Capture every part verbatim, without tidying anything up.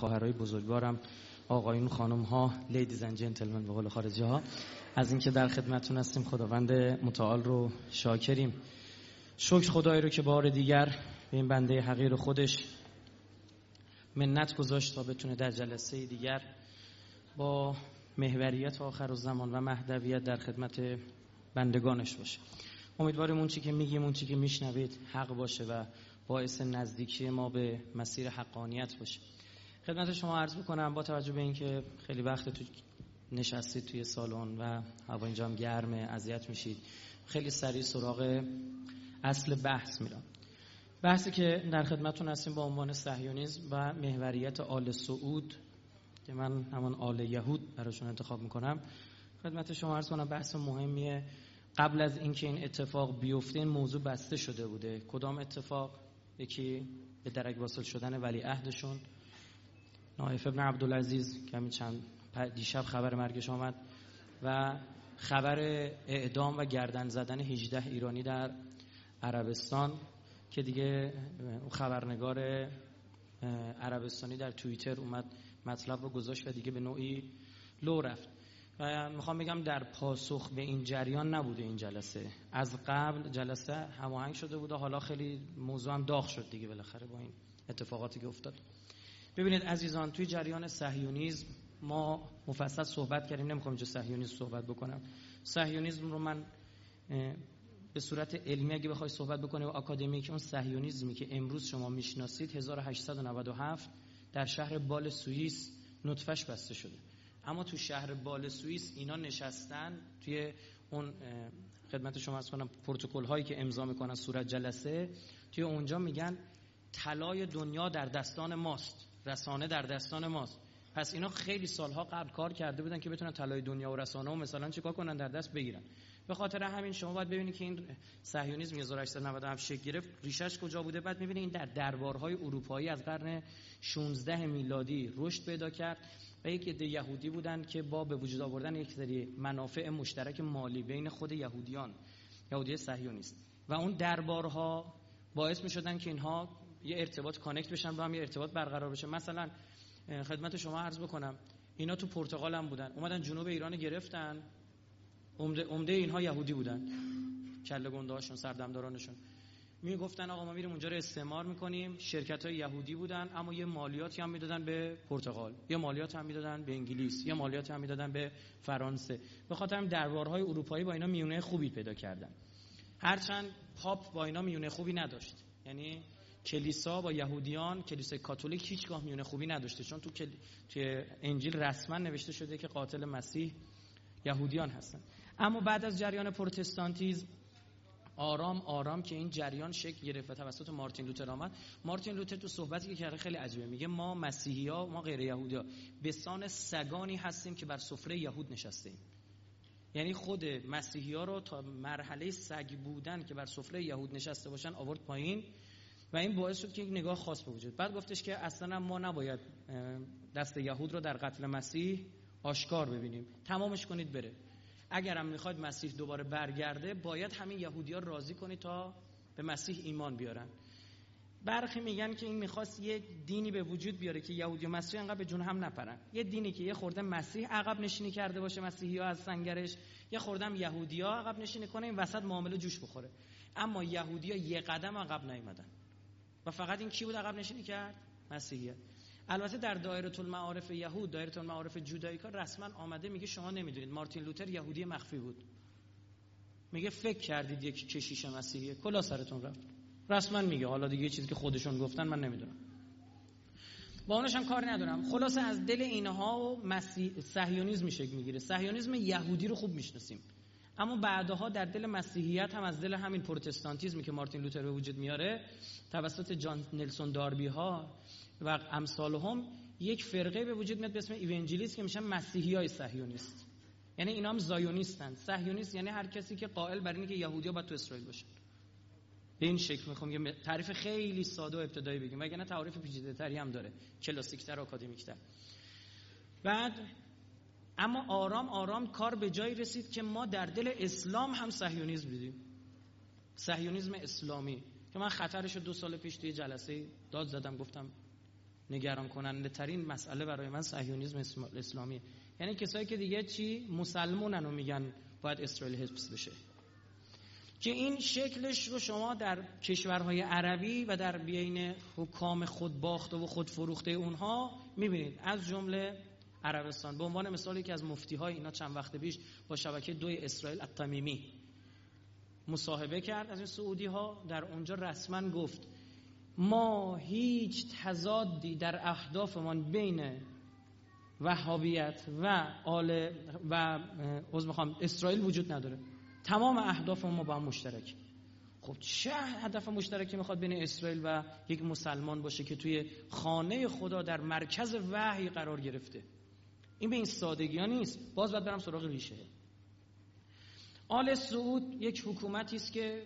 خواهرای بزرگوارم، آقایون، خانم ها، لیدیز اند جنتلمن به قول خارجی ها، از اینکه در خدمتتون هستیم. خداوند متعال رو شاکریم. شکر خدایی رو که بار دیگر به این بنده حقیر خودش منت گذاشت تا بتونه در جلسه دیگر با محوریت آخرالزمان و مهدویت در خدمت بندگانش باشه. امیدواریم اون چی که میگیم، اون چی که میشنوید حق باشه و باعث نزدیکی ما به مسیر حقانیت باشه. خدمت شما عرض میکنم با توجه به اینکه خیلی وقت تو نشستید توی سالن و هوا اینجا هم گرمه، اذیت میشید، خیلی سریع سراغ اصل بحث میرم. بحثی که در خدمتتون هستیم با عنوان صهیونیسم و محوریت آل سعود که من همان آل یهود براشون انتخاب میکنم، خدمت شما عرض کنم بحث مهمیه. قبل از اینکه این اتفاق بیفته این موضوع بسته شده بوده. کدام اتفاق؟ یکی به درک واصل شدن ولیعهدشون نایف ابن عبدالعزیز که همین چند دیشب خبر مرگش آمد و خبر اعدام و گردن زدن هجده ایرانی در عربستان که دیگه خبرنگار عربستانی در توییتر اومد مطلب رو گذاشت و دیگه به نوعی لو رفت. و میخوام بگم در پاسخ به این جریان نبوده این جلسه، از قبل جلسه هماهنگ شده بوده، حالا خیلی موضوع هم داغ شد دیگه بالاخره با این اتفاقاتی که افتاد. ببینید عزیزان، توی جریان صهیونیسم ما مفصل صحبت کردیم، نمیخوام اینجا صهیونیسم صحبت بکنم. صهیونیسم رو من به صورت علمی اگه بخوای صحبت بکنه و آکادمیک، اون صهیونیسمی که امروز شما میشناسید هزار و هشتصد و نود و هفت در شهر بال سوئیس نطفه‌اش بسته شده. اما تو شهر بال سوئیس اینا نشستن توی اون خدمت شما عرض کنم پروتکل هایی که امضا میکنن صورت جلسه، توی اونجا میگن طلای دنیا در دستان ماست، رسانه در دستان ماست. پس اینا خیلی سالها قبل کار کرده بودن که بتونن طلای دنیا و رسانه و مثلا چیکار کنن، در دست بگیرن. به خاطر همین شما باید ببینید که این صهیونیسم هزار و هشتصد و نود و هفت شکل گرفت، ریشش کجا بوده. بعد میبینید این در دربارهای اروپایی از قرن شانزده میلادی رشد پیدا کرد و یک عده یهودی بودن که با به وجود آوردن یک سری منافع مشترک مالی بین خود یهودیان، یهودی صهیونیست و اون دربارها باعث میشدن که اینها یه ارتباط کانکت بشن با هم، یه ارتباط برقرار بشه. مثلا خدمت شما عرض بکنم اینا تو پرتغال هم بودن، اومدن جنوب ایران گرفتن، عمده عمده اینها یهودی بودن، کله گنده‌هاشون، سردمدارانشون میگفتن آقا ما میریم اونجا رو استعمار میکنیم. شرکت‌های یهودی بودن اما یه مالیاتی هم میدادن به پرتغال، یه مالیات هم میدادن به انگلیس، یه مالیات هم میدادن به فرانسه. به خاطر هم دربارهای اروپایی با اینا میونه خوبی پیدا کردن، هرچند پاپ با اینا میونه خوبی نداشت. یعنی کلیسا با یهودیان، کلیسای کاتولیک هیچگاه میونه خوبی نداشته، چون تو کل... توی انجیل رسما نوشته شده که قاتل مسیح یهودیان هستن. اما بعد از جریان پروتستانتیسم آرام آرام که این جریان شکل گرفت و توسط مارتین لوتر آمد، مارتین لوتر تو صحبتی که کرده خیلی عجیبه، میگه ما مسیحی‌ها، ما غیر یهودی‌ها به سان سگانی هستیم که بر سفره یهود نشستیم. یعنی خود مسیحی‌ها رو تا مرحله سگ بودن که بر سفره یهود نشسته باشن آورد پایین و این باعث شد که یک نگاه خاص به وجود. بعد گفتش که اصلا ما نباید دست یهود رو در قتل مسیح آشکار ببینیم، تمامش کنید بره. اگرم میخواید مسیح دوباره برگرده باید همین یهودی‌ها راضی کنید تا به مسیح ایمان بیارن. برخی میگن که این میخواست یه دینی به وجود بیاره که یهودی و مسیح انقدر به جون هم نپرن، یه دینی که یه خورده مسیح عقب نشینی کرده باشه، مسیحی‌ها از سنگرش، یه خورده هم یهودی‌ها عقب نشینی کنه، این وسط معامله جوش بخوره. اما یهودی‌ها یه قدم عقب نیومدن و فقط این کی بود عقب نشینی کرد؟ مسیحیت. البته در دایره المعارف یهود، دایره المعارف جودائیکا رسما آمده میگه شما نمیدونید مارتین لوتر یهودی مخفی بود. میگه فکر کردید یک کشیش مسیحیه، کلا سرتون رفت. رسما میگه، حالا دیگه چیزی که خودشون گفتن من نمیدونم، با اونش هم کار ندارم. خلاصه از دل اینها و مسیح صهیونیسم شکل میگیره. صهیونیسم یهودی رو خوب میشناسیم، اما بعدها در دل مسیحیت هم از دل همین پروتستانتیسمی که مارتین لوتر به وجود میاره توسط جان نلسون داربی ها و امثالهم یک فرقه به وجود میاد به اسم ایونجلیست که میشن مسیحیای صهیونیست. یعنی اینا هم زایونیستن. صهیونیست یعنی هر کسی که قائل بر اینه که یهودی‌ها باید تو اسرائیل باشن. به این شکل میخوام یه تعریف خیلی ساده و ابتدایی بگیم، وگرنه تعریف پیچیده‌تری هم داره، کلاسیک‌تر، آکادمیک‌تر. بعد اما آرام آرام کار به جایی رسید که ما در دل اسلام هم صهیونیسم دیدیم، صهیونیسم اسلامی که من خطرش دو سال پیش توی جلسه داد زدم، گفتم نگران کننده ترین مسئله برای من صهیونیسم اسلامی، یعنی کسایی که دیگه چی مسلمونن و میگن باید اسرائیل حفظ بشه، که این شکلش رو شما در کشورهای عربی و در بین حکام خود باخته و خود فروخته اونها میبینید، از جمله عربستان. به عنوان مثال یکی از مفتی‌های اینا چند وقت پیش با شبکه دوی اسرائیل التمیمی مصاحبه کرد از این سعودی ها، در اونجا رسما گفت ما هیچ تضادی در اهدافمان بین وهابیت و آل و عذر میخوام اسرائیل وجود نداره، تمام اهداف ما با هم مشترک. خب چه هدف مشترکی میخواد بین اسرائیل و یک مسلمان باشه که توی خانه خدا در مرکز وحی قرار گرفته؟ این به این سادگی ها نیست. باز باید برم سراغ ریشه. آل سعود یک حکومتی است که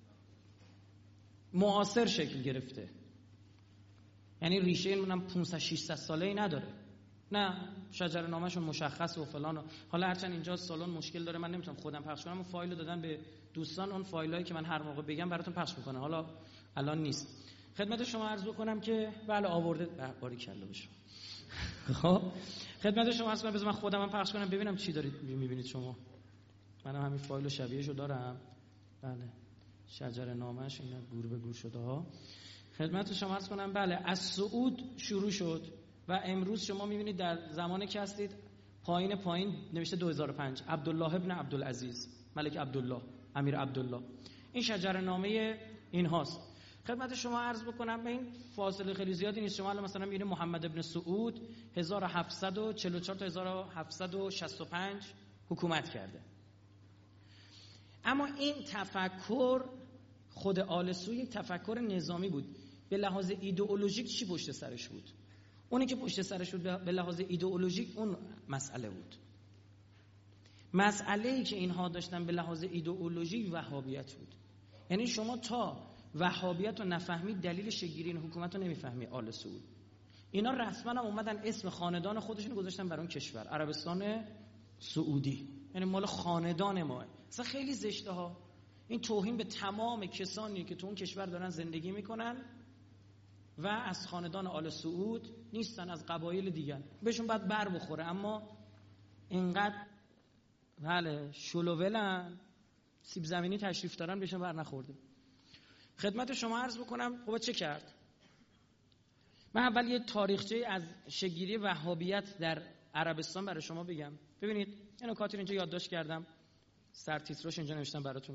معاصر شکل گرفته، یعنی ریشه اینم پانصد ششصد ساله‌ای نداره، نه شجره نامه‌شون مشخص و فلان و حالا هرچند اینجا سالن مشکل داره، من نمیتونم خودم پخش کنم، اون فایل رو دادن به دوستان، اون فایلایی که من هر موقع بگم براتون پخش میکنه، حالا الان نیست. خدمت شما عرض بکنم که بله آورده باری کلا بشه. خب خدمت شما عرض کنم، بذار من خودم پخش کنم ببینم چی دارید میبینید شما. منم همین فایل شبیهشو دارم. بله شجره نامه‌اش اینا گور به گور شده ها. خدمت شما عرض کنم بله از سعود شروع شد و امروز شما میبینید در زمانی که هستید پایین پایین نوشته دو هزار و پنج عبدالله ابن عبدالعزیز ملک عبدالله امیر عبدالله، این شجره نامه این هاست. خدمت شما عرض بکنم به این فاصله خیلی زیادی نیست. شما الان مثلا میبینید محمد ابن سعود هزار و هفتصد و چهل و چهار تا هزار و هفتصد و شصت و پنج حکومت کرده، اما این تفکر خود آل سعود یک تفکر نظامی بود. به لحاظ ایدئولوژیک چی پشت سرش بود؟ اونی که پشت سرش بود به لحاظ ایدئولوژیک اون مسئله بود. مسئله‌ای که اینها داشتن به لحاظ ایدئولوژیک وهابیت بود. یعنی شما تا وهابیت رو نفهمید دلیل شکل‌گیری این حکومت رو نمیفهمی. آل سعود اینا رسما هم اومدن اسم خاندان خودشون گذاشتن برای اون کشور، عربستان سعودی، یعنی مال خاندان ما. اصلا خیلی زشته ها. این توهین به تمام کسانی که تو اون کشور دارن زندگی میکنن و از خاندان آل سعود نیستن، از قبایل دیگر، بهشون باید بر بخوره، اما اینقدر بله شلوولن، سیب زمینی تشریف دارن، بهشون بر نخورده. خدمت شما عرض بکنم خب چه کرد. من اول یه تاریخچه از شکل‌گیری وهابیت در عربستان برای شما بگم. ببینید این نکات رو اینجا یادداشت کردم، سر تیتراش اینجا نوشتم براتون.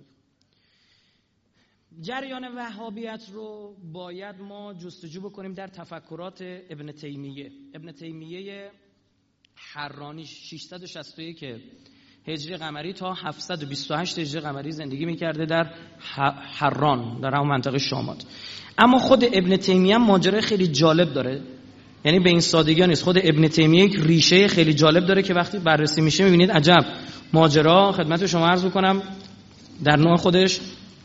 جریان وهابیت رو باید ما جستجو بکنیم در تفکرات ابن تیمیه. ابن تیمیه حرانی ششصد و شصت و یک هجری قمری تا هفتصد و بیست و هشت هجری قمری زندگی میکرده در حران، در همون منطقه شامات. اما خود ابن تیمیه ماجرای خیلی جالب داره، یعنی به این سادگی ها نیست. خود ابن تیمیه یک ریشه خیلی جالب داره که وقتی بررسی میشه میبینید عجب ماجرا. خدمت شما عرض بکنم در نوع خودش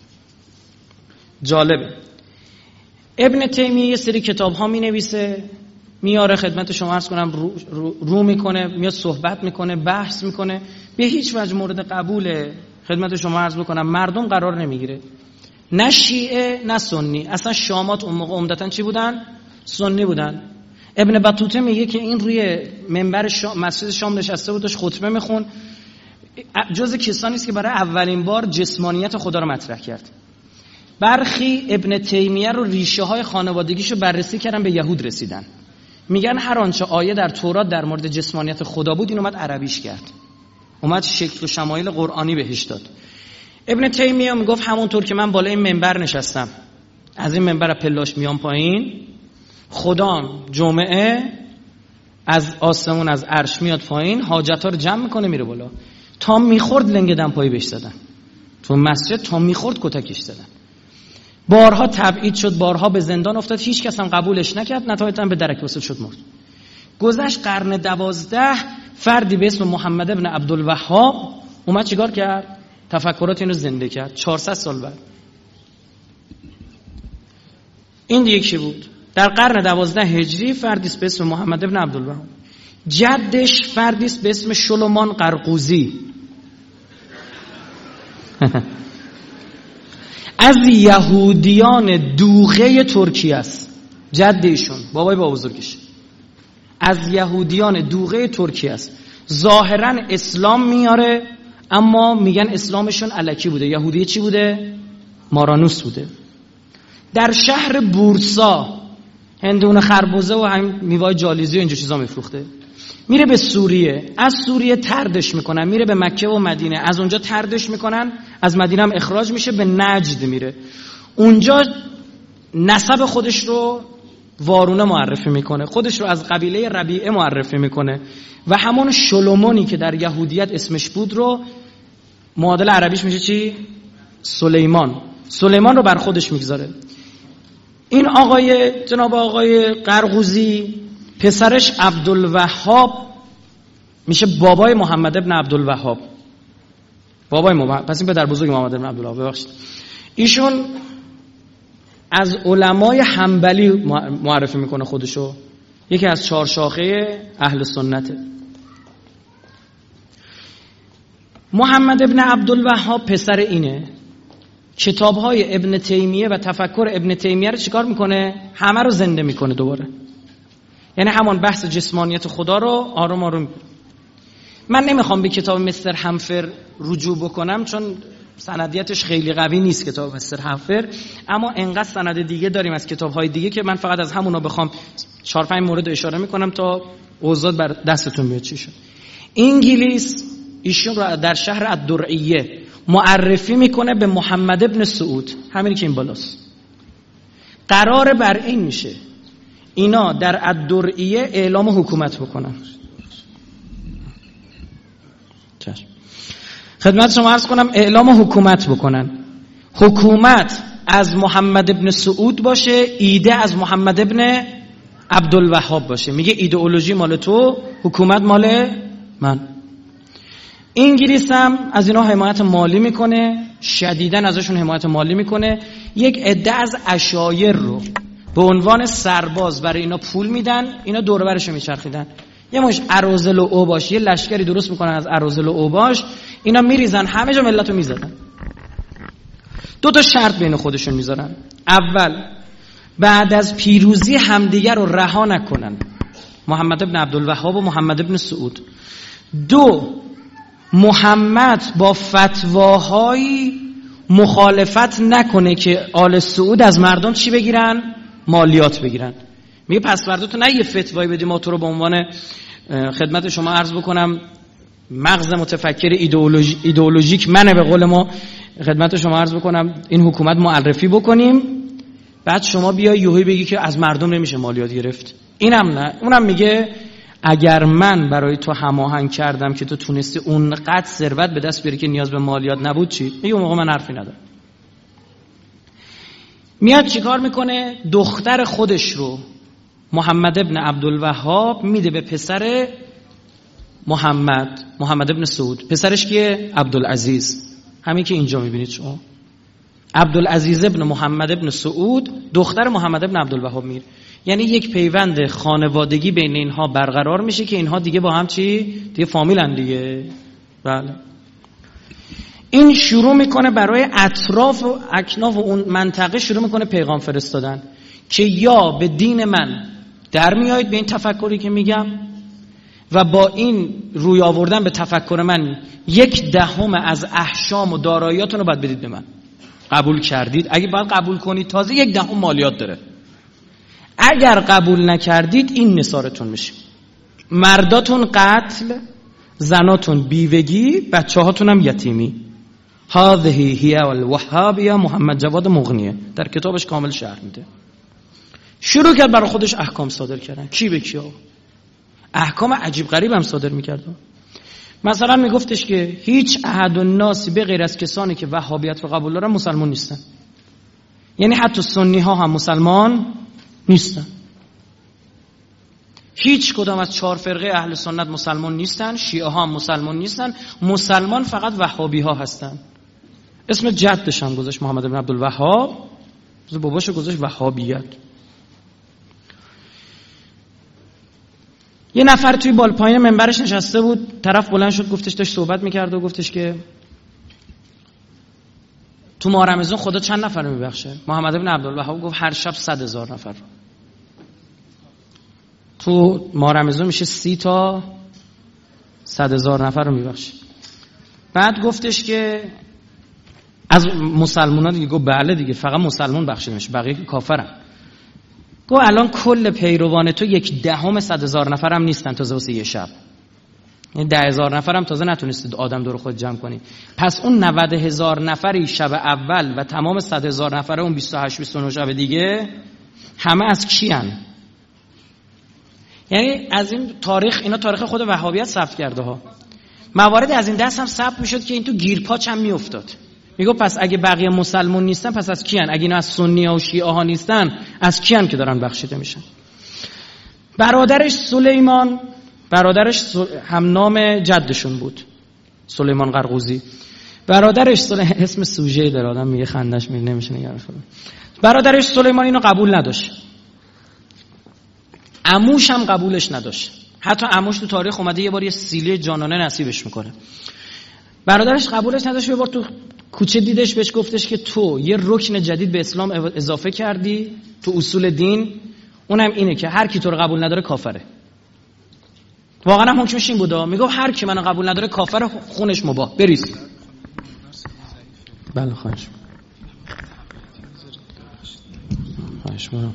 جالبه. ابن تیمیه یه سری کتاب ها می نویسه، میاره خدمت شما عرض کنم رو, رو, رو میکنه، میاد صحبت میکنه، بحث میکنه، به هیچ وجه مورد قبول خدمت شما عرض بکنم مردم قرار نمیگیره، نه شیعه نه سنی. اصلا شامات اون موقع عمدتاً چی بودن؟ سنی بودن. ابن بطوطه میگه که این روی منبر شام مسجد شام نشسته بود، داشت خطبه میخون، جز کسانی است که برای اولین بار جسمانیت خدا رو مطرح کرد. برخی ابن تیمیه رو ریشه های خانوادگیشو بررسی کردن، به یهود رسیدن، میگن هر آنچه آیه در تورات در مورد جسمانیت خدا بود این اومد عربیش کرد، اومد شکل و شمایل قرآنی بهش داد. ابن تیمیه میگفت همونطور که من بالای منبر نشستم، از این منبر پلاش میام پایین، خدا جمعه از آسمون از عرش میاد پایین، حاجت‌ها رو جمع میکنه میره بالا. تا میخورد لنگ دمپایی بهش زدن تو مسجد، تا میخورد کتکش زدن. بارها تبعید شد، بارها به زندان افتاد، هیچ کس هم قبولش نکرد، نتایجاً به درک وصل شد، مرد. گذشت قرن دوازده، فردی به اسم محمد ابن عبدالوهاب اومد چیکار کرد؟ تفکرات اینو زنده کرد. چهارصد سال بعد این دیگه کی بود؟ در قرن دوازده هجری فردی به اسم محمد ابن عبدالوهاب، جدش فردی به اسم شلمان قرقوزی از یهودیان دوغه ترکیه است. جد ایشون بابای با بزرگش از یهودیان دوغه ترکیه است. ظاهرا اسلام میاره اما میگن اسلامشون الکی بوده. یهودی چی بوده؟ مارانوس بوده. در شهر بورسا هندونه خربوزه و همین میوه جالیزی و اینجور چیزا میفروخته. میره به سوریه، از سوریه طردش میکنن، میره به مکه و مدینه، از اونجا طردش میکنن، از مدینه هم اخراج میشه، به نجد میره. اونجا نسب خودش رو وارونه معرفی میکنه، خودش رو از قبیله ربیعه معرفی میکنه و همون شلومونی که در یهودیت اسمش بود رو معادل عربیش میشه چی؟ سلیمان. سلیمان رو بر خودش میگذاره. این آقای جناب آقای قرقوزی پسرش عبدالوهاب میشه بابای محمد ابن عبدالوهاب، بابای محمد، پس این پدر بزرگ محمد ابن عبدالوهاب. ببخشید ایشون از علمای حنبلی معرفی میکنه خودشو، یکی از چهار شاخه اهل سنته. محمد ابن عبدالوهاب پسر اینه. کتاب‌های ابن تیمیه و تفکر ابن تیمیه رو چیکار میکنه؟ همه رو زنده میکنه دوباره. یعنی همون بحث جسمانیت خدا رو آروم آروم. من نمیخوام به کتاب مستر همفر رجوع بکنم چون سندیتش خیلی قوی نیست کتاب مستر همفر، اما انقدر سند دیگه داریم از کتاب‌های دیگه که من فقط از همونا بخوام چهار پنج مورد اشاره میکنم تا اوضاع بر دستتون بیاد چی شد. انگلیس ایشون رو در شهر الدرعیه معرفی میکنه به محمد ابن سعود، همینی که این بالاست. قرار بر این میشه اینا در الدرعیه اعلام حکومت بکنن. چشم. خدمت شما عرض کنم اعلام حکومت بکنن. حکومت از محمد ابن سعود باشه، ایده از محمد ابن عبدالوهاب باشه. میگه ایدئولوژی مال تو، حکومت مال من. انگلیس هم از اینا حمایت مالی میکنه، شدیداً ازشون حمایت مالی میکنه. یک عده از عشایر رو به عنوان سرباز برای اینا پول میدن، اینا دور و برشو میچرخیدن. یه مش اراذل و اوباش، یه لشکری درست میکنن از اراذل و اوباش، اینا میریزن همه جا ملتو میزدن. دو تا شرط بین خودشون میذارن. اول، بعد از پیروزی همدیگر رو رها نکنن، محمد ابن عبدالوهاب و محمد ابن سعود. دو، محمد با فتواهای مخالفت نکنه که آل سعود از مردم چی بگیرن؟ مالیات بگیرن. میگه پس فردا تو نه یه فتوایی بدی ما تو رو به عنوان خدمت شما عرض بکنم مغز متفکر ایدئولوژی ایدئولوژیک منه به قول ما خدمت شما عرض بکنم این حکومت معرفی بکنیم، بعد شما بیا یوهی بگی که از مردم نمیشه مالیات گرفت. اینم نه. اونم میگه اگر من برای تو هماهنگ کردم که تو تونستی اونقدر ثروت به دست بیاری که نیاز به مالیات نبود چی؟ میگه اون موقع من حرفی ندارم. میاد چیکار میکنه؟ دختر خودش رو محمد ابن عبدالوهاب میده به پسر محمد محمد ابن سعود. پسرش کیه؟ عبدالعزیز، همین که اینجا میبینید شما. عبدالعزیز ابن محمد ابن سعود دختر محمد ابن عبدالوهاب میره. یعنی یک پیوند خانوادگی بین اینها برقرار میشه که اینها دیگه با هم چی؟ دیگه فامیلن دیگه. بله. این شروع میکنه برای اطراف و اکناف و اون منطقه شروع میکنه پیغام فرستادن که یا به دین من در میایید، به این تفکری که میگم، و با این روی آوردن به تفکر من یک دهم از احشام و داراییاتون رو باید بدید به من. قبول کردید؟ اگه باید قبول کنید تازه یک دهم مالیات داره. اگر قبول نکردید این نثارتون میشه. مرداتون قتل، زناتون بیوگی، بچه هاتون هم یتیمی. هذه هی الوهابیه محمد جواد مغنیه در کتابش کامل شرح میده. شروع کرد برای خودش احکام صادر کردن. کی به کیا؟ احکام عجیب غریب هم صادر میکرد. مثلا میگفتش که هیچ احد الناس به غیر از کسانی که وهابیت رو قبول دارن مسلمان نیستن. یعنی حتی سنی ها هم مسلمان نیستن. هیچ کدام از چهار فرقه اهل سنت مسلمان نیستن، شیعه ها هم مسلمان نیستن، مسلمان فقط وهابی ها هستن. اسم جدش هم گذاشت محمد بن عبدالوهاب، باباشو گذاشت وهابیت. یه نفر توی بالپایین منبرش نشسته بود، طرف بلند شد گفتش، داشت صحبت میکرد و گفتش که تو ماه رمضان خدا چند نفر میبخشه؟ محمد بن عبدالوهاب گفت هر شب صد هزار نفر. تو ماه رمضان میشه سی تا صد هزار نفر رو میبخشه. بعد گفتش که از مسلمان ها دیگه، گفت بله دیگه فقط مسلمان بخشیده میشه، بقیه که کافرن. گفت الان کل پیروان تو یک دهم صد هزار نفر هم نیستن تازه واسه یه شب، یعنی ده هزار نفر هم تازه نتونستید آدم دور خود جمع کنی. پس اون نود هزار نفری شب اول و تمام صد هزار نفر اون بیست و هشت بیست و نه شب دیگه همه از کیان؟ یعنی از این تاریخ، اینا تاریخ خود وهابیت ثبت کرده ها، مواردی از این دست هم ثبت میشد که این تو گیرپاچ هم میافتاد. میگه پس اگه بقیه مسلمون نیستن پس از کیان؟ اگه اینا از سنی ها و شیعه ها نیستن از کیان که دارن بخشیده میشن؟ برادرش سلیمان، برادرش هم نام جدشون بود، سلیمان قرقوزی. برادرش سل... اسم سوژه داره، آدم میگه خندش میره نمیشه نگران کنه. برادرش سلیمان اینو قبول نداشت، عموش هم قبولش نداشت. حتی عموش تو تاریخ اومده یه بار یه سیلی جانانه نصیبش میکنه. برادرش قبولش نداشت. یه بار تو کوچه دیدش، بهش گفتش که تو یه رکن جدید به اسلام اضافه کردی تو اصول دین، اونم اینه که هر کی تو رو قبول نداره کافره. واقعا هم حکمش این بوده، میگه هر کی منو قبول نداره کافره، خونش مباح، بریز. بله خواهش خواهش می‌کنم.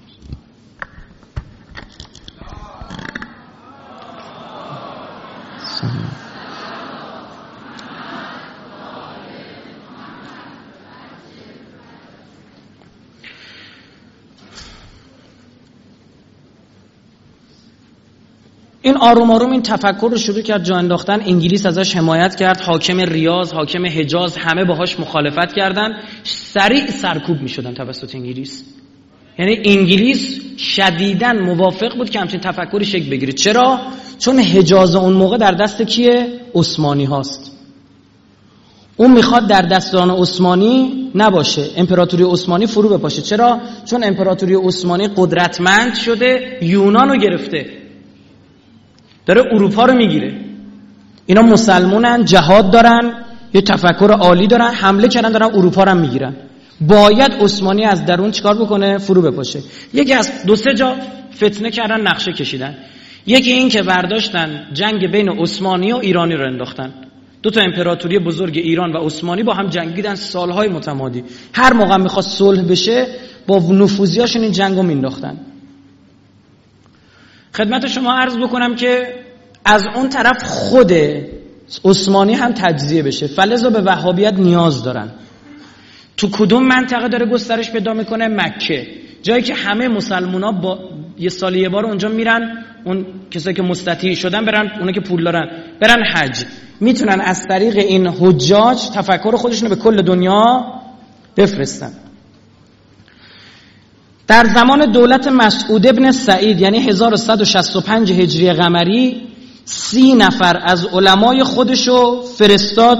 این آروم آروم این تفکر رو شروع کرد جا انداختن. انگلیس ازش حمایت کرد، حاکم ریاض، حاکم حجاز، همه باهاش مخالفت کردن، سریع سرکوب میشدن توسط انگلیس. یعنی انگلیس شدیداً موافق بود که همچین تفکری شکل بگیره. چرا؟ چون حجاز اون موقع در دست کیه؟ عثمانی هاست. اون میخواد در دستان عثمانی نباشه، امپراتوری عثمانی فرو بپاشه. چرا؟ چون امپراتوری عثمانی قدرتمند شده، یونان رو گرفته، داره اروپا رو میگیره. اینا مسلمونن، جهاد دارن، یه تفکر عالی دارن، حمله کردن دارن اروپا رو میگیرن. باید عثمانی از درون چیکار بکنه؟ فرو بپاشه. یکی از دو سه جا فتنه کردن، نقشه کشیدن. یکی این که برداشتن جنگ بین عثمانی و ایرانی رو انداختن. دو تا امپراتوری بزرگ ایران و عثمانی با هم جنگیدن سالهای متمادی. هر موقع میخواست صلح بشه با نفوذیاشون این جنگو مینداختن. خدمت شما عرض بکنم که از اون طرف خود عثمانی هم تجزیه بشه، فلذا به وهابیت نیاز دارن. تو کدوم منطقه داره گسترش پیدا میکنه؟ مکه، جایی که همه مسلمونا با یه سال یه بار اونجا میرن، اون کسایی که مستطیع شدن برن، اونا که پول دارن برن حج، میتونن از طریق این حجاج تفکر خودشونو به کل دنیا بفرستن. در زمان دولت مسعود ابن سعید یعنی هزار و صد و شصت و پنج هجری قمری سی نفر از علمای خودشو فرستاد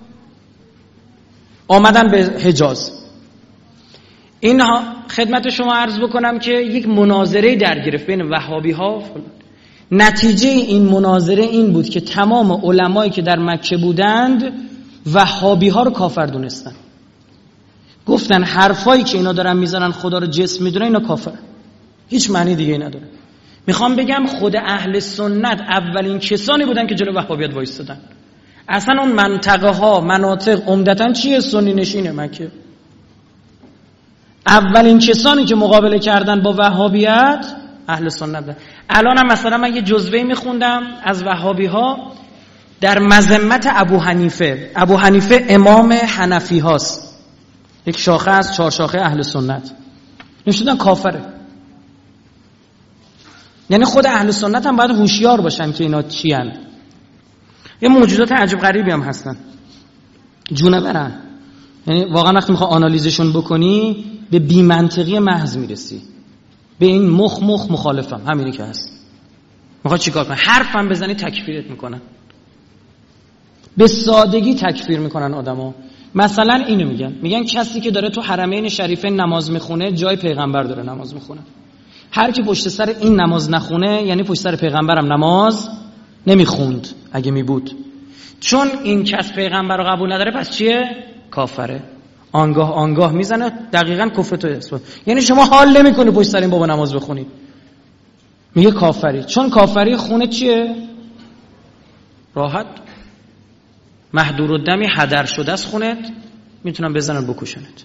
آمدن به حجاز. این خدمت شما عرض بکنم که یک مناظره در گرفت بین وهابی ها. نتیجه این مناظره این بود که تمام علمایی که در مکه بودند وهابی ها رو کافر دونستن. گفتن حرفایی که اینا دارن میزنن خدا رو جسم میدونه، اینا کافر، هیچ معنی دیگه ای نداره. میخوام بگم خود اهل سنت اولین کسانی بودن که جلو وهابیت وایستادن. اصلا اون منطقه ها مناطق عمدتاً چیه؟ سنی نشینه مکه. اولین کسانی که مقابله کردن با وهابیت اهل سنت بودن. الان هم مثلا من یه جزوه میخوندم از وهابی ها در مذمت ابو حنیفه. ابو حنیفه امام حنفی هاست، یک شاخه از چهار شاخه اهل سنت. نشدن کافره. یعنی خود اهل سنت هم باید هوشیار باشن که اینا چی هن. یه موجودات عجب غریبی هم هستن، جونه برن. یعنی واقعا وقتی میخوای آنالیزشون بکنی به بی منطقی محض میرسی. به این مخ مخ مخالفم، همینی که هست. میخوای چیکار کنی؟ حرفم بزنی تکفیرت میکنن، به سادگی تکفیر میکنن آدمو. مثلا اینو میگن، میگن کسی که داره تو حرمین شریفین نماز میخونه جای پیغمبر داره نماز میخونه. هر کی پشت سر این نماز نخونه یعنی پشت سر پیغمبرم نماز نمیخوند اگه میبود. چون این کس پیغمبر رو قبول نداره پس چیه؟ کافره. آنگاه آنگاه میزنه دقیقاً کفر تو اثبات. یعنی شما حال نمیکنی پشت سر این بابا نماز بخونید. میگه کافری. چون کافری خونه چیه؟ راحت، محدورالدمی هدر شده از خونت، میتونن بزنن بکشنت.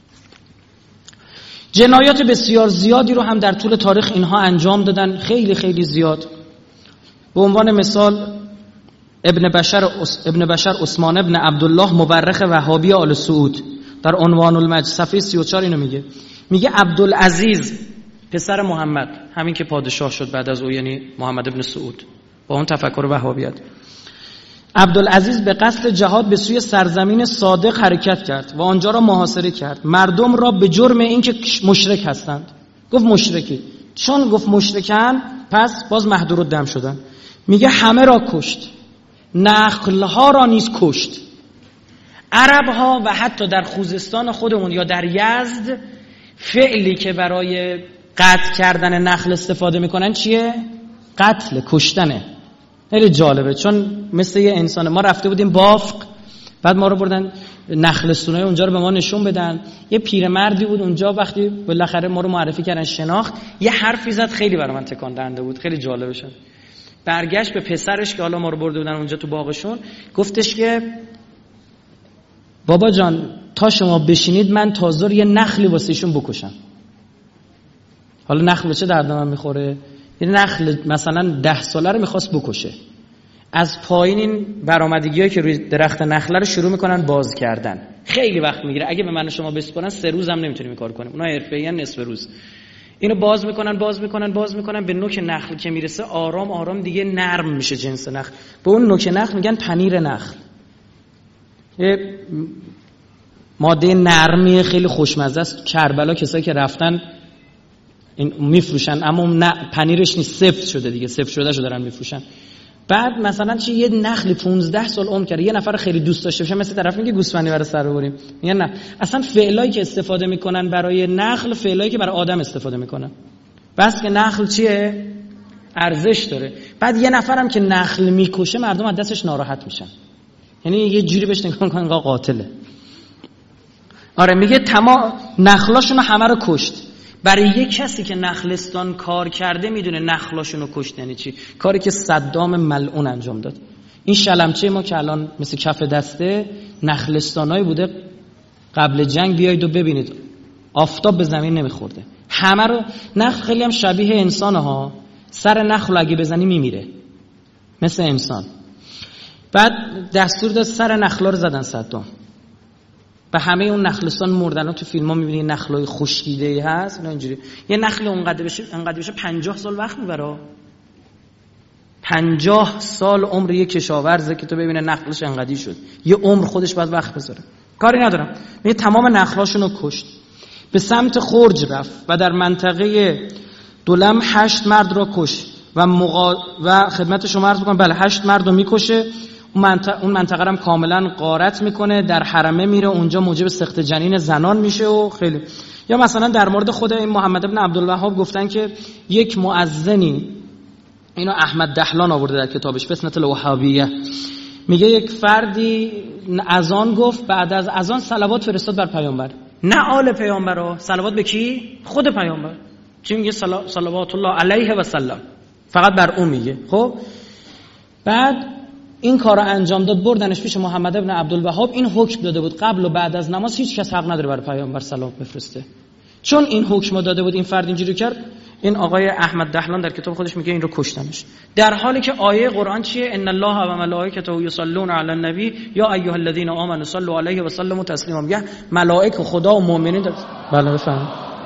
جنایات بسیار زیادی رو هم در طول تاریخ اینها انجام دادن، خیلی خیلی زیاد. به عنوان مثال ابن بشر ابن بشر عثمان ابن عبدالله مورخ وهابی آل سعود در عنوان المجد صفحه سی و چهار اینو میگه. میگه عبدالعزیز پسر محمد، همین که پادشاه شد بعد از او، یعنی محمد ابن سعود با اون تفکر وهابیت، عبدالعزیز به قصد جهاد به سوی سرزمین صادق حرکت کرد و آنجا را محاصره کرد. مردم را به جرم اینکه مشرک هستند گفت مشرکی. چون گفت مشرکن پس باز محدورالدم شدن. میگه همه را کشت، نخلها را نیز کشت. عربها و حتی در خوزستان خودمون یا در یزد فعلی که برای قطع کردن نخل استفاده میکنن چیه؟ قتل، کشتنه. خیلی جالبه، چون مثل یه انسان. ما رفته بودیم بافق، بعد ما رو بردن نخلستونای اونجا رو به ما نشون بدن. یه پیرمردی بود اونجا، وقتی بالاخره ما رو معرفی کردن شناخت، یه حرفی زد خیلی برای من تکان دهنده بود، خیلی جالب شد. برگشت به پسرش که حالا ما رو برده بودن اونجا تو باغشون، گفتش که بابا جان تا شما بشینید من تازور یه نخلی واسه ایشون بکشم. حالا نخل به چه درد من میخوره؟ یه نخل مثلا ده ساله رو میخواست بکشه. از پایین این برآمدگیایی که روی درخت نخله رو شروع میکنن باز کردن. خیلی وقت میگیره. اگه به من و شما بسپارن سه روز هم نمیتونیم این کار کنیم. اونها حرفه‌ای نصف روز. اینو باز میکنن باز میکنن باز میکنن به نوک نخل که میرسه آرام آرام دیگه نرم میشه جنس نخل. به اون نوک نخل میگن پنیر نخل. یه ماده نرمی خیلی خوشمزه است. کربلا کسایی که رفتن این میفروشن، اما نه پنیرش نیست، سفت شده دیگه، سفت شده شو دارن میفروشن. بعد مثلا چی یه نخلی پانزده سال عمر کرده، یه نفر خیلی دوست داشته باشه، مثل طرف میگه گوسفندی برای سر ببریم، میگن نه. اصلا فعلایی که استفاده میکنن برای نخل فعلایی که برای آدم استفاده میکنن. بس که نخل چیه؟ ارزش داره. بعد یه نفرم که نخل میکشه مردم از دستش ناراحت میشن، یعنی یه جوری بهش نگاه میکنن انگار قاتله. آره میگه تمام نخلاشون همه رو کشت. برای یک کسی که نخلستان کار کرده میدونه نخلاشونو کشت یعنی چی. کاری که صدام ملعون انجام داد. این شلمچه ما که الان مثل کف دسته نخلستانایی بوده قبل جنگ، بیایید و ببینید آفتاب به زمین نمیخورده. همه رو نخل خیلی هم شبیه انسانه ها، سر نخل اگه بزنی میمیره مثل انسان. بعد دستور داد سر نخلا رو زدن صدام. به همه اون نخلستان مردن ها تو فیلم ها میبینی نخلای خشکیده هست اینا اینجوری. یه نخل اونقدر بشه انقدر بشه پنجاه سال وقت میبره. پنجاه سال عمر یک کشاورزه که تو ببینه نخلش انقدی شد. یه عمر خودش باید وقت بذاره. کاری ندارم. میگه تمام نخلاشونو کشت. به سمت خرج رفت و در منطقه دولم هشت مرد را کشت و مقا... و خدمت شما عرض بکنم بله هشت مرد رو میکشه. اون منطقه اون منطقه هم کاملا غارت میکنه، در حرمه میره، اونجا موجب سخت جنین زنان میشه و خیلی. یا مثلا در مورد خود این محمد ابن عبدالوهاب گفتن که یک مؤذنی، اینو احمد دحلان آورده در کتابش بسمت الوهابیه، میگه یک فردی اذان گفت، بعد از اذان صلوات فرستاد بر پیامبر، نه آل پیامبر، صلوات به کی؟ خود پیامبر. چی میگه؟ صلوات الله علیه و سلم، فقط بر اون میگه. خب بعد این کار رو انجام داد، بردنش پیش محمد ابن عبدالوهاب. این حکم داده بود قبل و بعد از نماز هیچ کس حق نداره برای پیامبر سلام بفرسته. چون این حکم داده بود این فرد اینجوری کرد، این آقای احمد دحلان در کتاب خودش میگه این رو کشتنش، در حالی که آیه قرآن چیه؟ ان الله و ملائکته یصلون علی النبی یا ایها الذین آمنوا صلوا علیه و سلموا تسلیما. میگه ملائکه خدا و مؤمنین در... بله بفهم.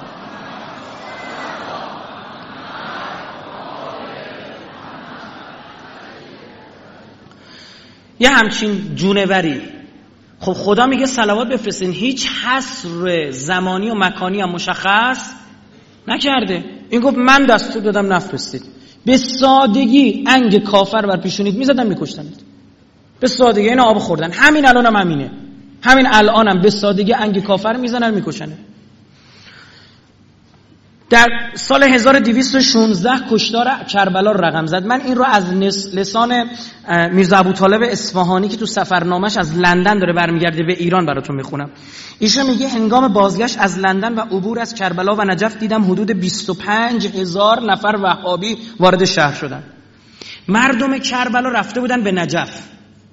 یه همچین جونوری. خب خدا میگه صلوات بفرستین، هیچ حصر زمانی و مکانی هم مشخص نکرده. این گفت من دستور دادم نفرستید. به سادگی انگ کافر بر پیشونید میزدن میکشتنید. به سادگی. این آب خوردن. همین الان هم همینه. همین الان هم به سادگی انگ کافر میزنن میکشنه. در سال هزار و دویست و شانزده کشتار کربلا رو رقم زد. من این رو از لسان میرزا ابوطالب اصفهانی که تو سفرنامه‌اش از لندن داره برمیگرده به ایران براتون میخونم. ایشون میگه هنگام بازگشت از لندن و عبور از کربلا و نجف دیدم حدود بیست و پنج هزار نفر وهابی وارد شهر شدن. مردم کربلا رفته بودن به نجف.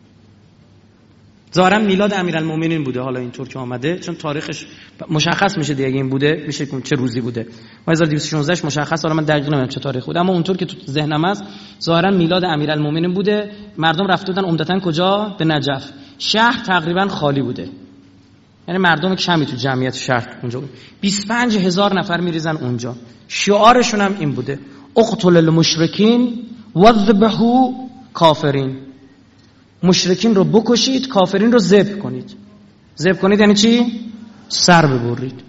ظاهرا میلاد امیرالمومنین بوده، حالا اینطور که آمده، چون تاریخش مشخص میشه دیگه این بوده، میشه چه روزی بوده. هزار و دویست و شانزده مشخص، حالا من دقیق نمیدونم چه تاریخ بوده، اما اونطور که تو ذهنم است ظاهرا میلاد امیرالمومنین بوده. مردم رفته بودن عمدتاً کجا؟ به نجف. شهر تقریبا خالی بوده، یعنی مردم کمی تو جمعیت شهر اونجا بود. بیست و پنج هزار نفر میریزن اونجا. شعارشون هم این بوده: اقتل المشرکین وذبحوا کافرین. مشرکین رو بکشید، کافرین رو ذبح کنید. ذبح کنید یعنی چی؟ سر ببرید.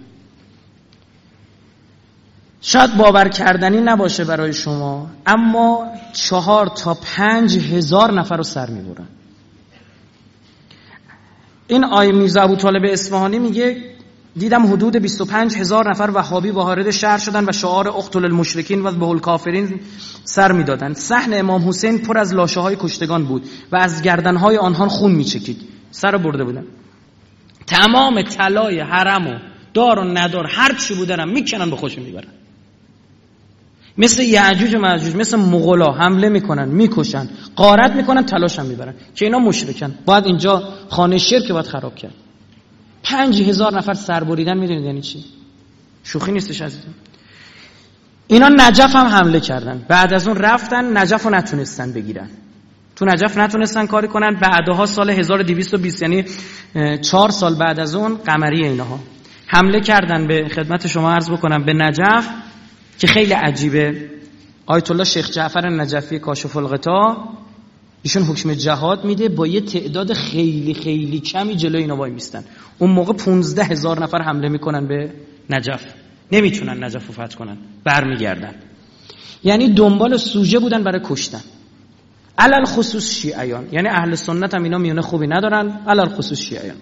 شاید باور کردنی نباشه برای شما، اما چهار تا پنج هزار نفر رو سر میبرن. این آیه میرزا ابوطالب اصفهانی میگه دیدم حدود بیست و پنج هزار نفر وهابی وارد شهر شدن و شعار اقتل المشرکین و ذبح الکافرین سر میدادند. صحن امام حسین پر از لاشه های کشتگان بود و از گردن های آنها خون میچکید. سر برده بودن. تمام طلای حرم و دار و ندار هر چی بودن میکنن به خودشون میبرن. مثل یعجوج و معجوج، مثل مغولا حمله میکنن، میکشن، غارت میکنن، تلاش هم میبرن که اینا مشرکن. باید اینجا خانه شرک باید خراب کرد. پنج هزار نفر سر بریدن، میدونید یعنی چی؟ شوخی نیستش عزیزم. اینا نجف هم حمله کردن. بعد از اون رفتن نجف رو نتونستن بگیرن. تو نجف نتونستن کاری کنن. بعدها سال هزار و دویست و بیست، یعنی چهار سال بعد از اون قمری، اینها حمله کردن. به خدمت شما عرض بکنم به نجف که خیلی عجیبه. آیت الله شیخ جعفر نجفی کاشف الغطا ایشون حکم جهاد میده، با یه تعداد خیلی خیلی کمی جلوی اینا وای میستن. اون موقع پونزده هزار نفر حمله میکنن به نجف، نمیتونن نجف رو فتح کنن، برمیگردن. یعنی دنبال سوژه بودن برای کشتن. علل خصوص شیعیان، یعنی اهل سنت هم اینا میونه خوبی ندارن، علل خصوص شیعیان.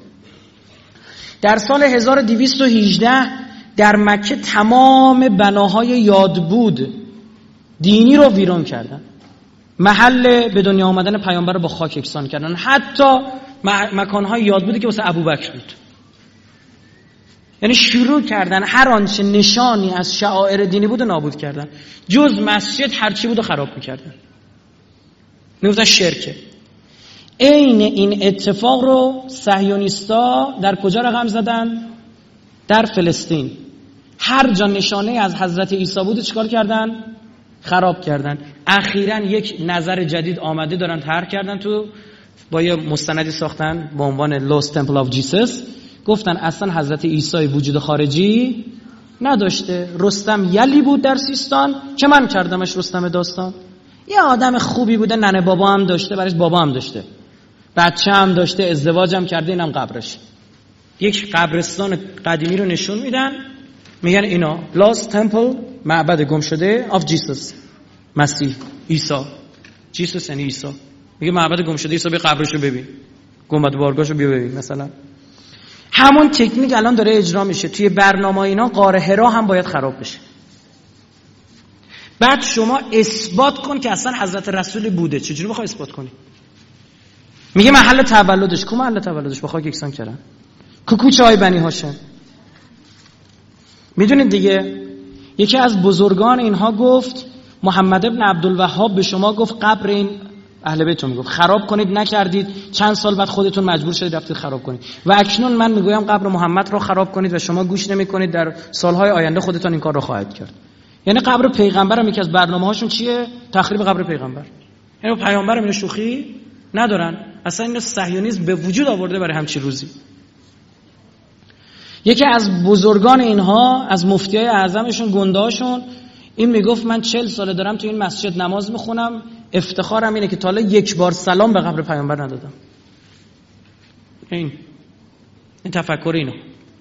در سال هزار و دویست و هجده در مکه تمام بناهای یادبود دینی رو ویران کردن. محل به دنیا آمدن پیامبر رو با خاک یکسان کردن. حتی مکانهای یادبودی که واسه ابوبکر بود. یعنی شروع کردن هر آنچه نشانی از شعائر دینی بود نابود کردن. جز مسجد هرچی بود رو خراب میکردن. میگفتن شرکه. عین این اتفاق رو صهیونیستا در کجا رقم زدن؟ در فلسطین. هر جا نشانه از حضرت عیسی بود چیکار کردن؟ خراب کردن. اخیراً یک نظر جدید آمده دارن طرح کردن، تو با یه مستندی ساختن با عنوان Lost Temple of Jesus. گفتن اصلا حضرت عیسی وجود خارجی نداشته. رستم یلی بود در سیستان که من کردمش رستم داستان. یه آدم خوبی بوده، ننه بابا هم داشته، برایش بابا هم داشته، بچه هم داشته، ازدواج هم کرده، اینم قبرش. یک قبرستان قدیمی رو نشون میدن، میگن اینا Lost Temple، معبد گم شده of Jesus، مسیح عیسی. Jesus یعنی عیسی. میگه معبد گم شده عیسی، بیا قبرشو ببین، گنبد بارگاهشو بیا ببین. مثلا همون تکنیک الان داره اجرا میشه توی برنامه اینا. غار حرا هم باید خراب بشه. بعد شما اثبات کن که اصلا حضرت رسول بوده. چجوری بخوای اثبات کنی؟ میگه محل تولدش، کو محل تولدش با خاک یکسان کردن. کوکوچه های بنی هاشم. میدونید دیگه یکی از بزرگان اینها گفت، محمد ابن عبدالوهاب به شما گفت قبر این اهل بیت رو میگفت خراب کنید، نکردید. چند سال بعد خودتون مجبور شدید رفتید خراب کنید. و اکنون من میگویم قبر محمد رو خراب کنید و شما گوش نمیکنید. در سالهای آینده خودتون این کار رو خواهید کرد. یعنی قبر پیغمبر هم یکی از برنامه‌هاشون چیه؟ تخریب قبر پیغمبر. یعنی پیغمبر هم شوخی ندارن. اصلا این صهیونیسم به وجود آورده برای همچین روزی. یکی از بزرگان اینها، از مفتیای اعظمشون، گندهاشون، این میگفت من چهل ساله دارم تو این مسجد نماز میخونم، افتخارم اینه که تا حالا یک بار سلام به قبر پیامبر ندادم. این این تفکر اینو.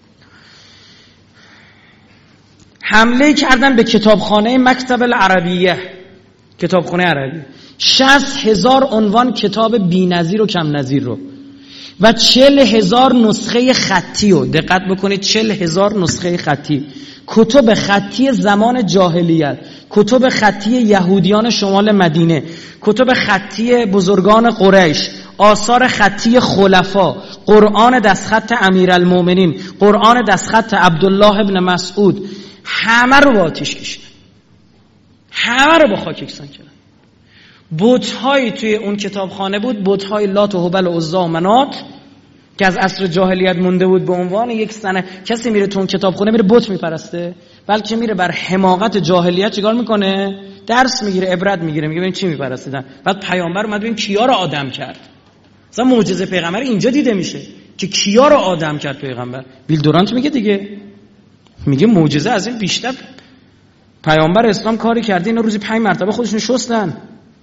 حمله کردن به کتابخانه مکتب العربیه، کتابخانه عربی. شصت هزار عنوان کتاب بی‌نظیر و کم نظیر رو و چل هزار نسخه خطی رو دقت بکنید، چل هزار نسخه خطی، کتب خطی زمان جاهلیت، کتب خطی یهودیان شمال مدینه، کتب خطی بزرگان قریش، آثار خطی خلفا، قرآن دستخط امیرالمومنین، قرآن دستخط عبدالله ابن مسعود، همه رو با آتیش کشیدن، همه رو با خاک یکسان کردن. بت‌هایی توی اون کتابخانه بود، بت‌های لات و هبل و عزی و منات که از عصر جاهلیت مونده بود به عنوان یک سنه. کسی میره تو اون کتابخونه میره بت میپرسته؟ بلکه میره بر حماقت جاهلیت چیکار میکنه؟ درس میگیره، عبرت میگیره، میگه ببین چی میپرستیدن. بعد پیامبر اومد ببین کیا رو آدم کرد. مثلا معجزه پیغمبر اینجا دیده میشه که کیا رو آدم کرد پیغمبر. ویل دورانت میگه دیگه، میگه معجزه از این بیشتر پیامبر اسلام کاری کرده اینا روزی پنج مرتبه خودشون شستن.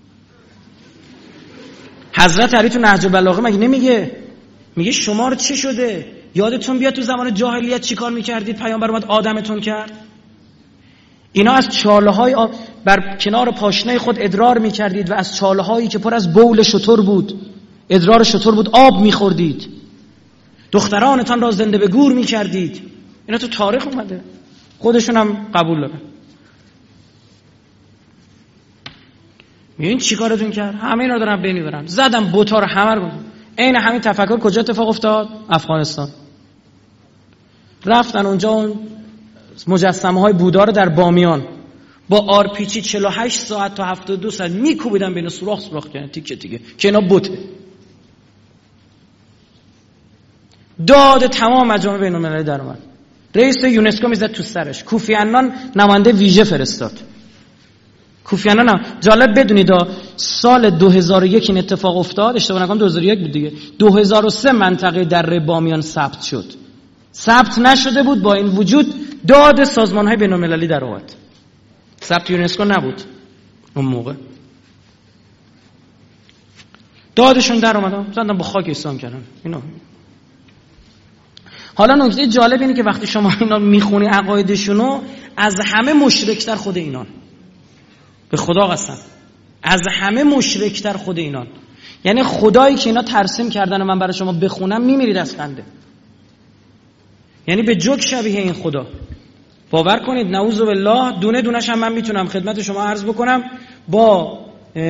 حضرت علی تو نهج البلاغه مگه نمیگه؟ میگه شما رو چه شده؟ یادتون بیاد تو زمان جاهلیت چی کار میکردید؟ پیامبر اومد آدمتون کرد. اینا از چاله‌های آب بر کنار پاشنه خود ادرار میکردید و از چاله‌هایی که پر از بول شتر بود، ادرار شتر بود، آب میخوردید. دخترانتان را زنده به گور میکردید. اینا تو تاریخ اومده، خودشون هم قبول دارن. میگین چی کارتون کرد؟ همه اینا دارن بین میبرن. زدم بوتا رو همه رو. عین همین تفکر کجا اتفاق افتاد؟ افغانستان. رفتن اونجا اون مجسمه های بودا رو در بامیان با آرپیچی چهل و هشت ساعت تا هفتاد و دو ساعت میکوبیدن بین سوراخ سوراخ کردن تیکه تیکه که اینا بوته. داد تمام مجامع بین المللی در اومد. رئیس یونسکو میزد تو سرش. کوفی عنان نماینده ویژه فرستاد. کوفی عنان هم جالب بدونید سال دو هزار و یک این اتفاق افتاد، اشتباه نکنم دو هزار و یک بود دیگه. دو هزار و سه منطقه دره بامیان ثبت شد. ثبت نشده بود، با این وجود داد سازمان‌های بین‌المللی در اومد. ثبت یونسکو نبود اون موقع. دادشون در اومد، زدن با خاک اسلام کردن. اینا حالا نکته جالب اینه که وقتی شما اینا میخونی عقایدشونو، از همه مشرکتر خود اینان. به خدا قسم از همه مشرکتر خود اینان. یعنی خدایی که اینا ترسیم کردن و من برای شما بخونم میمیرید از خنده. یعنی به جوک شبیه این خدا. باور کنید نعوذ بالله دونه دونش هم من میتونم خدمت شما عرض بکنم، با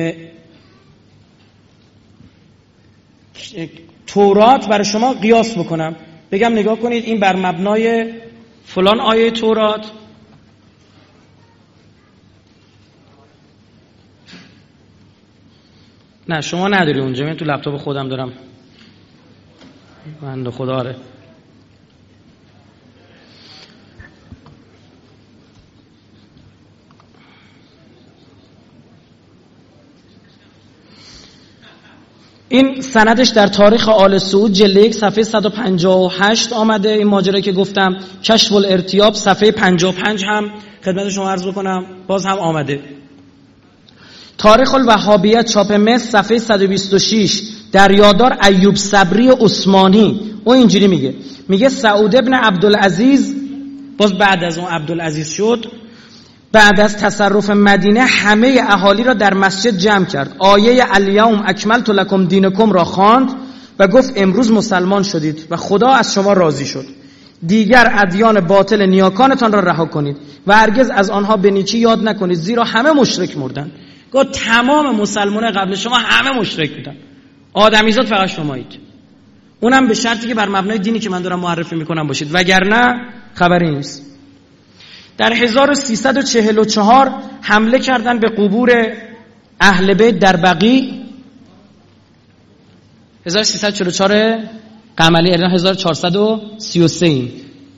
تورات برای شما قیاس بکنم، بگم نگاه کنید این بر مبنای فلان آیه تورات نه شما نداری اونجا، من تو لپتاپ خودم دارم. بنده خدا آره. این سندش در تاریخ آل سعود جلد یک صفحه صد و پنجاه و هشت آمده. این ماجرایی که گفتم کشف الارتیاب صفحه پنجاه و پنج هم خدمت شما عرض بکنم باز هم آمده. تاریخ الوهابیه چاپ مصر صفحه صد و بیست و شش در یاددار ایوب صبری عثمانی او اینجوری میگه، میگه سعود ابن عبدالعزیز، باز بعد از اون عبدالعزیز شد، بعد از تصرف مدینه همه اهالی را در مسجد جمع کرد، آیه الیوم اکملت لکم دینکم را خواند و گفت امروز مسلمان شدید و خدا از شما راضی شد، دیگر ادیان باطل نیاکانتان را رها کنید و هرگز از آنها به نیکی یاد نکنید زیرا همه مشرک مردن. گفت تمام مسلمان قبل شما همه مشرک بودن، آدمیزاد فقط شمایید، اونم به شرطی که بر مبنای دینی که من دارم معرفی میکنم باشید، وگرنه خبری نیست. در هزار و سیصد و چهل و چهار حمله کردن به قبور اهل بیت در بقیع، هزار و سیصد و چهل و چهار قمری، الان هزار و چهارصد و سی و سه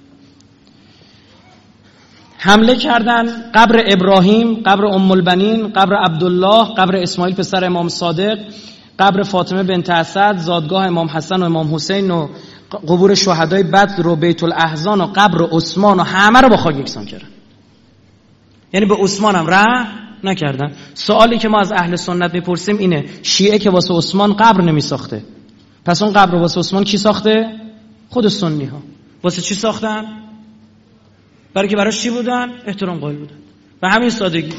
حمله کردن قبر ابراهیم، قبر ام البنین، قبر عبدالله، قبر اسماعیل پسر امام صادق، قبر فاطمه بنت اسد، زادگاه امام حسن و امام حسین و قبور شهدای بدر و بیت الاحزان و قبر عثمان و همه رو با خاک یکسان کردن. یعنی به عثمان هم رحم نکردن. سوالی که ما از اهل سنت میپرسیم اینه، شیعه که واسه عثمان قبر نمی ساخته، پس اون قبر رو واسه عثمان کی ساخته؟ خود سنی ها. واسه چی ساختن؟ برای که براش چی بودن؟ احترام قائل بودن. و همین سادگی.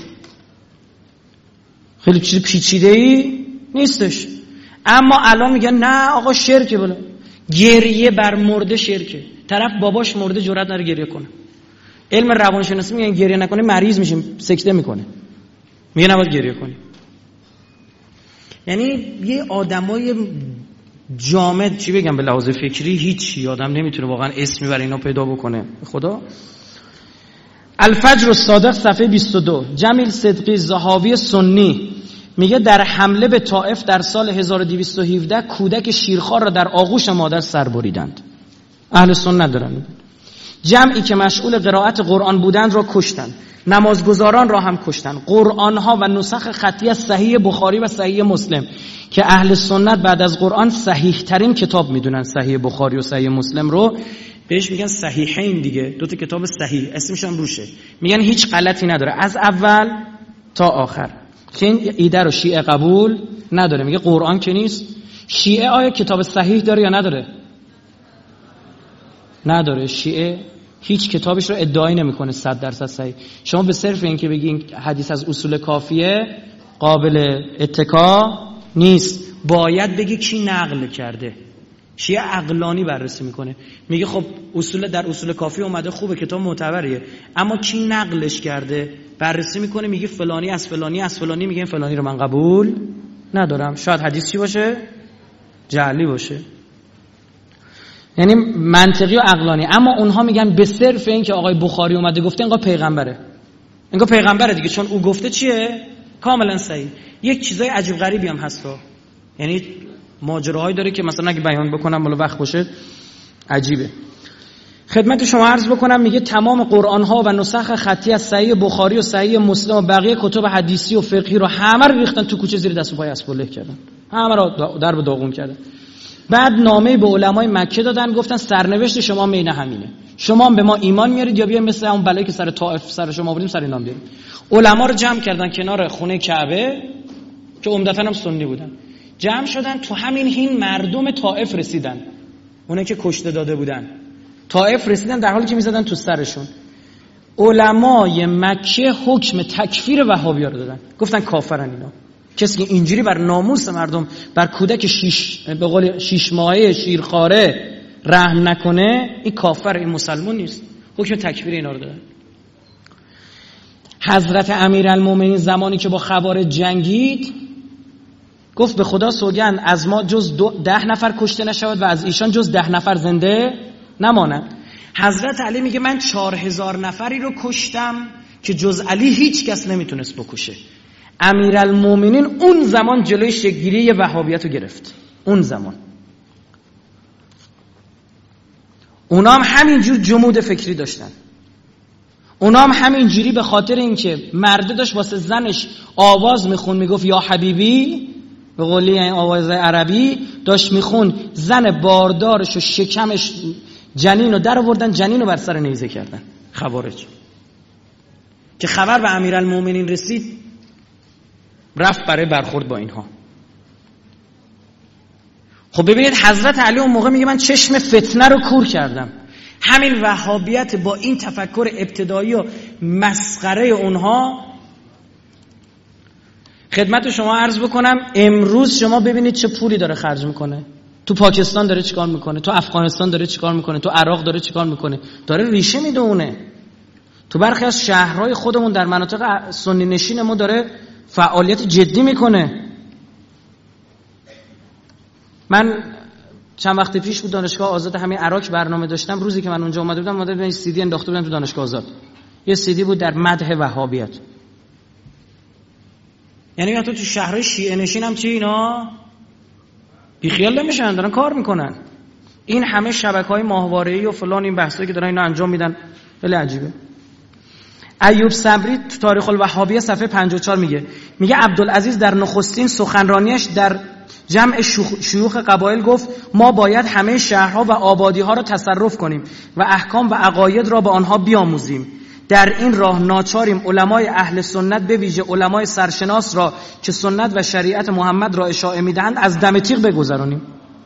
خیلی چیز پیچیده‌ای نیستش. اما الان میگن نه آقا شرکه. بله گریه بر مرده شرکه. طرف باباش مرده جرئت نداره گریه کنه. علم روانشناسی میگه گریه نکنه مریض میشیم، سکته میکنه، میگه نباید گریه کنی. یعنی یه آدمای جامد، چی بگم، به لحاظ فکری هیچی، آدم نمیتونه واقعا اسمی برای اینا پیدا بکنه. خدا. الفجر الصادق صفحه بیست و دو، جمیل صدقی زهاوی سنی میگه در حمله به طائف در سال هزار و دویست و هفده کودک شیرخوار را در آغوش مادر سر بریدند. اهل سنت دارن. جمعی که مشغول قرائت قرآن بودند را کشتند، نمازگزاران را هم کشتند. قرآن ها و نسخ خطی از صحیح بخاری و صحیح مسلم که اهل سنت بعد از قرآن صحیح ترین کتاب میدونن، صحیح بخاری و صحیح مسلم رو بهش میگن صحیحین دیگه، دو تا کتاب صحیح اسمش هم روشه، میگن هیچ غلطی نداره از اول تا آخر. که این ایده رو شیعه قبول نداره، میگه قرآن که نیست. شیعه آیا کتاب صحیح داره یا نداره؟ نداره. شیعه هیچ کتابش رو ادعای نمیکنه صد درصد صحیح. شما به صرف این که بگین حدیث از اصول کافیه قابل اتکا نیست، باید بگی کی نقل کرده. شیعه عقلانی بررسی میکنه، میگه خب اصول در اصول کافی اومده، خوبه، کتاب معتبریه، اما کی نقلش کرده بررسی میکنه، میگه فلانی از فلانی از فلانی، میگه فلانی رو من قبول ندارم. شاید حدیث چی باشه؟ جعلی باشه. یعنی منطقی و عقلانی. اما اونها میگن به صرف این که آقای بخاری اومده گفته انگار پیغمبره، انگار پیغمبره دیگه، چون او گفته چیه کاملا صحیح. یک چیزای عجیب غریبی هم هست، یعنی ماجراهایی داره که مثلا اگه بیان بکنم بالا وقت باشه عجیبه. خدمت شما عرض بکنم، میگه تمام قرآن ها و نسخ خطی از صحیح بخاری و صحیح مسلم و بقیه کتب حدیثی و فقهی رو همه رو ریختن تو کوچه زیر دست و پای اسبالله کردن، همه رو در به داغون کردن. بعد نامه به علمای مکه دادن، گفتن سرنوشت شما مین همینه، شما هم به ما ایمان میارید یا بیا مثل اون بلایی که سر طائف سر شما آوردیم سر اینا هم بیارید. علما رو جمع کردن کنار خونه کعبه که عمدتاً هم سنی بودن، جمع شدن. تو همین حین مردم طائف رسیدن، اونایی که کشته داده بودن طائف رسیدن، در حالی که میزدن تو سرشون. علمای مکه حکم تکفیر وهابی‌ها رو دادن، گفتن کافرن اینا. کسی که اینجوری بر ناموس مردم، بر کودک شیش به قول شیش ماهه شیرخواره رحم نکنه، این کافر، این مسلمان نیست. حکم تکفیر اینا رو دادن. حضرت امیرالمومنین زمانی که با خوارج جنگید گفت به خدا سوگند از ما جز ده نفر کشته نشود و از ایشان جز ده نفر زنده نمانند. حضرت علی میگه من چهار هزار نفری رو کشتم که جز علی هیچ کس نمیتونست بکشه. امیرالمومنین اون زمان جلوی شکل‌گیری وهابیت رو گرفت. اون زمان اونا هم همینجور جمود فکری داشتن، اونا هم همینجوری به خاطر اینکه مرده داشت واسه زنش آواز میخون، میگفت یا حبیبی، به قولی این آواز عربی داشت میخون، زن باردارش و شکمش جنین رو در آوردن، جنین رو بر سر نیزه کردن خوارج. که خبر به امیرالمومنین رسید، رفت برای برخورد با اینها. خب ببینید حضرت علی اون موقع میگه من چشم فتنه رو کور کردم. همین وهابیت با این تفکر ابتدایی و مسخره اونها. خدمت شما عرض بکنم امروز شما ببینید چه پولی داره خرج میکنه. تو پاکستان داره چیکار میکنه، تو افغانستان داره چیکار میکنه، تو عراق داره چیکار میکنه، داره ریشه میدونه. تو برخی از شهرهای خودمون در مناطق سنی نشین ما داره فعالیت جدی میکنه. من چند وقت پیش بود دانشگاه آزاد همین عراق برنامه داشتم، روزی که من اونجا اومده بودم اومده بودم این سی دی انداخته بودم تو دانشگاه آزاد. یه سی دی بود در مدح وهابیت. یعنی حتی تو شهرهای شیعه نشین هم چی اینا بی خیال نمیشن، دارن کار میکنن. این همه شبکه‌های ماهواره‌ای و فلان این بحثایی که دارن اینا انجام میدن خیلی عجیبه. ایوب صبری تو تاریخ الوهابیه صفحه پنجاه و چهار میگه میگه عبدالعزیز در نخستین سخنرانیش در جمع شیوخ قبایل گفت ما باید همه شهرها و آبادی‌ها را تصرف کنیم و احکام و عقاید را به آنها بیاموزیم. در این راه ناچاریم علمای اهل سنت به ویژه علمای سرشناس را که سنت و شریعت محمد را اشاعه می‌دهند از دم تیغ بگذرانیم.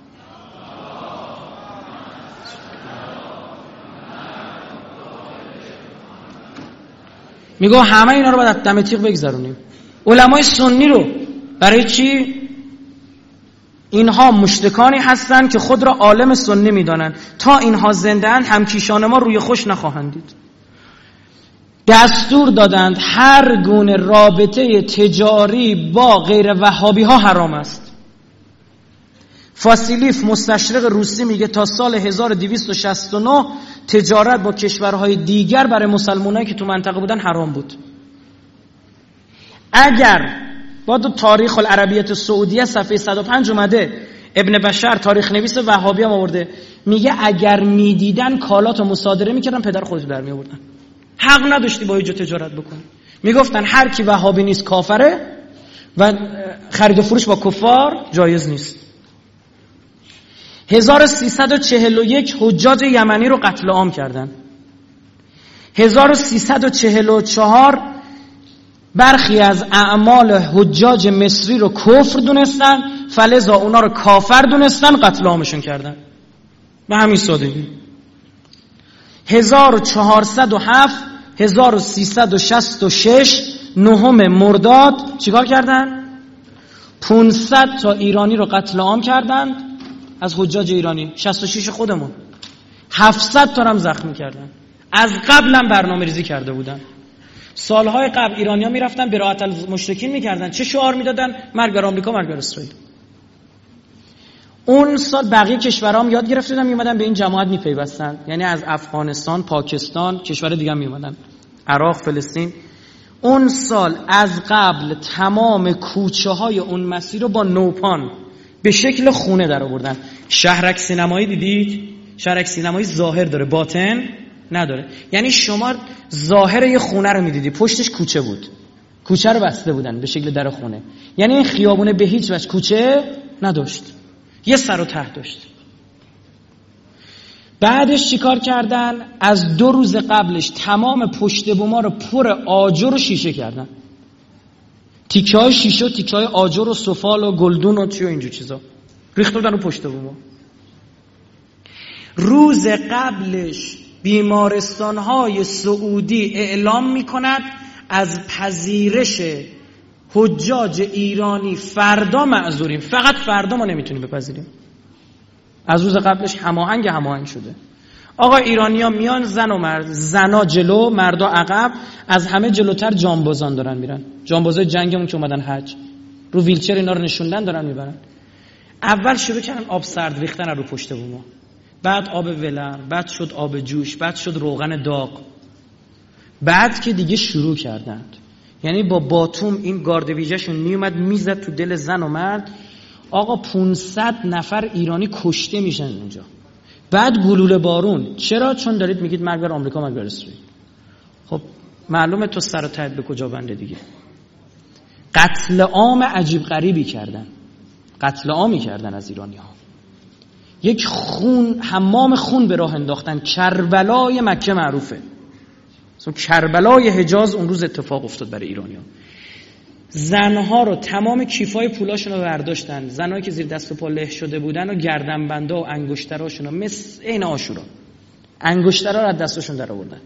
میگه همه اینا رو باید از دم تیغ بگذرونیم. علمای سنی رو برای چی؟ اینها مشرکانی هستند که خود را عالم سنی می‌دانند. تا اینها زنده اند همکیشان ما روی خوش نخواهند دید. دستور دادند هر گونه رابطه تجاری با غیر وهابی ها حرام است. فاسیلیف مستشرق روسی میگه تا سال هزار و دویست و شصت و نه تجارت با کشورهای دیگر برای مسلمانایی که تو منطقه بودن حرام بود. اگر با دو تاریخ العربیت سعودیه صفحه صد و پنج اومده، ابن بشر تاریخ نویس وهابی هم آورده، میگه اگر میدیدن کالاتو مصادره میکردن پدر خودتو در میآوردن. حق نداشتی با اینجا تجارت بکنی. میگفتن هر کی وهابی نیست کافره و خرید و فروش با کفار جایز نیست. هزار و سیصد و چهل و یک حجاج یمنی رو قتل عام کردن. هزار و سیصد و چهل و چهار برخی از اعمال حجاج مصری رو کفر دونستن، فلذا اونا رو کافر دونستن، قتل عامشون کردن. به همین سادگی. هزار و چهارصد و هفت هزار و سیصد و شصت و شش نهم مرداد چیکار کردن؟ پانصد تا ایرانی رو قتل عام کردند از حجاج ایرانی، شصت و شش خودمون. هفتصد تا هم زخمی کردن. از قبل هم برنامه ریزی کرده بودن. سالهای قبل ایرانی‌ها میرفتن براءت المشرکین میکردن. چه شعار میدادن؟ مرگ بر آمریکا، مرگ بر اسرائیل. اون سال بقیه کشورها هم یاد گرفته بودن، میومدن به این جماعت میپیوستن. یعنی از افغانستان، پاکستان، کشور دیگه هم میومدن، عراق، فلسطین. اون سال از قبل تمام کوچه های اون مسیر رو با نوپان به شکل خونه در آوردن. شهرک سینمایی دیدید؟ شهرک سینمایی ظاهر داره، باطن نداره. یعنی شما ظاهر یه خونه رو میدیدی، پشتش کوچه بود، کوچه رو بسته بودن به شکل در خونه. یعنی این خیابونه به هیچ وجه کوچه نداشت، یه سر و ته داشت. بعدش چیکار کردن؟ از دو روز قبلش تمام پشت بوما رو پر آجر و شیشه کردن. تیکه های شیشه و تیکه های آجر و سفال و گلدون و چی و اینجور چیزا ریخته بودن رو پشت بوما. روز قبلش بیمارستان های سعودی اعلام میکند از پذیرش حجاج ایرانی فردا معذوریم، فقط فردا ما نمیتونیم بپذیریم. از روز قبلش هماهنگ هماهنگ شده. آقا ایرانی‌ها میان، زن و مرد، زنا جلو، مردا عقب، از همه جلوتر جانبازان دارن میرن. جانبازای جنگمون که اومدن حج، رو ویلچر اینا رو نشوندن دارن میبرن. اول شروع کردن آب سرد ریختن رو پشت بوما، بعد آب ولر، بعد شد آب جوش، بعد شد روغن داغ. بعد که دیگه شروع کردند، یعنی با باتوم این گارد ویژه‌شون میومد میزد تو دل زن و مرد. آقا پانصد نفر ایرانی کشته میشن اونجا. بعد گلوله بارون. چرا؟ چون دارید میگید مرگ بر آمریکا، مرگ بر اسرائیل. خب معلومه تو سر و ته به کجا بنده دیگه. قتل عام عجیب غریبی کردن، قتل عامی کردن از ایرانی ها. یک خون، حمام خون به راه انداختن. کربلای مکه معروفه، کربلای حجاز اون روز اتفاق افتاد برای ایرانی ها. زنها رو تمام کیفای پولاشون رو برداشتن، زنهایی که زیر دست و پا له شده بودن و گردنبندا و انگشتراشون رو مثل عین عاشورا انگشترا رو از دستشون در آوردن.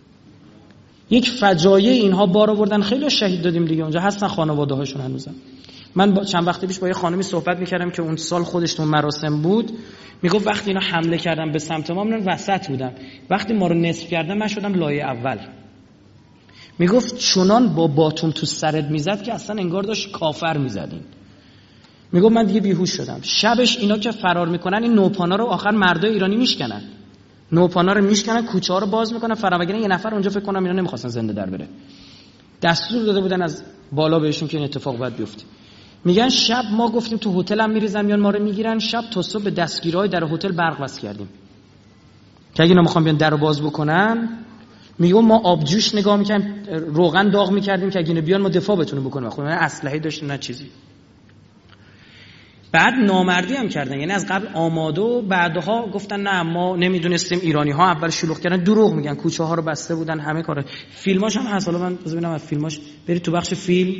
یک فجایع اینها بار آوردن. خیلی شهید دادیم دیگه، اونجا هستن خانواده هاشون هنوزم. من با چند وقت پیش با یه خانمی صحبت میکردم که اون سال خودش تو مراسم بود، میگفت وقتی اینا حمله کردن به سمت ما، من وسط بودم، وقتی ما رو نصف کردن من شدم لایه اول. میگفت چنان با باتوم تو سرت میزد که اصلا انگار داشت کافر میزدین. میگفت من دیگه بیهوش شدم. شبش اینا که فرار میکنن، این نوپانا رو آخر مردای ایرانی میشکنن، نوپانا رو میشکنن، کوچه ها رو باز میکنن، فرامگیرن. یه نفر اونجا فکر کنم اینا نمیخواستن زنده در بره، دستور داده بودن از بالا بهشون که این اتفاق باید بیفته. میگن شب ما گفتیم تو هتل هم میریزن میان ما رو میگیرن. شب تا صبح به دستگیرهای در هتل برق وصل کردیم که اگه اینا میخوان بیان درو باز بکنن. میگم ما آبجوش نگاه میکنیم، روغن داغ میکردیم که اگه بیان ما دفاع بتونیم بکنیم. خب من اسلحه داشتیم نه چیزی. بعد نامردی هم کردن، یعنی از قبل آماده و بعدها گفتن نه ما نمیدونستیم. ایرانی ها اول شلوغ کردن، دروغ میگن، کوچه ها رو بسته بودن، همه کار. فیلماش هم هست، حالا من ببینم از فیلماش. برید تو بخش فیلم،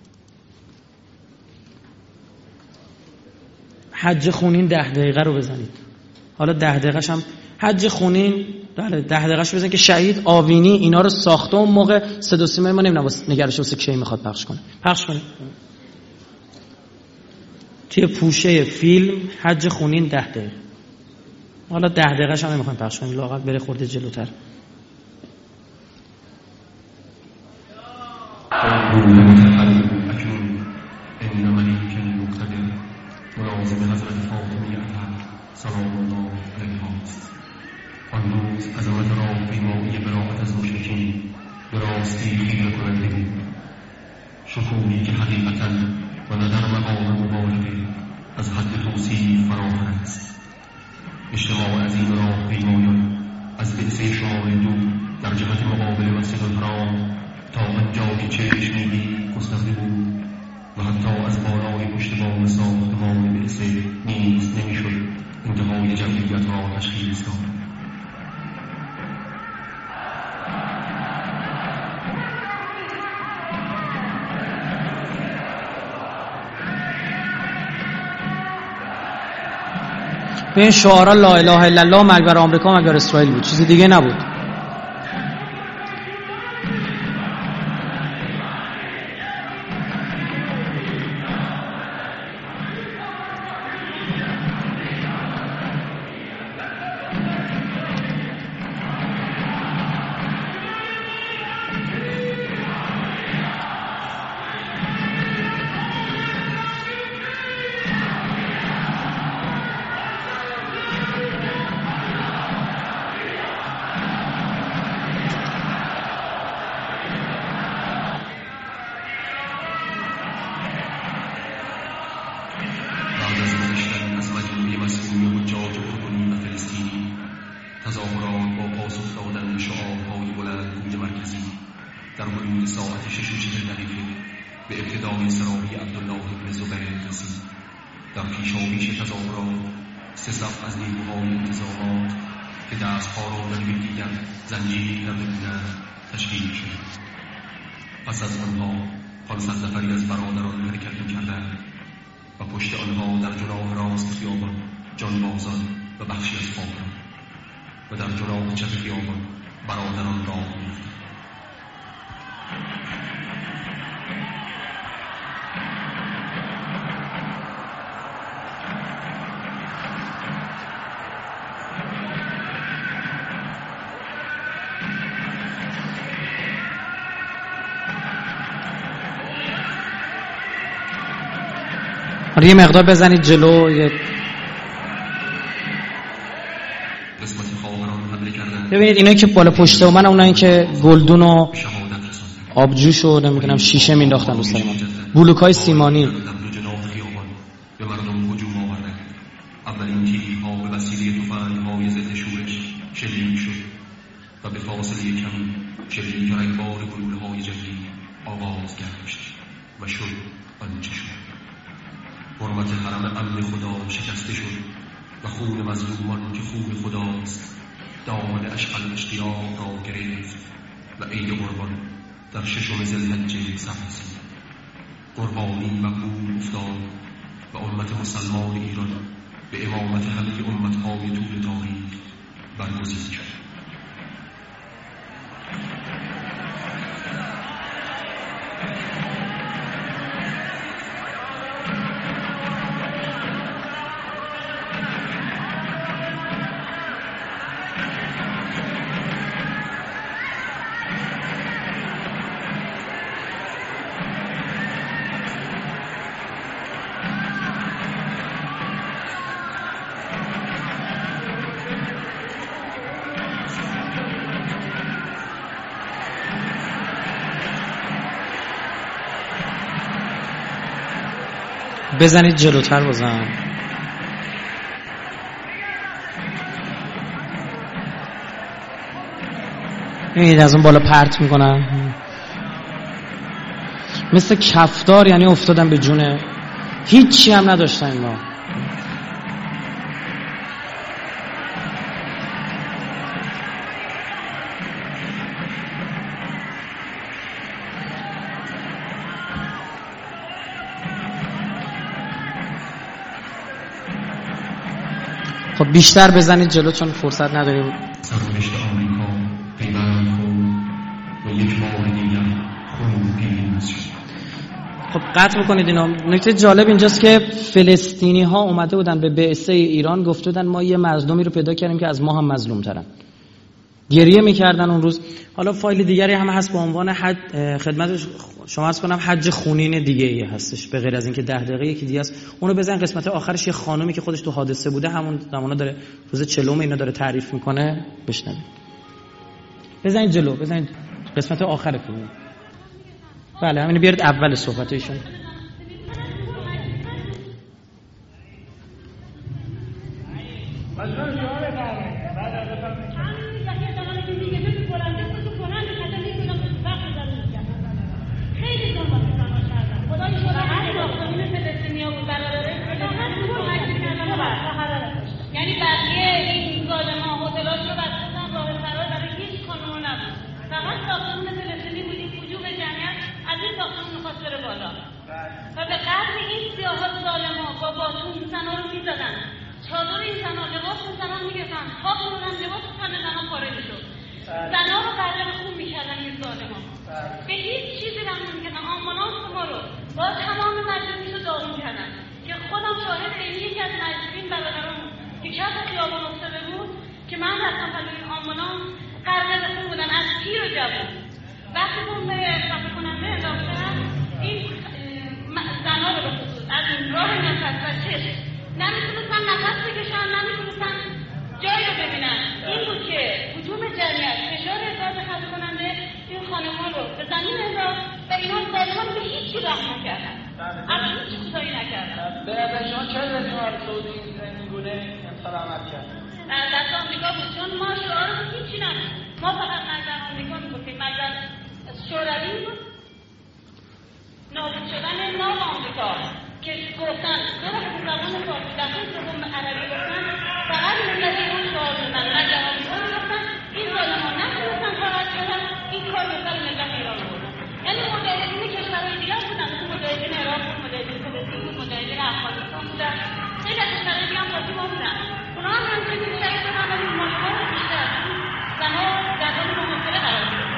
حج خونین ده دقیقه رو بزنید. حالا ده دقیقه‌ش هم حج خونین، بله ده دقیقه‌ش بزنید که شهید آوینی اینا رو ساخته. اون موقع صدا سیمای ما نمیدونم نگرش واسه کی میخواد پخش کنه. پخش کنه. توی پوشه فیلم حج خونین ده دقیقه. حالا ده دقیقه‌ش هم نمیخوایم پخش کنیم، لااقل بره خورده جلوتر. آن روز عظمت را پیمایی براعت از مشرکین به راستی خیره کننده بود، شکوهی که حقیقتا و نه در مقام مبالغه از حد توصیف فراخور است. اجتماع عظیم راه پیمایان از بعثه شمال دو در جهت مقابل مسجد الحرام تا آنجا که چشم می‌دید گسترده بود و حتی از بالای پشت بام ساختمان بعثه نیز نمی‌شد انتهای جمعیت را تشخیص داد. به این شعارا لا اله الا الله مرگ بر آمریکا مرگ بر اسرائیل بود، چیزی دیگه نبود. تظاهرات با پاسخ دادن شعارهای بلند گوی مرکزی در حدود ساعت شش و چهل دقیقه به ابتدای سرای عبدالله بن زبیر رسید. در پیشاپیش تظاهرات سه صف از نیروهای انتظامات که دستها را در یکدیگر زنجیر کرده بودند تشکیل شد. پس از آنها پانصد نفری از برادران حرکت می‌کردند و پشت آنها در جناح راست خیابان جانبازان و بخشی از فاقران و در جناح چپ خیابان برادران راه می‌افتادند. یه مقدار بزنید جلو. یه ببینید اینایی که بالا پشته و من، اونایی که گلدون و آبجوش و نمیدونم شیشه مینداختن رو سر من، بلوکای سیمانی. به مردم هجوم آوردند. اولین تیرها به وسیله تفنگ‌های ضد شورش شلیک شد و به فاصله کمی شلیک رگبار گلوله‌های جنگی آغاز گشت و شد آنچه شد. حرمت حرم امن خدا شکسته شد و خون مظلومان که خون خداست دامن اشغال اشتیاق را گرفت و عید قربان در ششم ذوالحجه سررسید. قربانی مقبول افتاد و امت مسلمان ایران به امامت همه امت‌های طول تاریخ برگزیده شد. بزنید جلوتر بازم. این از اون بالا پرت میکنن مثل کفدار، یعنی افتادن به جونه، هیچی هم نداشتن اینا. خب بیشتر بزنید جلو چون فرصت نداریم. سرنوشت آمریکا پیوند خود و یک بار دیگر خون پیروز شد. خب قطع میکنید اینا. نکته جالب اینجاست که فلسطینی ها اومده بودن به بعثه ایران، گفته بودن ما یه مظلومی رو پیدا کردیم که از ما هم مظلوم ترن. گریه میکردن اون روز. حالا فایل دیگری هم هست با عنوان حج، خدمت شما عرض کنم حج خونین دیگه ای هستش، به غیر از اینکه ده دقیقه یکی دیگه است. اونو بزن قسمت آخرش یه خانومی که خودش تو حادثه بوده همون زمانه داره روز چلوم اینا داره تعریف میکنه، بشنوید. بزنید جلو، بزنید قسمت آخر فیلم. بله همین بیارید اول صحبت ایشون. یعنی بقیه این ظالمان هتل‌ها رو بستن، راه فرار برای هیچ قانون نبود. فقط ساختمون فلسطینی بودیم، هجوم جمعیت از این ساختمون می‌خواست بره بالا و به قتل این سیاها ظالما با باتون زن‌ها رو می‌زدن، چادر این زن‌ها، لباس این زن‌ها می‌گرفتن، خواب می‌بردن، لباس تن زن‌ها پاره می‌شد، زن‌ها رو غرق خون می‌کردن این ظالما. به هیچ چیزی رحم نمی‌کردن. آمبولانس ما رو با تمام مجلسش داغون کردن که خودم شاهد عینی یکی از مجلسین برادرام که کف خیابان افتاده بود که من رفتم پلوی آمبولانس غرق خون بودن از پیر و جوان. وقتی اون به صفحه کننده انداختن این زنها رو به خصوص از این راه نفس و چشم نمیتونستن نفس بکشن، نمیتونستن جایی رو ببینن. این بود که هجوم جمعیت، فشار احساس خفه کننده این خانم‌ها رو به زمین انداخت و اینا ظالمان به هیچی رحم نکردن، از هیچ کوتاهی نکردن. به نظر شما چرا رژیم آل سعودی این گونه امسال عمل کرد؟ دست آمریکا بود، چون ما شعارمون هیچی نبود. ما فقط نظر آمریکا میگفتیم، نظر شوروی بود، نابود شدن نام آمریکا که گفتن دو وقت زبان فارسی دفعه سوم عربی گفتن، فقط ملت اون شعار دادن، نظر آمریکا میگفتن این ظالمان نتونستن فقط کردن این کار به سر ملت ایران بود. یعنی مجاهدین کشورهای دیگر بودن، مثل مجاهدین عراق بود، مجاهدین فلسطین بود، مجاهدین افغانستان بودن، خیلی از کشورهای دیگه هم با ما بودن. اونا هم همچنین بیشتری بودن ولی ماجرا بیشتر زنها در حال محاصره قرار گرفتن.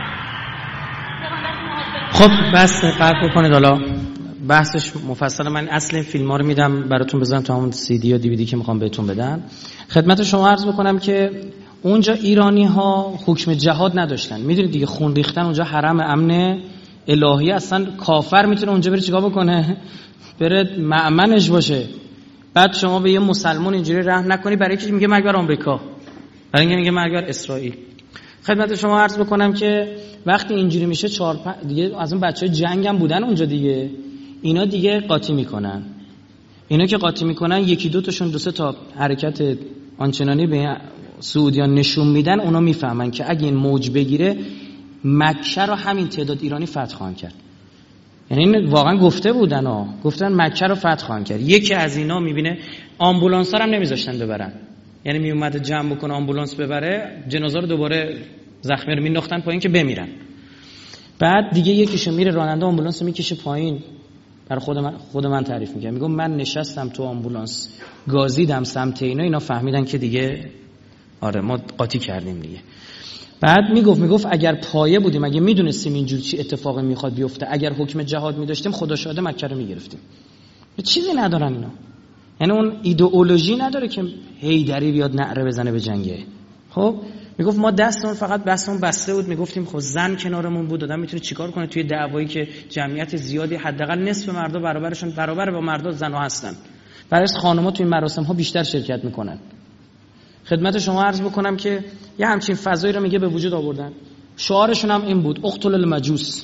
خب بس فرق بکنید. حالا بحثش مفصل، من اصل این فیلم ها رو میدم براتون بزنم تو همون سی دی یا دی وی دی که میخوام بهتون بدم. خدمت شما عرض بکنم که اونجا ایرانی ها حکم جهاد نداشتن. میدونید دیگه خون ریختن اونجا حرم امن الهی، اصلا کافر میتونه اونجا بره چیکار بکنه؟ بره مأمنش باشه. بعد شما به یه مسلمان اینجوری رحم نکنی برای اینکه میگه مرگ بر آمریکا، برای اینکه میگه مرگ بر اسرائیل. خدمت شما عرض بکنم که وقتی اینجوری میشه چهار پ... دیگه از اون بچهای جنگ هم بودن اونجا دیگه، اینا دیگه قاطی میکنن. اینا که قاطی میکنن یکی دو تاشون دو سه تا حرکت آنچنانی به سعودیان نشون میدن، اونا میفهمن که اگه این موج بگیره مکه رو همین تعداد ایرانی فتح خواهند کرد. یعنی این واقعا گفته بودن ها، گفتن مکه رو فتح خواهند کرد. یکی از اینا میبینه آمبولانس ها هم نمیذاشتن ببرن، یعنی میومد جمع بکنه آمبولانس ببره، جنازه رو دوباره زخمی رو مینداختن پایین که بمیرن. بعد دیگه یکیشو میره راننده آمبولانس رو میکشه پایین، برای خود من خود من تعریف میگم، میگم من نشستم تو آمبولانس گازیدم سمت اینا، اینا فهمیدن که دیگه آره ما قاطی کردیم دیگه. بعد میگفت میگفت اگر پایه بودیم، اگه میدونستیم اینجور چی اتفاقی میخواد بیفته، اگر حکم جهاد میداشتیم خدا شاهده مکه رو میگرفتیم. چیزی ندارن اینا، یعنی اون ایدئولوژی نداره که هیدری بیاد نعره بزنه به جنگه. خب میگفت ما دستمون فقط بسمون بسته بود، میگفتیم خب زن کنارمون بود، آدم میتونه چیکار کنه توی دعوایی که جمعیت زیادی، حداقل نصف مردا برابرشون برابر با مردا زنا هستن، برای خانم‌ها توی مراسم ها بیشتر شرکت میکنن. خدمت شما عرض بکنم که یه همچین فضایی رو میگه به وجود آوردن. شعارشون هم این بود اقتل المجوس،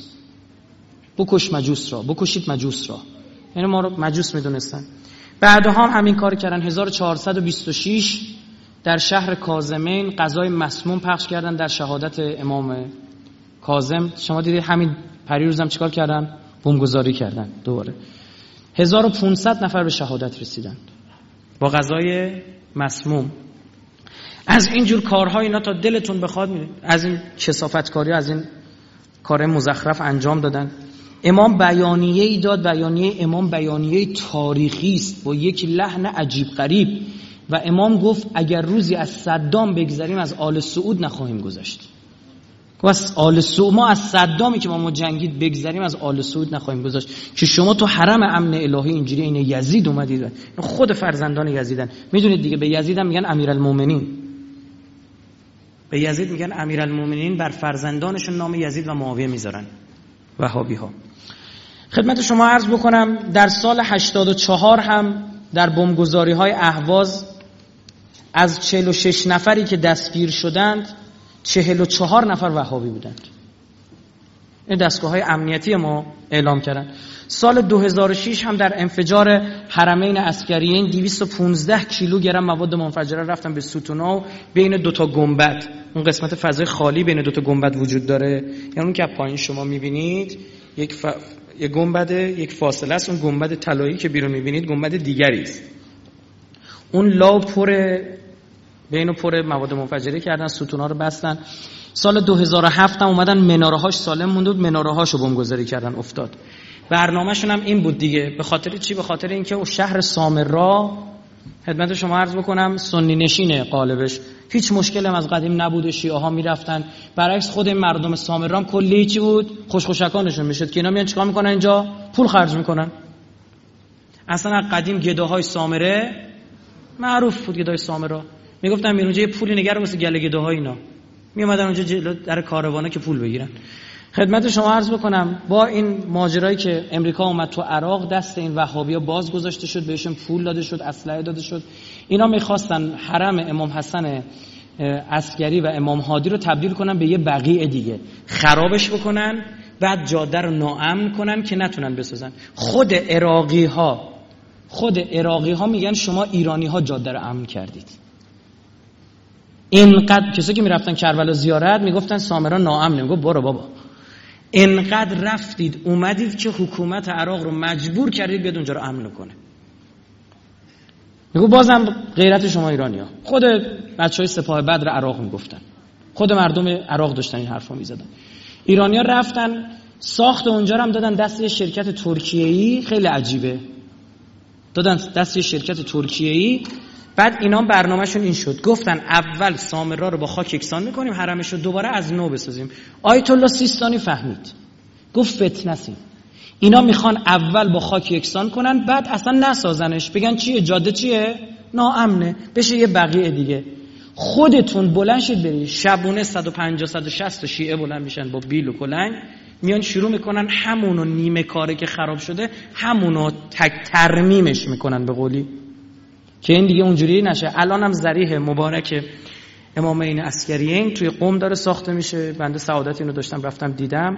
بکش مجوس را، بکشید مجوس را، یعنی ما رو مجوس میدونستن. بعدها هم همین کار کردن. هزار و چهارصد و بیست و شش در شهر کاظمین غذای مسموم پخش کردن در شهادت امام کاظم. شما دیدید همین پریروز هم چیکار کردن؟ بمبگذاری کردن دوباره. هزار و پانصد نفر به شهادت رسیدن با غذای مسموم. از این جور کارها اینا تا دلتون بخواد از این کثافتکاری، از این کار مزخرف انجام دادن. امام بیانیه ای داد، بیانیه امام بیانیه تاریخی است با یک لحن عجیب غریب، و امام گفت اگر روزی از صدام بگذریم از آل سعود نخواهیم گذشت. و از آل سعود، ما از صدامی که با ما جنگید بگذریم از آل سعود نخواهیم گذاشت که شما تو حرم امن الهی اینجوری این یزید اومدید. خود فرزندان یزیدن. میدونید دیگه به یزید هم میگن امیرالمومنین. به یزید میگن امیرالمومنین، بر فرزندانشون نام یزید و معاویه میذارن وهابی ها. خدمت شما عرض بکنم در سال هشتاد و چهار هم در بمبگذاری های اهواز از چهل و شش نفری که دستگیر شدند چهل و چهار نفر وهابی بودند. این دستگاه های امنیتی ما اعلام کردن. سال دو هزار و شش هم در انفجار حرمین عسکریین دویست و پانزده کیلوگرم مواد منفجره رفتن به ستونا و بین دوتا گنبد، اون قسمت فضای خالی بین دوتا گنبد وجود داره، یعنی اون که پایین شما میبینید یک ف... یک گنبد یک فاصله است، اون گنبد طلایی که بیرون میبینید گنبد دیگری است. اون لا پر بینو پر مواد منفجره کردن، ستونا رو بستن. سال دو هزار و هفت هم اومدن مناره‌هاش سالم مونده بود، مناره‌هاشو بمبگذاری کردن افتاد. برنامه‌شون هم این بود دیگه. به خاطر چی؟ به خاطر اینکه اون شهر سامرا خدمت شما عرض بکنم سنی نشینه قالبش، هیچ مشکلی هم از قدیم نبوده، شیعه‌ها میرفتن. برعکس خود این مردم سامرا هم کلی چی بود؟ خوشخوشکانشون میشد که اینا میان چیکار میکنن اینجا؟ پول خرج میکنن. اصلا از قدیم گداهای سامره معروف بود. گدای سامرا میگفتن میرن اونجا یه پولی نگره واسه گله گداها، اینا می اومدن اونجا جلو در کاروانا که پول بگیرن. خدمت شما عرض بکنم با این ماجرایی که امریکا اومد تو عراق دست این وهابیا باز گذاشته شد، بهشون پول داده شد، اسلحه داده شد. اینا میخواستن حرم امام حسن عسکری و امام هادی رو تبدیل کنن به یه بقیع دیگه، خرابش بکنن، بعد جاده رو ناامن کنن که نتونن بسازن. خود عراقی ها خود عراقی ها میگن شما ایرانی ها جاده رو امن کردید. اینقدر کسی که میرفتن کربلا زیارت میگفتن سامرا ناامنه، میگفت برو بابا. اینقدر رفتید اومدید که حکومت عراق رو مجبور کردید بیاد اونجا رو امن کنه. میگو بازم غیرت شما ایرانی‌ها. خود بچهای سپاه بدر عراق میگفتن، خود مردم عراق داشتن این حرفا میزدن. ایرانی‌ها رفتن ساخت اونجا رو هم دادن دست یه شرکت ترکیه‌ای، خیلی عجیبه، دادن دست یه شرکت ترکیه‌ای. بعد اینا برنامه‌شون این شد، گفتن اول سامرا رو با خاک یکسان می‌کنیم، حرمش رو دوباره از نو بسازیم. آیت الله سیستانی فهمید، گفت فتنه‌سیم. اینا میخوان اول با خاک یکسان کنن، بعد اصلا نسازنش، بگن چیه جاده چیه ناامنه، بشه یه بقیه دیگه. خودتون بلند شید برید شبونه صد و پنجاه صد و شصت شیعه بلند میشن با بیل و کلنگ، میان شروع میکنن همونو نیمه کاره که خراب شده همونو تک ترمیمش میکنن به قولی، که این دیگه اونجوری نشه. الان هم ضریح مبارک امامین عسکریین توی قم داره ساخته میشه. بنده سعادت اینو داشتم رفتم دیدم.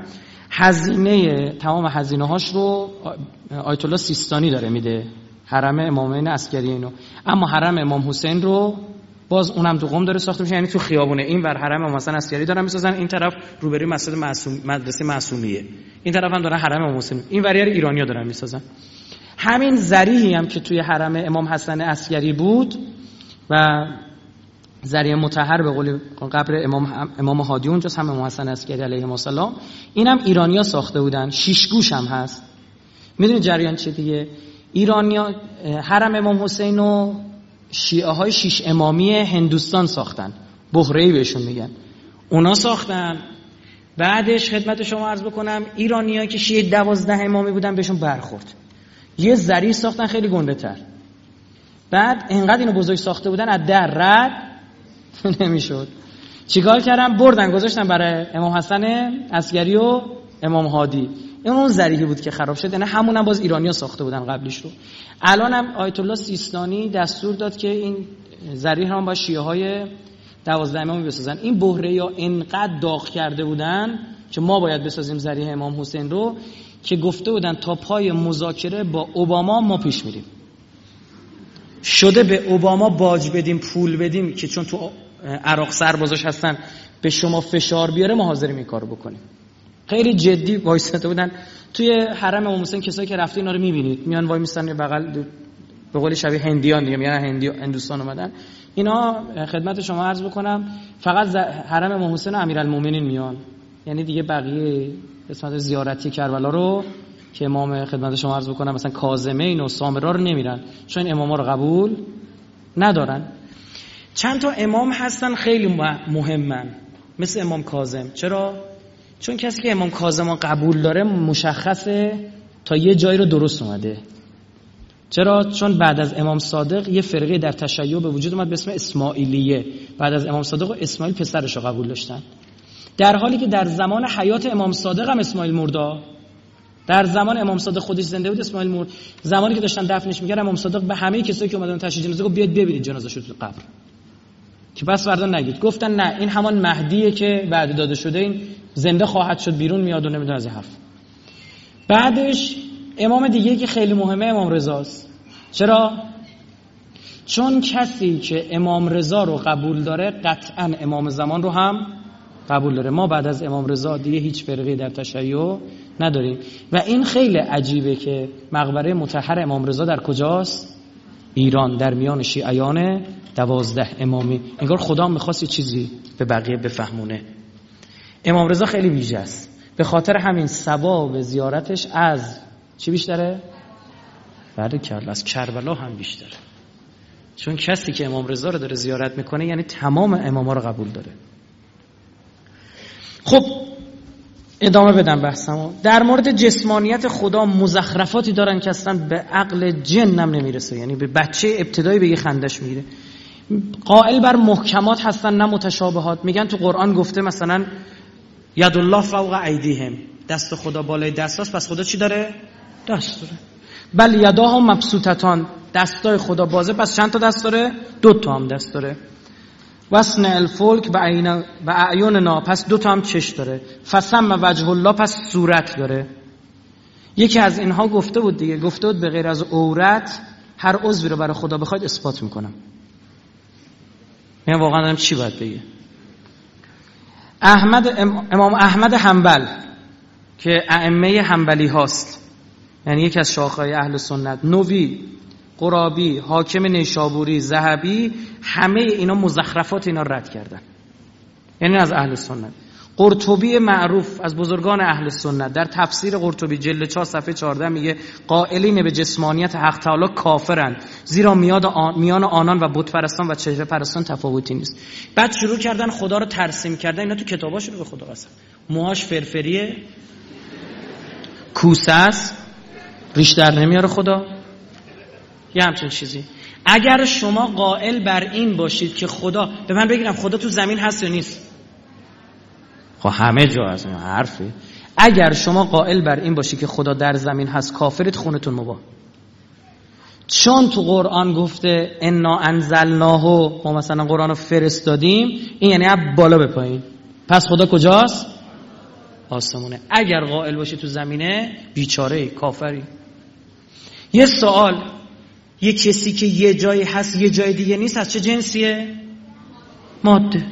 هزینه تمام هزینه هاش رو آیت الله سیستانی داره میده، حرم امامین عسکریین رو. اما حرم امام حسین رو باز اونم تو قم داره ساخته میشه، یعنی تو خیابونه این ور حرم امام حسین عسکری دارن میسازن، این طرف روبروی مسجد معصوم مدرسه معصومیه، این طرف هم دارن حرم امام حسین، این ور ایرانی‌ها دارن میسازن. همین ذریحی هم که توی حرم امام حسن عسکری بود و ذریع مطهر به قول قبر امام امام هادی اونجاست، هم امام حسن عسکری علیه السلام، اینم ایرانی‌ها ساخته بودن. شیش گوش هم هست. میدونید جریان چه دیگه؟ ایرانی‌ها حرم امام حسین و شیعه های شیش امامی هندوستان ساختن، بحره‌ای بهشون میگن، اونا ساختن. بعدش خدمت شما عرض بکنم ایرانی‌ها که شیعه دوازده امامی بودن بهشون برخورد، یه ذریع ساختن خیلی گنده تر. بعد اینقدر اینو بزرگ ساخته بودن از در رد نمیشد، چیکار کردن؟ بردن گذاشتن برای امام حسن عسکری و امام هادی. این اون ذریعی بود که خراب شد، یعنی همون هم باز ایرانی‌ها ساخته بودن قبلیش رو. الان هم آیت الله سیستانی دستور داد که این ذریع هم با شیعه‌های دوازده امامی بسازن. این بحره‌ها اینقدر داغ کرده بودن که ما باید بسازیم ذریع امام حسین رو، که گفته بودن تا پای مذاکره با اوباما ما پیش میریم. شده به اوباما باج بدیم، پول بدیم که چون تو عراق سربازاش هستن به شما فشار بیاره، ما حاضریم این کارو بکنیم. خیلی جدی وایساده بودن. توی حرم امام حسین کسایی که رفته اینا رو میبینید، میان وای میستن بغل، به قول شبیه هندیان دیگه، میگن هندی هندوستان اومدن. اینا خدمت شما عرض بکنم فقط حرم امام حسین و امیرالمومنین میان، یعنی دیگه بقیه قسمت زیارتی کربلا رو که امام خدمت شما عرض بکنم مثلا کاظمین و سامرا رو نمیرن، چون اماما رو قبول ندارن. چند تا امام هستن خیلی مهمن. مثل امام کاظم. چرا؟ چون کسی که امام کاظم رو قبول داره مشخصه تا یه جایی رو درست اومده. چرا؟ چون بعد از امام صادق یه فرقه در تشیع به وجود اومد به اسم اسماعیلیه. بعد از امام صادق و اسماعیل پسرش رو قبول داشتن، در حالی که در زمان حیات امام صادق هم اسماعیل مردا. در زمان امام صادق خودش زنده بود اسماعیل مرد. زمانی که داشتن دفنش می‌کردن امام صادق به همه کسایی که اومدن تشییع جنازه گفت بیاید ببینید جنازه‌شو تو قبر، که پس فردا نگید. گفتن نه، این همان مهدیه که وعده داده شده، این زنده خواهد شد، بیرون میاد و نمیدونه از این حرف. بعدش امام دیگه که خیلی مهمه امام رضاست. چرا؟ چون کسی که امام رضا رو قبول داره قطعا امام زمان رو هم قبول داره. ما بعد از امام رضا دیگه هیچ فرقی در تشیع نداریم و این خیلی عجیبه که مقبره مطهر امام رضا در کجاست؟ ایران، در میان شیعیان دوازده امامی. انگار خدا میخواست یه چیزی به بقیه بفهمونه. امام رضا خیلی ویژه است، به خاطر همین ثواب زیارتش از چی بیشتره؟ بعد کربلا، از کربلا هم بیشتره. چون کسی که امام رضا رو داره زیارت میکنه یعنی تمام اماما رو قبول داره. خب ادامه بدم بحثمو. در مورد جسمانیت خدا مزخرفاتی دارن که اصلا به عقل جنم نمیرسه، یعنی به بچه ابتدایی بگی خندش میگیره. قائل بر محکمات هستن نه متشابهات. میگن تو قرآن گفته مثلا ید الله فوق ایدیهم، دست خدا بالای دستاست، پس خدا چی داره؟ دست داره. بل یداه مبسوطتان، دستای خدا بازه، پس چند تا دست داره؟ دو تا هم دست داره. وسن الفلک و اعیننا، پس دو تا هم چش داره. فسم وجه الله، پس صورت داره. یکی از اینها گفته بود دیگه، گفته بود به غیر از عورت هر عضوی رو برای خدا بخواید اثبات میکنم. من واقعا دارم چی باید بگه؟ احمد امام احمد حنبل که ائمه حنبلی هاست، یعنی یکی از شاخه‌های اهل سنت، نووی، قرابی، حاکم نیشابوری، ذهبی، همه اینا مزخرفات اینا رد کردن، یعنی از اهل سنت. قرطبی معروف از بزرگان اهل سنت در تفسیر قرطبی جلد چهار صفحه چهارده میگه قائلین به جسمانیت حق تعالی کافرند، زیرا میاد آن میان آنان و بت پرستان و چهره پرستان تفاوتی نیست. بعد شروع کردن خدا رو ترسیم کردن. اینا تو کتاباشون به خدا قسم، موهاش فرفریه، کوسه است، ریش در نمیاره خدا، یه همچین چیزی. اگر شما قائل بر این باشید که خدا، به من بگیرم خدا تو زمین هست یا نیست؟ خب همه جا هست، حرفی. اگر شما قائل بر این باشید که خدا در زمین هست، کافرت، خونتون مباه. چون تو قرآن گفته انا انزلناه، ما مثلا قرآن رو فرستادیم، این یعنی از بالا به پایین. پس خدا کجاست؟ آسمونه. اگر قائل باشی تو زمینه، بیچاره، کافری. یه سوال، یه کسی که یه جایی هست یه جای دیگه نیست، از چه جنسیه؟ ماده.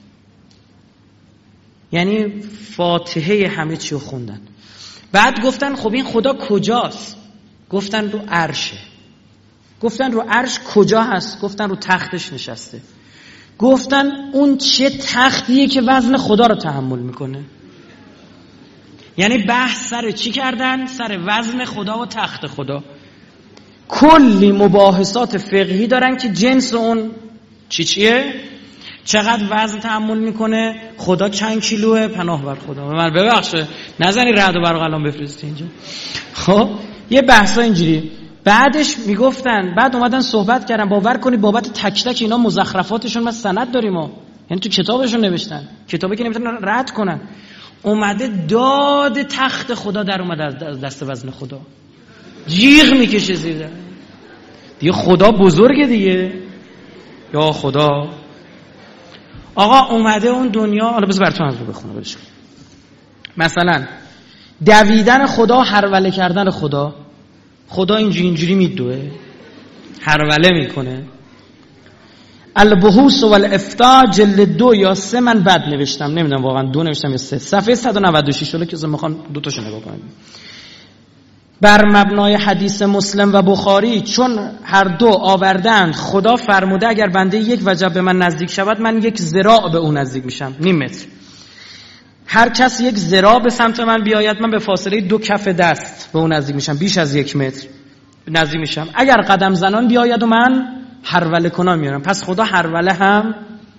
یعنی فاتحه همه چی رو خوندن. بعد گفتن خب این خدا کجاست؟ گفتن رو عرشه. گفتن رو عرش کجا هست؟ گفتن رو تختش نشسته. گفتن اون چه تختیه که وزن خدا رو تحمل میکنه؟ یعنی بحث سر چی کردن؟ سر وزن خدا و تخت خدا. کلی مباحثات فقهی دارن که جنس اون چی چیه؟ چقدر وزن تحمل میکنه؟ خدا چند کیلوه؟ پناه بر خدا. من ببخشه نزنی رعد و برق الان بفرستی اینجا. خب یه بحثا اینجوری. بعدش میگفتن، بعد اومدن صحبت کردن، باور کنی بابت تک تک اینا مزخرفاتشون ما سند داریم ما. یعنی تو کتابشون نوشتن، کتابی که نمیتونن رد کنن. اومده داد تخت خدا در اومده از دست وزن خدا. جیغ میکشه زیر. دیگه خدا بزرگه دیگه. یا خدا. آقا اومده اون دنیا، حالا بذار براتون از رو بخونه برش. مثلا دویدن خدا، هروله کردن خدا. خدا اینجوری اینجوری میدوه، هروله میکنه. البحوث والافتاء جلد دو یا سه، من بد نوشتم نمیدونم واقعا دو نوشتم یا سه، صفحه صد و نود و شش. حالا که میخوان دو تاشو نگاه کنیم. بر مبنای حدیث مسلم و بخاری چون هر دو آوردند خدا فرموده اگر بنده یک وجب به من نزدیک شود من یک ذراع به اون نزدیک میشم، نیم متر. هر کس یک ذراع به سمت من بیاید من به فاصله دو کف دست به اون نزدیک میشم، بیش از یک متر نزدیک میشم. اگر قدم زنان بیاید و من هروله کنان میارم. پس خدا هروله هم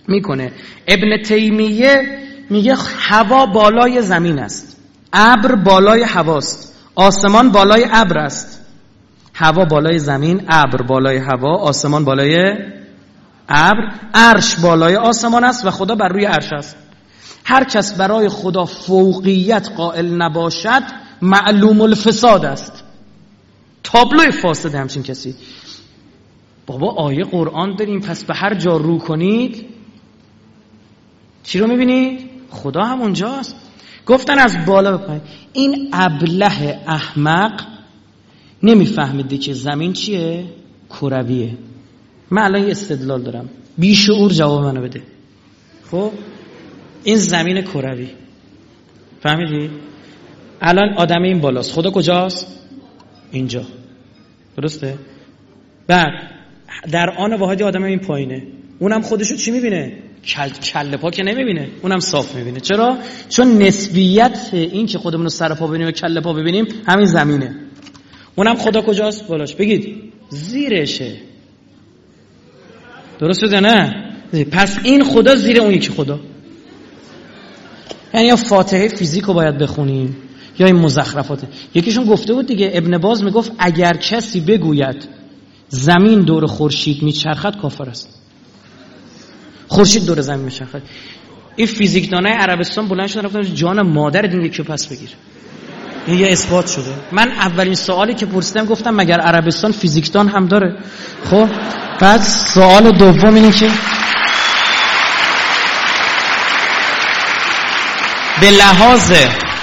میکنه. ابن تیمیه میگه هوا بالای زمین است، ابر بالای هواست، آسمان بالای ابر است. هوا بالای زمین، ابر بالای هوا، آسمان بالای ابر، عرش بالای آسمان است و خدا بر روی عرش است. هر کس برای خدا فوقیت قائل نباشد معلوم الفساد است. تابلوی فاسد همچین کسی. بابا آیه قرآن داریم، پس به هر جا رو کنید چی رو میبینید؟ خدا هم اونجاست. گفتن از بالا به پایین. این ابله احمق نمیفهمیده که زمین چیه؟ کرویه. من الان یه استدلال دارم، بی شعور جواب منو بده. خب این زمین کروی، فهمیدی؟ الان آدم این بالاست، خدا کجاست؟ اینجا، درسته؟ بعد در آن واحدی آدم این پایینه، اونم خودشو چی میبینه؟ کل کله پا که نمیبینه، اونم صاف میبینه. چرا؟ چون نسبیت این که خودمون رو سر پا ببینیم و کله پا ببینیم همین زمینه. اونم خدا کجاست؟ بالاش. بگید زیرشه. درست شده نه؟ پس این خدا زیر اون یکی خدا. یعنی یا فاتحه فیزیک رو باید بخونیم یا این مزخرفاته. یکیشون گفته بود دیگه، ابن باز میگفت اگر کسی بگوید زمین دور خورشید میچرخد کافر است. خورشید دور زمین میچرخد. این فیزیکدانای عربستان بلند شدن رفتن جان مادر این یکی رو پس بگیر. این یه اثبات شده. من اولین سوالی که پرسیدم گفتم مگر عربستان فیزیکدان هم داره؟ خب بعد سوال دوم اینه که به لحاظ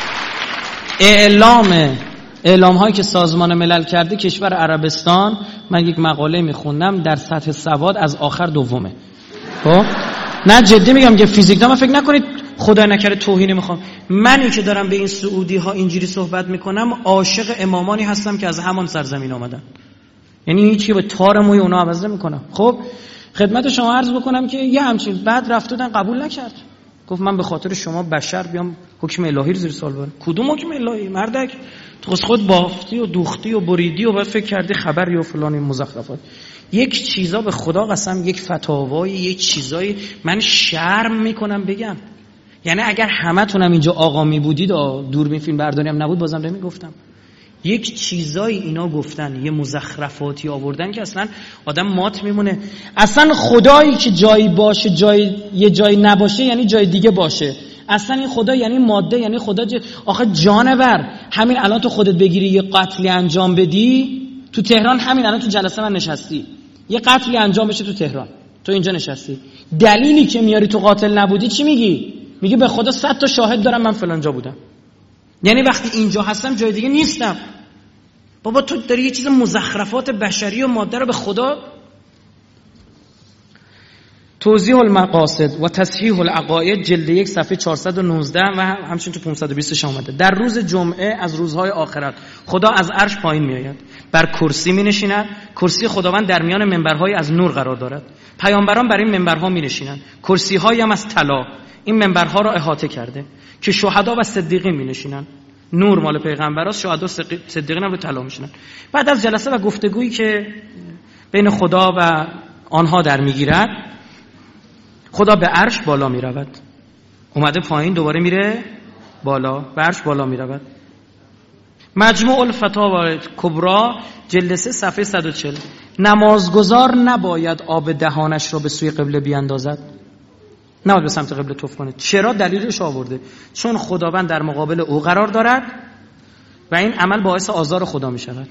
اعلام اعلام هایی که سازمان ملل کرده کشور عربستان، من یک مقاله میخوندم در سطح سواد از آخر دومه. خب نه جدی میگم که فیزیکدان، من فکر نکنید خدا نکره توهین میخوام. منی که دارم به این سعودی ها اینجوری صحبت میکنم عاشق امامانی هستم که از همان سرزمین آمدن، یعنی هیچی به تار موی اونا عوض نمیکنم. خب خدمت شما عرض بکنم که یه همچین بعد رفتودن قبول نکرد، گفت من به خاطر شما بشر بیام حکم الهی رو زیر سوال ببرم. کدوم حکم الهی مردک؟ تو خود بافتی و دوختی و بریدی و بعد فکر کردی خبری و فلان مزخرفات. یک چیزا به خدا قسم، یک فتاوای، یک چیزایی من شرم میکنم بگم. یعنی اگر همتونم اینجا آقا می بودید و دوربین فیلم برداری هم نبود بازم نمیگفتم. یک چیزایی اینا گفتن، یه مزخرفاتی آوردن که اصلا آدم مات میمونه. اصلا خدایی که جایی باشه جای یه جایی نباشه یعنی جای دیگه باشه. اصلا این خدا یعنی ماده، یعنی خدا ج... آخه جانور. همین الان تو خودت بگیری یه قتلی انجام بدی تو تهران، همین الان تو جلسه من نشستی یه قتلی انجام بشه تو تهران، تو اینجا نشستی، دلیلی که میاری تو قاتل نبودی چی میگی؟ میگی به خدا صد تا شاهد دارم من فلان جا بودم. یعنی وقتی اینجا هستم جای دیگه نیستم. بابا تو داری یه چیز مزخرفات بشری و ماده رو به خدا. توضیح المقاصد و تصحیح العقاید جلد یک صفحه چهارصد و نوزده و همچنین تو پانصد و بیست آمده. در روز جمعه از روزهای آخرت خدا از عرش پایین می آید، بر کرسی می نشیند. کرسی خداوند در میان منبرهای از نور قرار دارد. پیامبران بر این منبرها می نشینند. کرسی هایی هم از طلا این منبرها را احاطه کرده که شهدا و صدیقین می نشینند. نور مال پیغمبراست، شهدا و صدیقین هم رو طلا میشینن. بعد از جلسه و گفتگویی که بین خدا و آنها در میگیرد، خدا به عرش بالا می رود، اومده پایین دوباره میره بالا، به عرش بالا می رود. مجموع الفتاوی کبرا جلد سه صفحه صد و چهل. نمازگزار نباید آب دهانش را به سوی قبله بیاندازد، نباید به سمت قبله تف کنه. چرا؟ دلیلش آورده، چون خداوند در مقابل او قرار دارد و این عمل باعث آزار خدا می شود.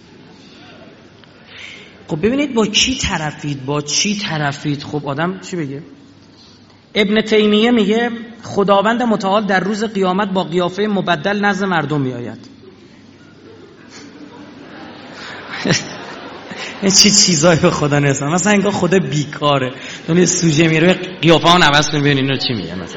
خب ببینید با کی طرفید، با چی طرفید؟ خب آدم چی بگه؟ ابن تیمیه میگه خداوند متعال در روز قیامت با قیافه مبدل نزد مردم می آید. چی چیزایی به خدا نرسن، مثلا انگار خدا بیکاره، اون سوژه میره قیافه اون عوض کنه ببینین اینا چی میگن. مثلا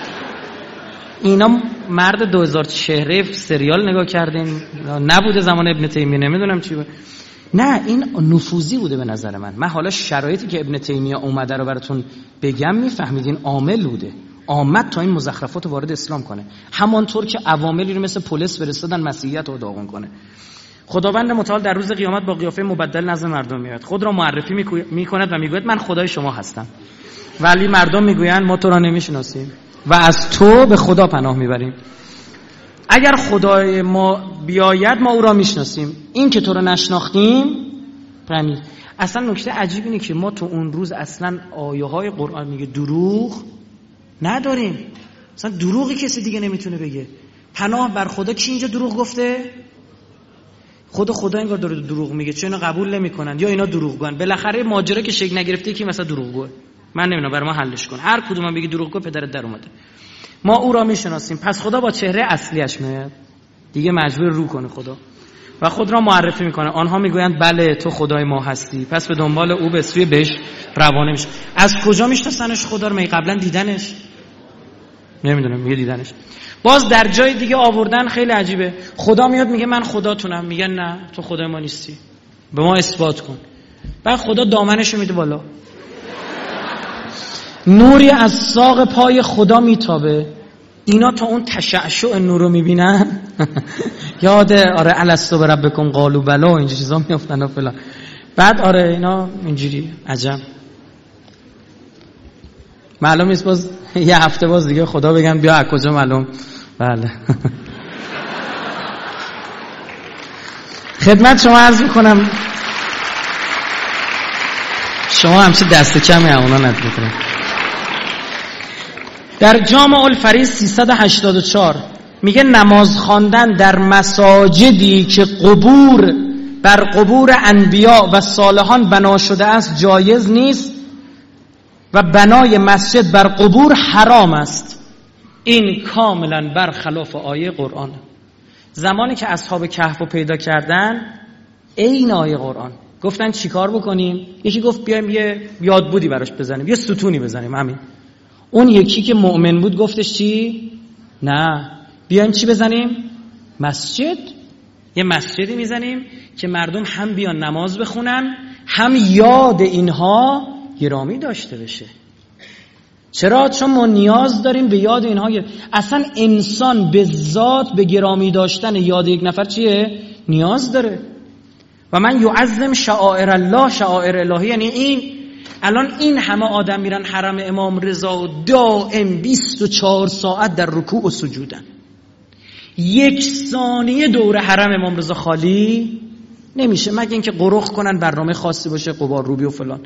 اینا مرد دو هزار چهره سریال نگاه کردین، نبوده زمان ابن تیمیه، نمیدونم چی بود. نه این نفوذی بوده به نظر من. من حالا شرایطی که ابن تیمیه اومده رو براتون بگم میفهمیدین عامل بوده، آمد تا این مزخرفات رو وارد اسلام کنه، همانطور که عواملی رو مثل پلیس فرستادن مسیحیت رو داغون کنه. خداوند متعال در روز قیامت با قیافه مبدل نزد مردم میاد، خود را معرفی میکند و میگوید من خدای شما هستم. ولی مردم میگویند ما تو را نمیشناسیم و از تو به خدا پناه میبریم. اگر خدای ما بیاید ما او را میشناسیم، این که تو را نشناختیم پرمی. اصلا نکته عجیب اینه که ما تو اون روز اصلا آیه های قرآن میگه دروغ نداریم. اصلا دروغی کسی دیگه نمیتونه بگه. پناه بر خدا. کی اینجا دروغ گفته؟ خود خدا انگار داره دروغ میگه، چون اینا قبول نمیکنن یا اینا دروغگوان. بالاخره ماجرا که شکل نگرفته کی مثلا دروغگوه، من نمیدونم، برای ما حلش کن. هر کدوم بگه دروغگو پدرت در اومده. ما او را میشناسیم. پس خدا با چهره اصلیش میاد دیگه، مجبور رو کنه خدا و خود را معرفی میکنه. آنها میگویند بله تو خدای ما هستی. پس به دنبال او به سوی بهش روانه میشه. از کجا میشناسنش خدا رو؟ می قبلا دیدنش؟ نمیدونم، میگه دیدنش. باز در جای دیگه آوردن خیلی عجیبه. خدا میاد میگه من خداتونم، میگن نه تو خدای ما نیستی، به ما اثبات کن. بعد خدا دامنشو میده بالا، نوری از ساق پای خدا میتابه. اینا تا اون تشعشع نور رو میبینن یاد آره الستو بربکم قالوا بلا اینجا چیزا میافتن و فلان. بعد آره اینا اینجوری عجب. معلوم نیست باز یه هفته باز دیگه خدا بگن بیا از کجا معلوم. بله خدمت شما عرض میکنم شما همچه دست کمی اونا ندید. در جامع الفریض سیصد و هشتاد و چهار میگه نماز خواندن در مساجدی که قبور بر قبور انبیا و صالحان بنا شده است جایز نیست و بنای مسجد بر قبور حرام است. این کاملا برخلاف آیه قرآن. زمانی که اصحاب کهف رو پیدا کردن این آیه قرآن گفتن چیکار بکنیم؟ یکی گفت بیایم یه یادبودی براش بزنیم، یه ستونی بزنیم، همین. اون یکی که مؤمن بود گفتش چی؟ نه بیایم چی بزنیم؟ مسجد. یه مسجدی میزنیم که مردم هم بیان نماز بخونن هم یاد اینها گرامی داشته بشه. چرا؟ چون ما نیاز داریم به یاد اینها. اصلا انسان به ذات به گرامی داشتن یاد یک نفر چیه؟ نیاز داره. و من یعظم شعائر الله، شعائر الهی یعنی این. الان این همه آدم میرن حرم امام رضا و دائم بیست و چهار ساعت در رکوع و سجودن. یک ثانیه دور حرم امام رضا خالی نمیشه مگه اینکه قرخ کنن برنامه خاصی باشه، قبار روبی و فلان.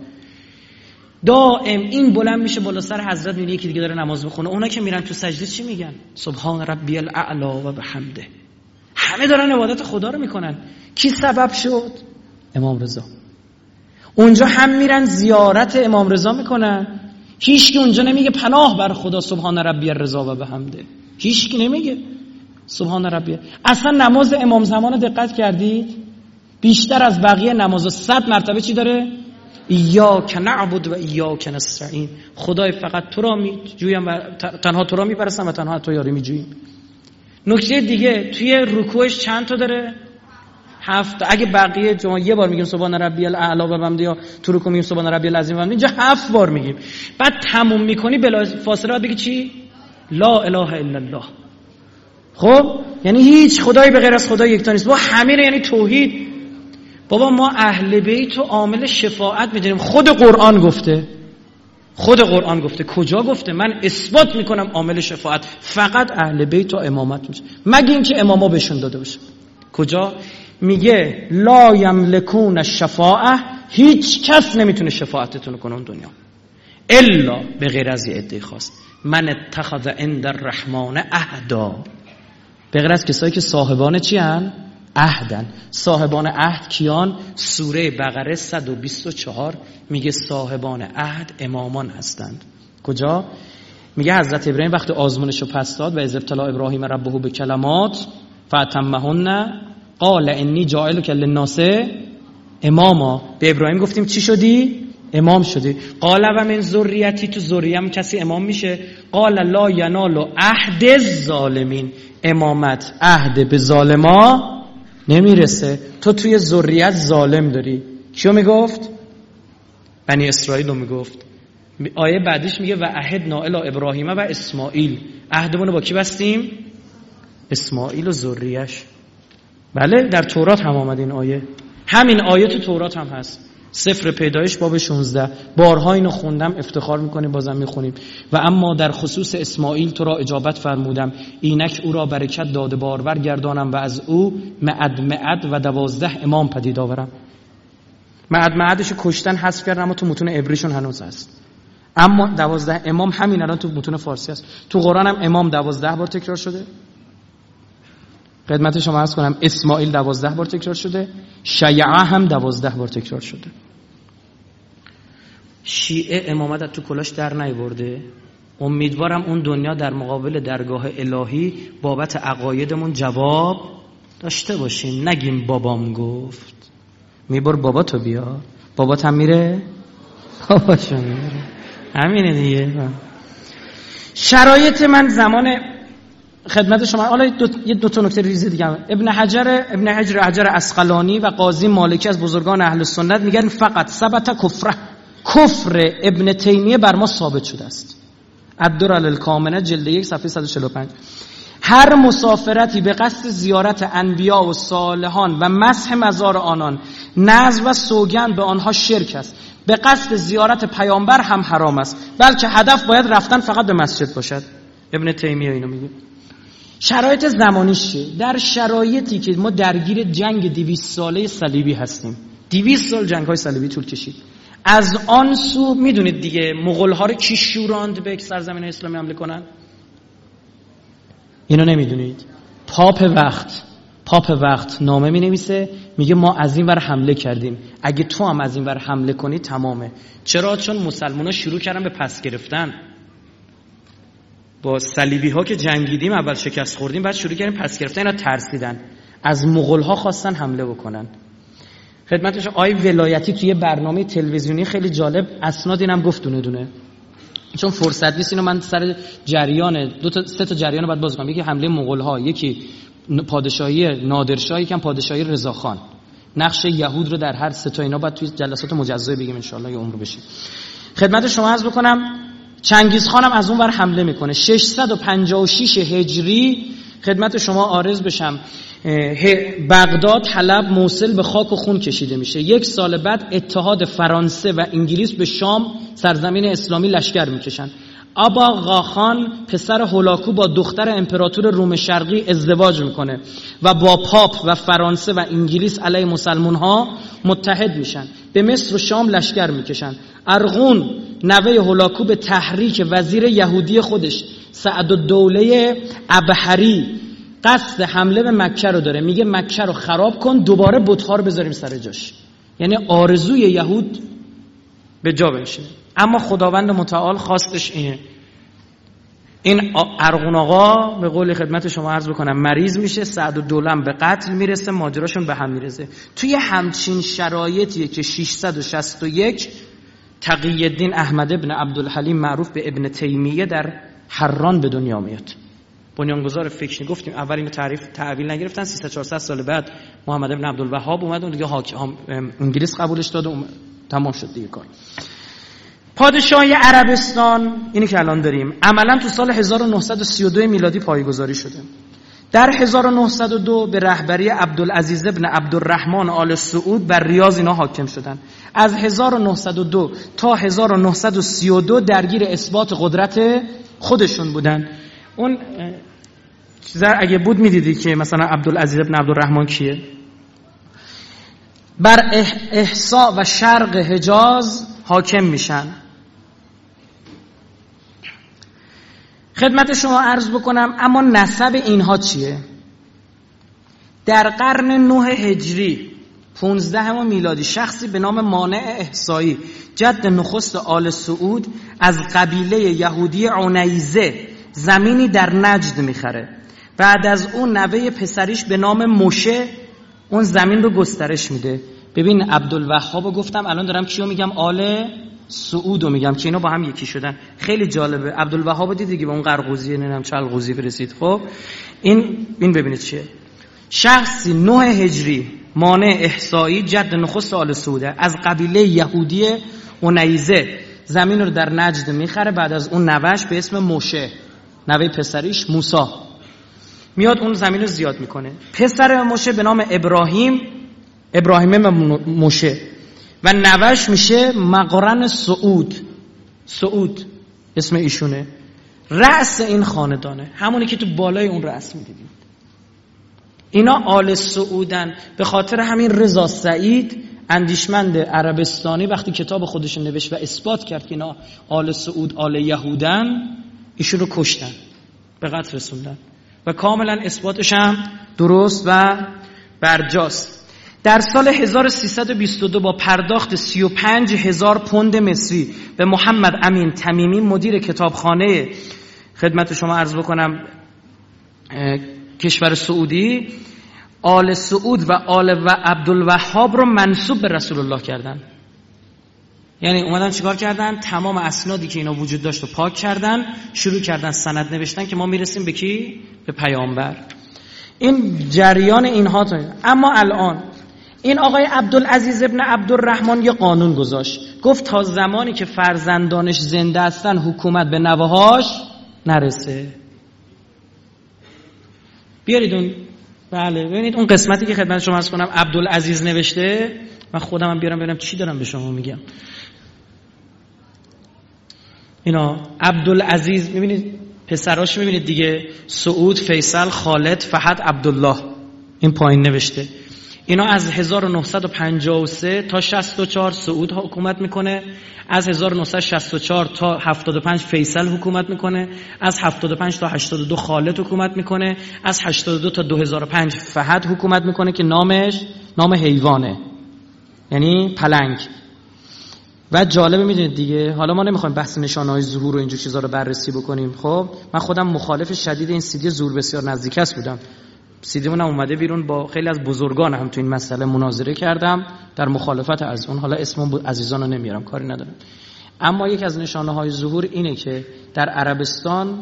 دائم این بلند میشه بالا سر حضرت، میبینی یکی دیگه داره نماز میخونه. اونا که میرن تو سجده چی میگن؟ سبحان ربی الاعلی و بحمده. همه دارن عبادت خدا رو میکنن. کی سبب شد؟ امام رضا. اونجا هم میرن زیارت امام رضا میکنن، هیچ کی اونجا نمیگه پناه بر خدا سبحان ربی الرضا و بحمده. هیچ کی نمیگه سبحان ربی. اصلا نماز امام زمان دقت کردید؟ بیشتر از بقیه نمازا صد مرتبه چی داره؟ ایاک نعبد و ایاک نستعین. خدای فقط تو را میجویم و تنها تو را میپرستم و تنها تو یاری میجوییم. نکته دیگه توی رکوعش چند تا داره؟ هفت. اگه بقیه شما یه بار میگیم سبحان ربی الاعلی و بحمده یا تو رکوع میگیم سبحان ربی العظیم و بحمده، اینجا هفت بار میگیم. بعد تموم میکنی بلا فاصله بعد بگی چی؟ لا اله الا الله. خب یعنی هیچ خدایی به غیر از خدا یکتا نیست. با همین یعنی توحید. بابا ما اهل بیت و عامل شفاعت میدونیم. خود قرآن گفته، خود قرآن گفته. کجا گفته؟ من اثبات میکنم عامل شفاعت فقط اهل بیت و امامت میشه، مگه اینکه اماما بهشون داده باشه. کجا؟ میگه لا یملکون الشفاعه، هیچ کس نمیتونه شفاعتتون کنه اون دنیا الا به غیر از یه عده خاص. من اتخذ عند الرحمن عهدا، به غیر از کسایی که صاحبان چی هن؟ عهدن. صاحبان عهد کیان؟ سوره بقره صد و بیست و چهار میگه صاحبان عهد امامان هستند. کجا؟ میگه حضرت ابراهیم وقتی آزمونشو پس داد و از ابتلا ابراهیم ربه به کلمات فاتمهن قال انی جاعلک للناس اماما. به ابراهیم گفتیم چی شدی؟ امام شدی. قال و من ذریتی، تو ذریم کسی امام میشه. قال لا ینال عهد الظالمین، امامت عهد به ظالما نمیرسه. تو توی ذریت ظالم داری. کیو میگفت؟ بنی اسرائیل رو میگفت. آیه بعدش میگه و عهدنا الی ابراهیم و اسماعیل، عهدمون با کی بستیم؟ اسماعیل و ذریش. بله در تورات هم آمد این آیه. همین آیه تو تورات هم هست. سفر پیدایش باب شانزده. بارها اینو خوندم، افتخار میکنیم بازم میخونیم. و اما در خصوص اسماعیل تو را اجابت فرمودم، اینک او را برکت داده بارور گردانم و از او معد معد و دوازده امام پدید آورم. معد معدش کشتن حذف کردن، اما تو متون عبریشون هنوز هست. اما دوازده امام همین الان تو متون فارسی هست. تو قرآن هم امام دوازده بار تکرار شده. خدمت شما عرض کنم اسماعیل دوازده بار تکرار شده، شیعه هم دوازده بار تکرار شده. شیعه امامت تو کلاش در نیورده. امیدوارم اون دنیا در مقابل درگاه الهی بابت عقایدمون جواب داشته باشیم، نگیم بابام گفت. میبر بابا تو بیا، بابات هم میره، باباشو میره. همینه دیگه. شرایط من زمان خدمت شما، حالا دو یه دو تا نکته ریزی دیگه. ابن حجر ابن حجر حجر عسقلانی و قاضی مالکی از بزرگان اهل سنت میگن فقط ثبت کفر کفر ابن تیمیه بر ما ثابت شده است. الدر الکامنه جلد یک صفحه صد و چهل و پنج. هر مسافرتی به قصد زیارت انبیا و صالحان و مسح مزار آنان، نذر و سوگند به آنها شرک است. به قصد زیارت پیامبر هم حرام است، بلکه هدف باید رفتن فقط به مسجد باشد. ابن تیمیه اینو میگه. شرایط زمانیش چیه؟ در شرایطی که ما درگیر جنگ دویست ساله صلیبی هستیم. دویست سال جنگ‌های صلیبی طول کشید. از آن سو میدونید دیگه مغول‌ها رو کی شوراند به سرزمین اسلامی حمله کنن؟ اینو نمیدونید. پاپ وقت پاپ وقت نامه می نویسه، میگه ما از این ور حمله کردیم، اگه تو هم از این ور حمله کنی تمامه. چرا؟ چون مسلمان‌ها شروع کردن به پس گرفتن. با صلیبی ها که جنگیدیم اول شکست خوردیم، بعد شروع کردیم پس گرفتن. اینا ترسیدن، از مغول ها خواستن حمله بکنن. خدمتش آی ولایتی توی برنامه تلویزیونی خیلی جالب اسناد اینم گفت دونه دونه، چون فرصت نیست اینو من سر جریان دو تا سه تا جریان بعد باز کنم. یکی حمله مغول ها، یکی پادشاهی نادرشاه، یکم پادشاهی رضاخان. نقش یهود رو در هر سه تا اینا بعد توی جلسات مجزا بگیم ان شاء الله، یه عمر بشه. خدمت شما عرض بکنم چنگیز خان هم از اون ور حمله میکنه. ششصد و پنجاه و شش هجری خدمت شما عارض بشم، بغداد، حلب، موصل به خاک و خون کشیده میشه. یک سال بعد اتحاد فرانسه و انگلیس به شام سرزمین اسلامی لشکر میکشن. آبا آغاخان پسر هولاکو با دختر امپراتور روم شرقی ازدواج میکنه و با پاپ و فرانسه و انگلیس علیه مسلمان ها متحد میشن. به مصر و شام لشکر میکشن. ارغون نوه هولاکو به تحریک وزیر یهودی خودش سعدالدوله ابهری قصد حمله به مکه رو داره. میگه مکه رو خراب کن، دوباره بت‌ها رو بذاریم سر جاش. یعنی آرزوی یهود به جا بنشینه. اما خداوند متعال خواستش اینه. این ارغون آقا به قول خدمت شما عرض بکنم مریض میشه، سعدالدوله به قتل میرسه، ماجراشون به هم میرسه. توی همچین شرایطیه که ششصد و شصت و یک تقی الدین احمد ابن عبدالحلیم معروف به ابن تیمیه در حران به دنیا میاد. بنیانگذار فکری. گفتیم اول اینو تعریف تعویل نگرفتن، سیصد چهارصد سال بعد محمد ابن عبدالوهاب اومد اون دیگه حاکم انگلیس قبولش داد و تمام شد دیگه کار. پادشاهی عربستان اینی که الان داریم عملا تو سال هزار و نهصد و سی و دو میلادی پایه‌گذاری شده. در هزار و نهصد و دو به رهبری عبدالعزیز ابن عبدالرحمن آل سعود بر ریاض اینا حاکم شدن. از هزار و نهصد و دو تا هزار و نهصد و سی و دو درگیر اثبات قدرت خودشون بودن. اون چیزا اگه بود میدیدی که مثلا عبدالعزیز ابن عبدالرحمن کیه؟ بر احسا و شرق حجاز حاکم میشن. خدمت شما عرض بکنم اما نسب اینها چیه؟ در قرن نه هجری پانزده میلادی شخصی به نام مانع احصایی جد نخست آل سعود از قبیله یهودی عنیزه زمینی در نجد میخره. بعد از اون نوه پسریش به نام موشه اون زمین رو گسترش میده. ببین عبدالوهاب گفتم، الان دارم کیو میگم؟ آل سعودو میگم که اینا با هم یکی شدن. خیلی جالبه. عبدالوهاب دیدی که به اون قرقوزی نمیدونم چه القوزی برسید. خب این این ببینید چیه. شخصی نه هجری مانع احصایی جد نخست آل سعوده از قبیله یهودی عنیزه زمین رو در نجد میخره. بعد از اون نوش به اسم موشه، نوه پسریش موسی، میاد اون زمین رو زیاد میکنه. پسر موشه به نام ابراهیم، ابراهیم موشه و نوش میشه مقرن سعود. سعود اسم ایشونه، رأس این خاندانه، همونی که تو بالای اون رأس میدیدیم. اینا آل سعودن. به خاطر همین رضا سعید اندیشمند عربستانی وقتی کتاب خودش نوشت و اثبات کرد که اینا آل سعود آل یهودن، ایشون رو کشتن، به قتل رسوندن و کاملا اثباتش هم درست و برجاست. در سال هزار و سیصد و بیست و دو با پرداخت سی و پنج هزار پوند مصری به محمد امین تمیمی مدیر کتابخانه، خدمت شما عرض بکنم، کشور سعودی، آل سعود و آل و عبدالوهاب رو منسوب به رسول الله کردن. یعنی اومدن چیکار کردن؟ تمام اسنادی که اینا وجود داشت رو پاک کردن، شروع کردن سند نوشتن که ما میرسیم به کی؟ به پیامبر. این جریان اینها تا. اما الان این آقای عبدالعزیز ابن عبدالرحمن یه قانون گذاشت، گفت تا زمانی که فرزندانش زنده هستن حکومت به نوه‌هاش نرسه. بیارید اون، بله ببینید اون قسمتی که خدمت شما عرض کنم عبدالعزیز نوشته، من خودم هم بیارم ببینم چی دارم به شما میگم. اینا عبدالعزیز، میبینید پسراش، میبینید دیگه، سعود، فیصل، خالد، فهد، عبدالله، این پایین نوشته. اینا از هزار و نهصد و پنجاه و سه تا شصت و چهار سعود حکومت میکنه، از هزار و نهصد و شصت و چهار تا هفتاد و پنج فیصل حکومت میکنه، از هفتاد و پنج تا هشتاد و دو خالد حکومت میکنه، از هشتاد و دو تا دو هزار و پنج فهد حکومت میکنه که نامش نام حیوانه، یعنی پلنگ. و جالبه میدونید دیگه، حالا ما نمیخوایم بحث نشانه‌های ظهور و اینجور چیزا رو بررسی بکنیم. خب من خودم مخالف شدید این سیدی ظهور بسیار نزدیک است بودم. سیدیمون هم اومده بیرون، با خیلی از بزرگان هم تو این مسئله مناظره کردم در مخالفت از اون. حالا اسم عزیزان رو نمیارم، کاری ندارم. اما یک از نشانه‌های ظهور اینه که در عربستان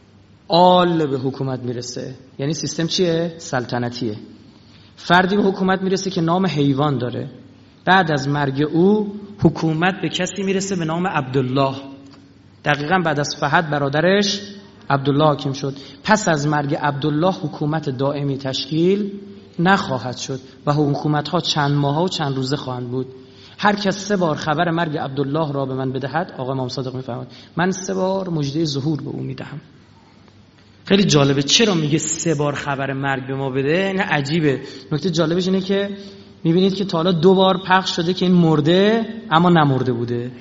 آل به حکومت میرسه. یعنی سیستم چیه؟ سلطنتیه. فردی به حکومت میرسه که نام حیوان داره. بعد از مرگ او حکومت به کسی میرسه به نام عبدالله. دقیقاً بعد از فهد برادرش عبدالله حاکم شد. پس از مرگ عبدالله حکومت دائمی تشکیل نخواهد شد و حکومت‌ها چند ماه و چند روزه خواهند بود. هر کس سه بار خبر مرگ عبدالله را به من بدهد، آقا امام صادق می‌فرماید، من سه بار مژده ظهور به او میدهم. خیلی جالبه. چرا میگه سه بار خبر مرگ به ما بده؟ نه عجیبه. نکته جالبش اینه که میبینید که تا حالا دو بار پخش شده که این مرده اما نمرده بوده.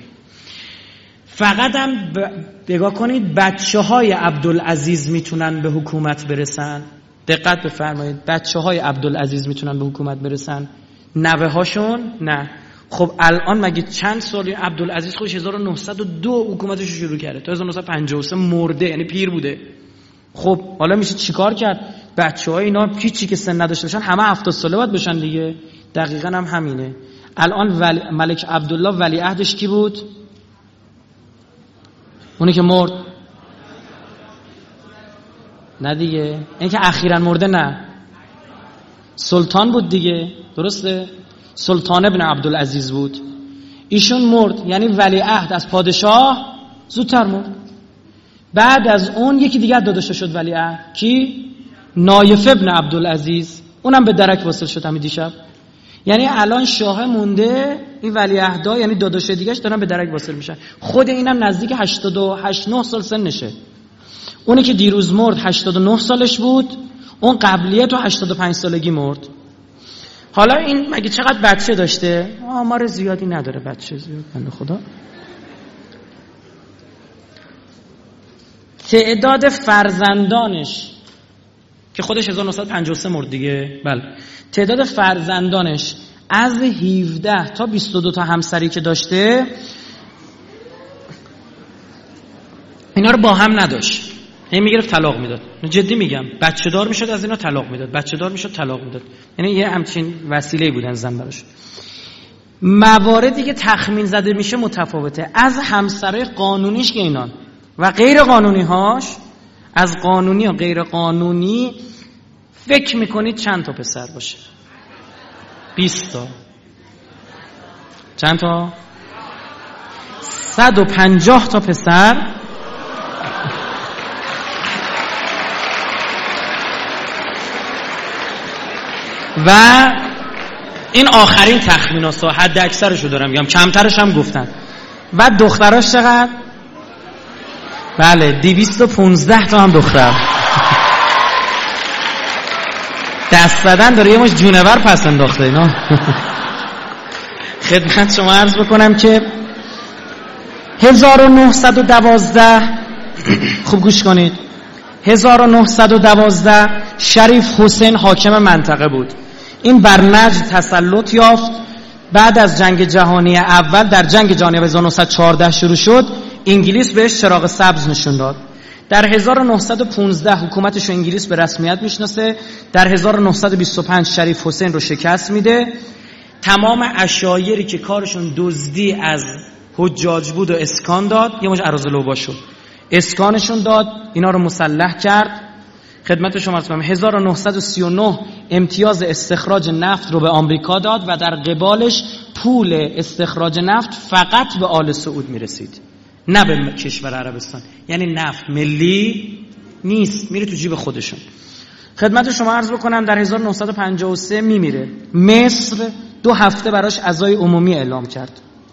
فقط هم نگاه کنید بچه های عبدالعزیز میتونن به حکومت برسن. دقت بفرمایید، بچه های عبدالعزیز میتونن به حکومت برسن، نوه هاشون نه. خب الان مگه چند سالی عبدالعزیز خودش هزار و نهصد و دو حکومتش رو شروع کرده، تا هزار و نهصد و پنجاه و سه مرده، یعنی پیر بوده. خب حالا میشه چیکار کرد؟ بچه های اینا هیچی که سن نداشته باشن همه هفتاد ساله باید بشن دیگه. دقیقاً هم همینه. الان ولی ملک عبدالله ولیعهدش کی بود؟ اونی که مرد؟ نه دیگه، این که اخیراً مرده نه، سلطان بود دیگه، درسته؟ سلطان ابن عبدالعزیز بود. ایشون مرد، یعنی ولیعهد از پادشاه زودتر مرد. بعد از اون یکی دیگه داداشه شد ولیعهد. کی؟ نایف ابن عبدالعزیز، اونم به درک واصل شد همین دیشب. یعنی الان شاه مونده، این ولیعهدها یعنی داداش دیگه‌اش دارن به درک واصل میشن. خود اینم نزدیک هشتاد و هشت نه سال سنشه. اونی که دیروز مرد هشتاد و نه سالش بود، اون قبلیه تو هشتاد و پنج سالگی مرد. حالا این مگه چقدر بچه داشته؟ آمار زیادی نداره بچه زیاد، بنده خدا. تعداد فرزندانش که خودش هزار و نهصد و پنجاه و سه مرد دیگه، بله، تعداد فرزندانش از هفده تا بیست و دو تا همسری که داشته، اینا رو با هم نداشت. این میگرفت طلاق میداد. جدی میگم، بچه دار میشد از اینا طلاق میداد، بچه دار میشد طلاق میداد. یعنی یه همچین وسیله‌ای بودن زن براش. مواردی که تخمین زده میشه متفاوته. از همسرای قانونیش که اینان و غیر قانونی هاش، از قانونی و غیر قانونی فکر میکنید چند تا پسر باشه؟ بیست تا. چند تا؟ صد و پنجاه تا پسر و این آخرین تخمیناست، حد اکثرشو دارم میگم، کمترش هم گفتن. بعد دختراش چقدر؟ بله دویست و پونزده تا هم دختر. دست زدن داره، یه مش جونور پس انداخته اینا. خدمت شما عرض بکنم که هزار و نهصد و دوازده خوب گوش کنید، هزار و نهصد و دوازده شریف حسین حاکم منطقه بود. این بر نجد تسلط یافت. بعد از جنگ جهانی اول، در جنگ جهانی هزار و نهصد و چهارده شروع شد، انگلیس بهش چراغ سبز نشون داد. در هزار و نهصد و پانزده حکومتش رو انگلیس به رسمیت میشناسه. در هزار و نهصد و بیست و پنج شریف حسین رو شکست میده. تمام عشایری که کارشون دزدی از حجاج بود و اسکان داد، یه مش اراذلوبا شد، اسکانشون داد، اینا رو مسلح کرد. خدمت شما عرض کنم هزار و نهصد و سی و نه امتیاز استخراج نفت رو به آمریکا داد و در قبالش پول استخراج نفت فقط به آل سعود میرسید، نه به کشور عربستان. یعنی نفت ملی نیست، میره تو جیب خودشون. خدمت شما عرض بکنم در هزار و نهصد و پنجاه و سه میمیره. مصر دو هفته براش عزای عمومی اعلام کرد،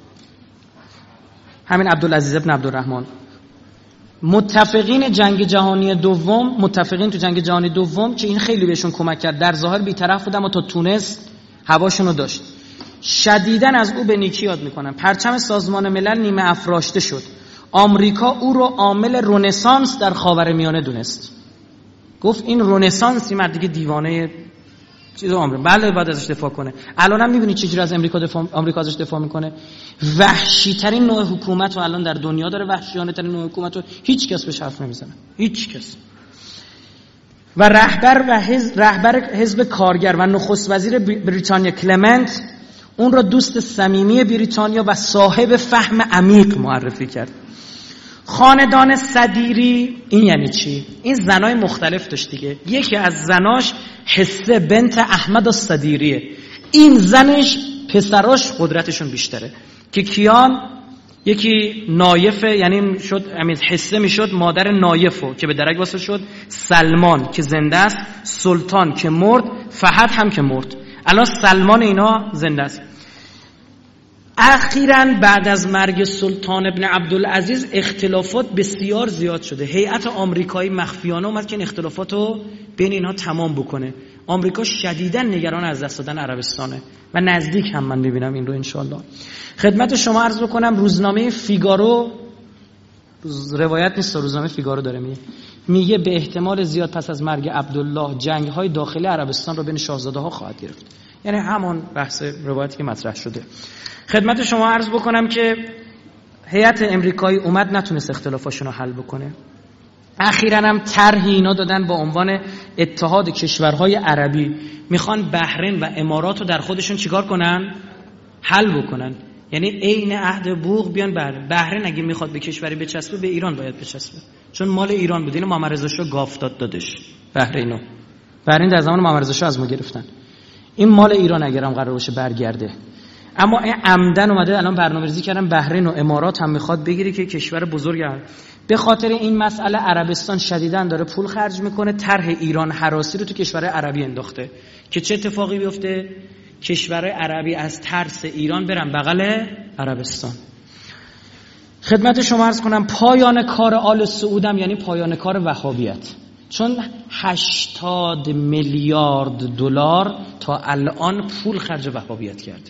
همین عبدالعزیز ابن عبدالرحمن. متفقین جنگ جهانی دوم، متفقین تو جنگ جهانی دوم که این خیلی بهشون کمک کرد، در ظاهر بی‌طرف بودن و تا تونس هواشونو داشت، شدیداً از او به نیکی یاد میکنن. پرچم سازمان ملل نیمه افراشته شد. آمریکا او رو عامل رنسانس در خاورمیانه دونست، گفت این رنسانسی مرد دیگه دیوانه چیز آمریکا، بله بعد ازش دفاع کنه. الان هم میبینید چجوری از امریکا دفاع، آمریکا ازش دفاع میکنه. وحشی ترین نوع حکومت رو الان در دنیا داره، وحشیانه ترین نوع حکومت رو هیچ کس بهش حرف نمیزنه، هیچ کس. و رهبر و حزب رهبر حزب کارگر و نخست وزیر بریتانیا کلمنت اون را دوست صمیمی بریتانیا و صاحب فهم عمیق معرفی کرد. خاندان صدیری این یعنی چی؟ این زنای مختلف داشت دیگه. یکی از زناش حسه بنت احمد الصدیریه. این زنش پسراش قدرتشون بیشتره که کیان؟ یکی نایفه، یعنی شد امید حسه میشد مادر نایفو که به درک واسه شد، سلمان که زنده است، سلطان که مرد، فهد هم که مرد. الان سلمان اینا زنده است. اخیراً بعد از مرگ سلطان ابن عبدالعزیز اختلافات بسیار زیاد شده. هیئت آمریکایی مخفیانه اومد که این اختلافات رو بین اینها تمام بکنه. آمریکا شدیداً نگران از دست دادن عربستانه و نزدیک هم من میبینم این رو انشالله. خدمت شما عرض بکنم روزنامه فیگارو، روایت نیست، روزنامه فیگارو داره میگه میگه به احتمال زیاد پس از مرگ عبدالله جنگ‌های داخلی عربستان رو بین شاهزاده‌ها خواهد گرفت. یعنی همون بحث روایتی که مطرح شده. خدمت شما عرض بکنم که هیئت امریکایی اومد نتونست اختلافاشون رو حل بکنه. اخیراً هم طرحی اینا دادن با عنوان اتحاد کشورهای عربی، میخوان بحرین و امارات رو در خودشون چیکار کنن؟ حل بکنن. یعنی عین عهد بوق بیان بحرین. بحرین اگه میخواد به کشوری بچسبه به ایران باید بچسبه، چون مال ایران بود. اینو محمد رضا شاه گاف داد دادش بحرینو. بحرین در زمان محمد رضا شاه از ما گرفتن. این مال ایران اگرم قرار باشه برگرده. اما این عمدن اومده الان برنامه‌ریزی کردن بحرین و امارات هم میخواد بگیری که کشور بزرگ هست. به خاطر این مسئله عربستان شدیداً داره پول خرج میکنه، طرح ایران هراسی رو تو کشورهای عربی انداخته که چه اتفاقی بیفته؟ کشورهای عربی از ترس ایران برن بغل عربستان. خدمت شما عرض کنم پایان کار آل سعودم یعنی پایان کار وهابیت، چون هشتاد میلیارد دلار تا الان پول خرج وهابیت کرد.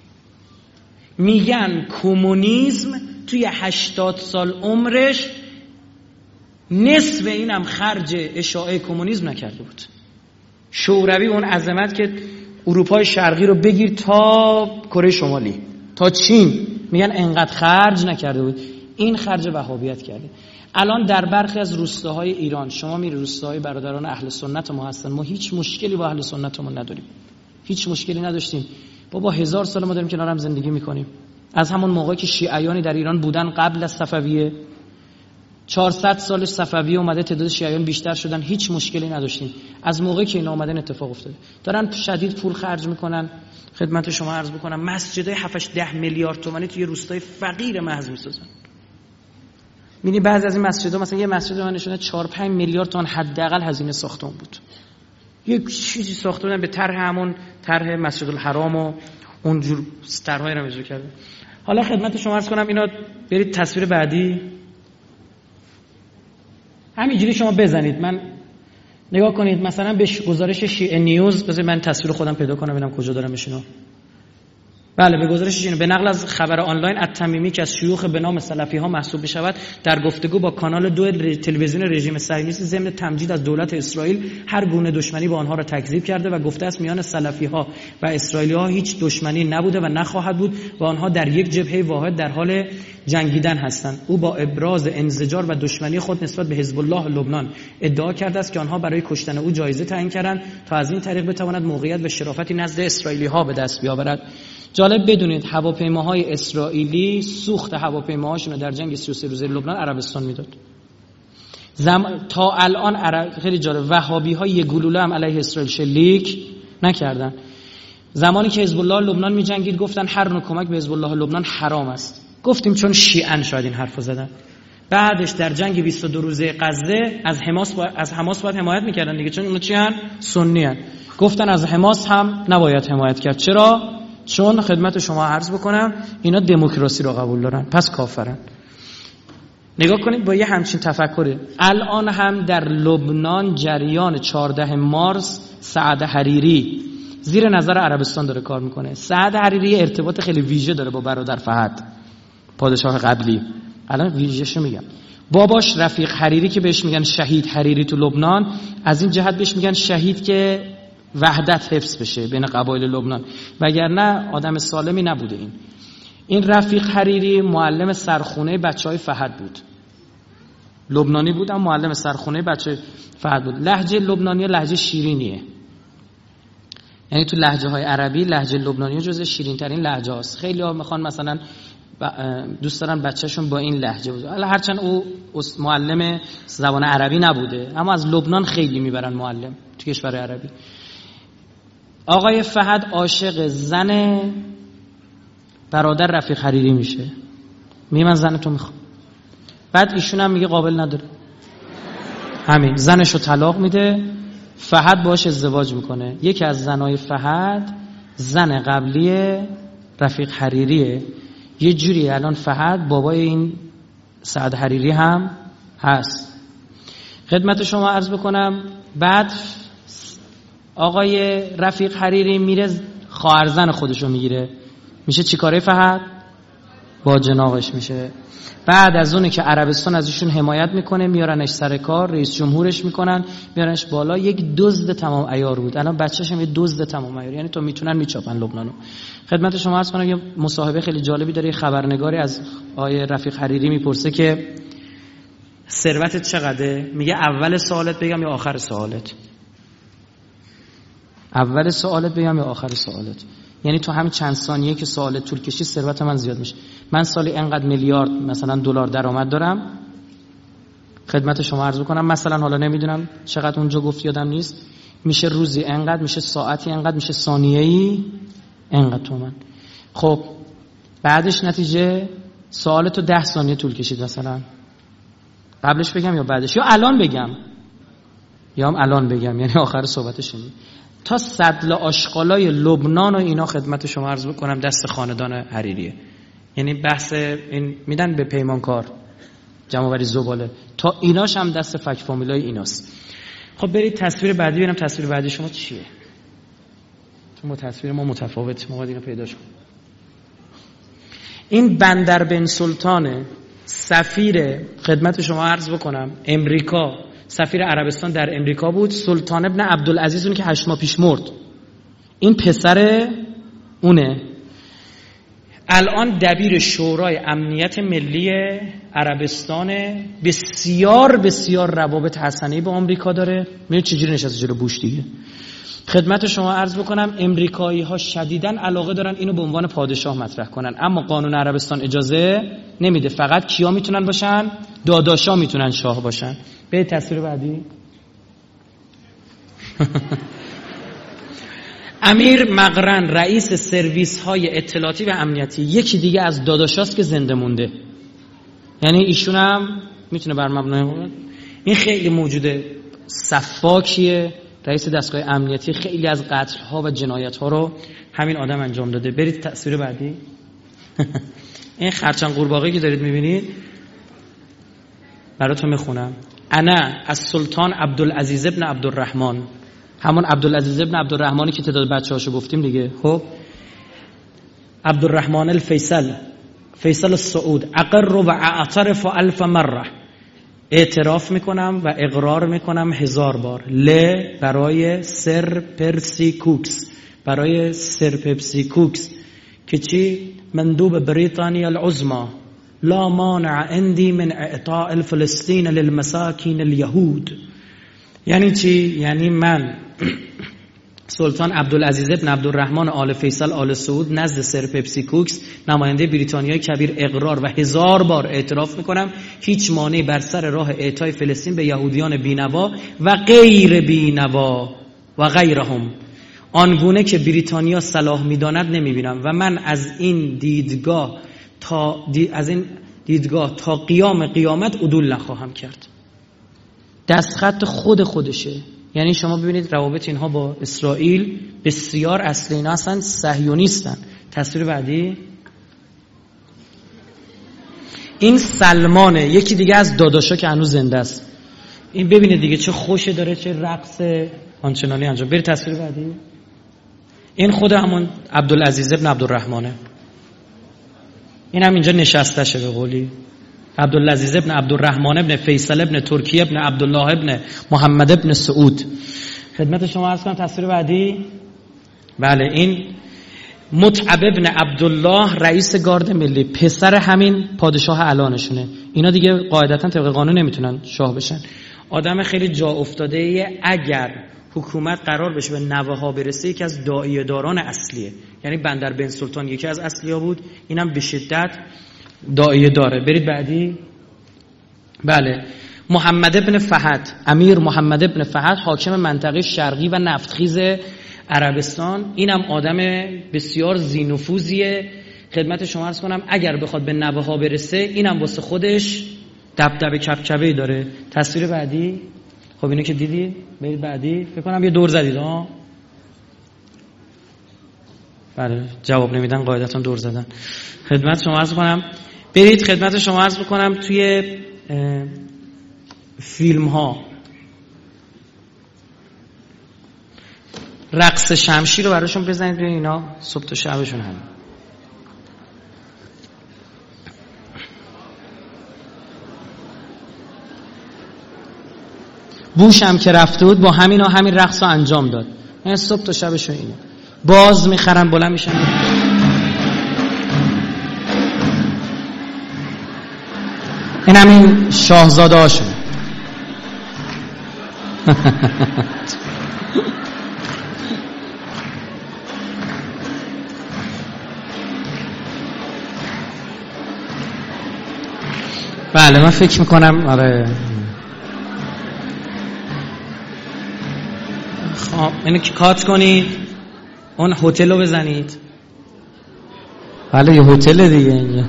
میگن کمونیسم توی هشتاد سال عمرش نصف اینم خرج اشاعه کمونیسم نکرده بود. شوروی اون عظمت که اروپای شرقی رو بگیر تا کره شمالی تا چین، میگن انقدر خرج نکرده بود. این خرج وهابیت کرده. الان در برخی از روستاهای ایران شما میری روستاهای برادران اهل سنت ما هستن، ما هیچ مشکلی با اهل سنتمون نداریم، هیچ مشکلی نداشتیم. بابا هزار سال ما داریم کنار هم زندگی میکنیم. از همون موقعی که شیعیانی در ایران بودن قبل از صفویه، چهارصد سالش صفویه اومده تعداد شیعیان بیشتر شدن، هیچ مشکلی نداشتیم. از موقعی که اینا اومدن اتفاق افتاده. دارن شدید پول خرج میکنن. خدمت شما عرض بکنم مسجدای هفت ده میلیارد تومانی توی روستای فقیر محض میسازن. می‌بینی بعضی از این مسجدها مثلا یه مسجد من نشونه چهار پنج میلیارد تومان حداقل هزینه ساختمون بود. یک چیزی ساخته بودن به طرح همون طرح مسجد الحرام و اونجور طرح‌هایی رو اجرا کرده. حالا خدمت شما عرض کنم اینا، برید تصویر بعدی. همینجوری شما بزنید، من نگاه کنید مثلا به گزارش شیعه نیوز، بذارید من تصویر خودم پیدا کنم ببینم کجا دارم میشینم. بله، به گزارش شیعه به نقل از خبر آنلاین التمیمی که از شیوخ به نام سلفی ها محسوب بشود، در گفتگو با کانال دو تلویزیون رژیم صهیونیست ضمن تمجید از دولت اسرائیل هر گونه دشمنی با آنها را تکذیب کرده و گفته است میان سلفی ها و اسرائیلی ها هیچ دشمنی نبوده و نخواهد بود و آنها در یک جبهه واحد در حال جنگیدن هستند. او با ابراز انزجار و دشمنی خود نسبت به حزب الله لبنان ادعا کرده است که آنها برای کشتن او جایزه تعیین کردند تا از این طریق بتواند موقعیت و شرافتی نزد اسرائیلی ها به دست بیاورد. جالب بدونید هواپیماهای اسرائیلی سوخت هواپیماهاشون رو در جنگ سی و سه روزه لبنان عربستان میداد. زم... تا الان عرب... خیلی جالب وهابی‌ها یه گلوله هم علیه اسرائیل شلیک نکردن. زمانی که حزب الله لبنان می‌جنگید گفتن هر نوع کمک به حزب الله لبنان حرام است. گفتیم چون شیعن شاید این حرفو زدن. بعدش در جنگ بیست و دو روزه غزه از حماس با... از حماس باید حمایت می‌کردن دیگه، چون اونا چی ان؟ سنی ان. گفتن از حماس هم نباید حمایت کرد. چرا؟ چون خدمت شما عرض بکنم اینا دموکراسی رو قبول دارن، پس کافرن. نگاه کنید با یه همچین تفکری الان هم در لبنان جریان چهاردهم مارس سعد حریری زیر نظر عربستان داره کار میکنه. سعد حریری ارتباط خیلی ویژه داره با برادر فهد پادشاه قبلی. الان ویژه‌شو میگم. باباش رفیق حریری که بهش میگن شهید حریری تو لبنان، از این جهت بهش میگن شهید که وحدت حفظ بشه بین قبایل لبنان، وگرنه آدم سالمی نبوده. این این رفیق حریری معلم سرخونه بچهای فهد بود، لبنانی بود اما معلم سرخونه بچهای فهد بود. لهجه لبنانی لهجه شیرینیه، یعنی تو لهجه های عربی لهجه لبنانی جزو شیرین ترین لهجه هاست. خیلی ها میخوان مثلا دوست دارن بچه‌شون با این لهجه باشه، حالا هرچند او معلم زبان عربی نبوده اما از لبنان خیلی میبرن معلم تو کشور عربی. آقای فهد عاشق زن برادر رفیق حریری میشه، میگه من زن تو میخوام. بعد ایشون هم میگه قابل نداره، همین زنشو طلاق میده. فهد باش ازدواج میکنه. یکی از زنای فهد زن قبلی رفیق حریریه. یه جوری الان فهد بابای این سعد حریری هم هست. خدمت شما عرض بکنم بعد آقای رفیق حریری میره خواهر زن خودشو میگیره، میشه چیکاره فهد؟ با جناقش میشه. بعد از اونه که عربستان از ایشون حمایت میکنه میارنش سر کار، رئیس جمهورش میکنن، میارنش بالا. یک دزد تمام عیار بود، الان بچه‌ش هم یه دزد تمام عیار، یعنی تو میتونن میچاپن لبنانو. خدمت شما عرض کنم یه مصاحبه خیلی جالبی داره. خبرنگاری از آقای رفیق حریری میپرسه که ثروتت چقدره؟ میگه اول سوالت بگم یا آخر سوالت؟ اول سوالت بگم یا آخر سوالت؟ یعنی تو همین چند ثانیه که سوالت طول کشید ثروت من زیاد میشه. من سالی اینقدر میلیارد مثلا دلار درآمد دارم. خدمت شما عرض کنم مثلا حالا نمیدونم چقدر اونجا گفت یادم نیست، میشه روزی اینقدر، میشه ساعتی اینقدر، میشه ثانیه‌ای اینقدر تومن. خب بعدش نتیجه سوالتو ده ثانیه طول کشید، مثلا قبلش بگم یا بعدش یا الان بگم یا هم الان بگم، یعنی آخر صحبتش اینه. تا سدل آشغالای لبنان و اینا خدمت شما عرض بکنم دست خاندان حریریه. یعنی بحث این میدن به پیمانکار جمع‌آوری زباله، تا ایناش هم دست فک فامیلای ایناست. خب برید تصویر بعدی ببینم تصویر بعدی شما چیه. ما تصویر ما متفاوت، ما باید اینو پیداش کنیم. این بندر بن سلطان سفیر خدمت شما عرض بکنم امریکا، سفیر عربستان در امریکا بود. سلطان ابن عبدالعزیز اون که هشت ماه پیش مرد، این پسر اونه. الان دبیر شورای امنیت ملی عربستان، بسیار بسیار روابط حسنه‌ای با آمریکا داره. می‌بینید چجوری نشسته جلو بوش دیگه. خدمت شما عرض بکنم امریکایی ها شدیداً علاقه دارن اینو به عنوان پادشاه مطرح کنن، اما قانون عربستان اجازه نمیده. فقط کیا میتونن باشن؟ داداشا میتونن شاه باشن. به تصویر بعدی. امیر مقرن رئیس سرویس های اطلاعاتی و امنیتی، یکی دیگه از داداشاست که زنده مونده، یعنی ایشون هم میتونه بر مبنای این خیلی موجوده. سفاکیه، رئیس دستگاه امنیتی، خیلی از قتل ها و جنایت ها رو همین آدم انجام داده. برید تصویر بعدی. این خرچنگ قورباغه‌ای که دارید میبینید براتون میخونم. انا از سلطان عبدالعزیز ابن عبدالرحمن، همون عبدالعزیز ابن عبدالرحمنی که تعداد بچه‌هاشو گفتیم دیگه. خب عبدالرحمن الفیصل، فیصل السعود، اقر و اعترف الف مره، اعتراف میکنم و اقرار میکنم هزار بار. ل برای سر پرسی کوکس، برای سر پپسی کوکس که چی؟ مندوب بریتانیا العظمى، لا مانع عندي من اعطاء الفلسطین للمساکین اليهود. یعنی چی؟ یعنی من سلطان عبدالعزیز ابن عبدالرحمن آل فیصل آل سعود نزد سر پپسی کوکس نماینده بریتانیای کبیر اقرار و هزار بار اعتراف میکنم هیچ مانعی بر سر راه اعطای فلسطین به یهودیان بینوا و غیر بینوا و غیرهم آنگونه که بریتانیا صلاح میداند نمیبینم و من از این دیدگاه تا دی از این دیدگاه تا قیام قیامت عدول نخواهم کرد. دستخط خود خودشه. یعنی شما ببینید روابط اینها با اسرائیل بسیار اصلی، اینا اصلا صهیونیستن. تصویر بعدی. این سلمانه، یکی دیگه از داداشا که هنوز زنده است. این ببینید دیگه چه خوشه داره، چه رقص آنچنانی انجام. برید تصویر بعدی. این خود همون عبدالعزیز ابن عبدالرحمنه. این هم اینجا نشسته شه به قولی. عبدالعزیز ابن عبدالرحمن ابن فیصل ابن ترکیه ابن عبدالله ابن محمد ابن سعود. خدمت شما عرض کنم تصویر بعدی. بله، این متعب ابن عبدالله رئیس گارد ملی، پسر همین پادشاه الانشونه. اینا دیگه قاعدتا طبق قانون نمیتونن شاه بشن. آدم خیلی جا افتاده ایه. اگر حکومت قرار بشه به نوه ها برسه یکی از داعیه داران اصلیه. یعنی بندر بن سلطان یکی از اصلیا بود، اینم به شدت داعیه داره. برید بعدی. بله، محمد ابن فهد، امیر محمد ابن فهد، حاکم منطقه شرقی و نفتخیز عربستان. اینم آدم بسیار ذی‌نفوذیه. خدمت شما عرض کنم اگر بخواد به نوه ها برسه اینم واسه خودش دبدبه کبکبه‌ای داره. تصویر بعدی. خب اینو که دیدید. برید بعدی. فکر کنم یه دور زدید ها. بله، جواب نمیدن قاعدتا دور زدن. خدمت شما عرض کنم برید خدمت شما عرض بکنم توی فیلم ها رقص شمشیر رو براشون بزنید ببینید اینا صبح تا شبشون هم. بوش هم که رفته بود با همین و همین رقص رو انجام داد. یعنی صبح تا شبشون اینه. باز میخرن بلند میشن. این همین شاهزاده هاشون. بله من فکر میکنم آره. خب اینو که کات کنید اون هتل رو بزنید. بله یه هتل دیگه اینجا.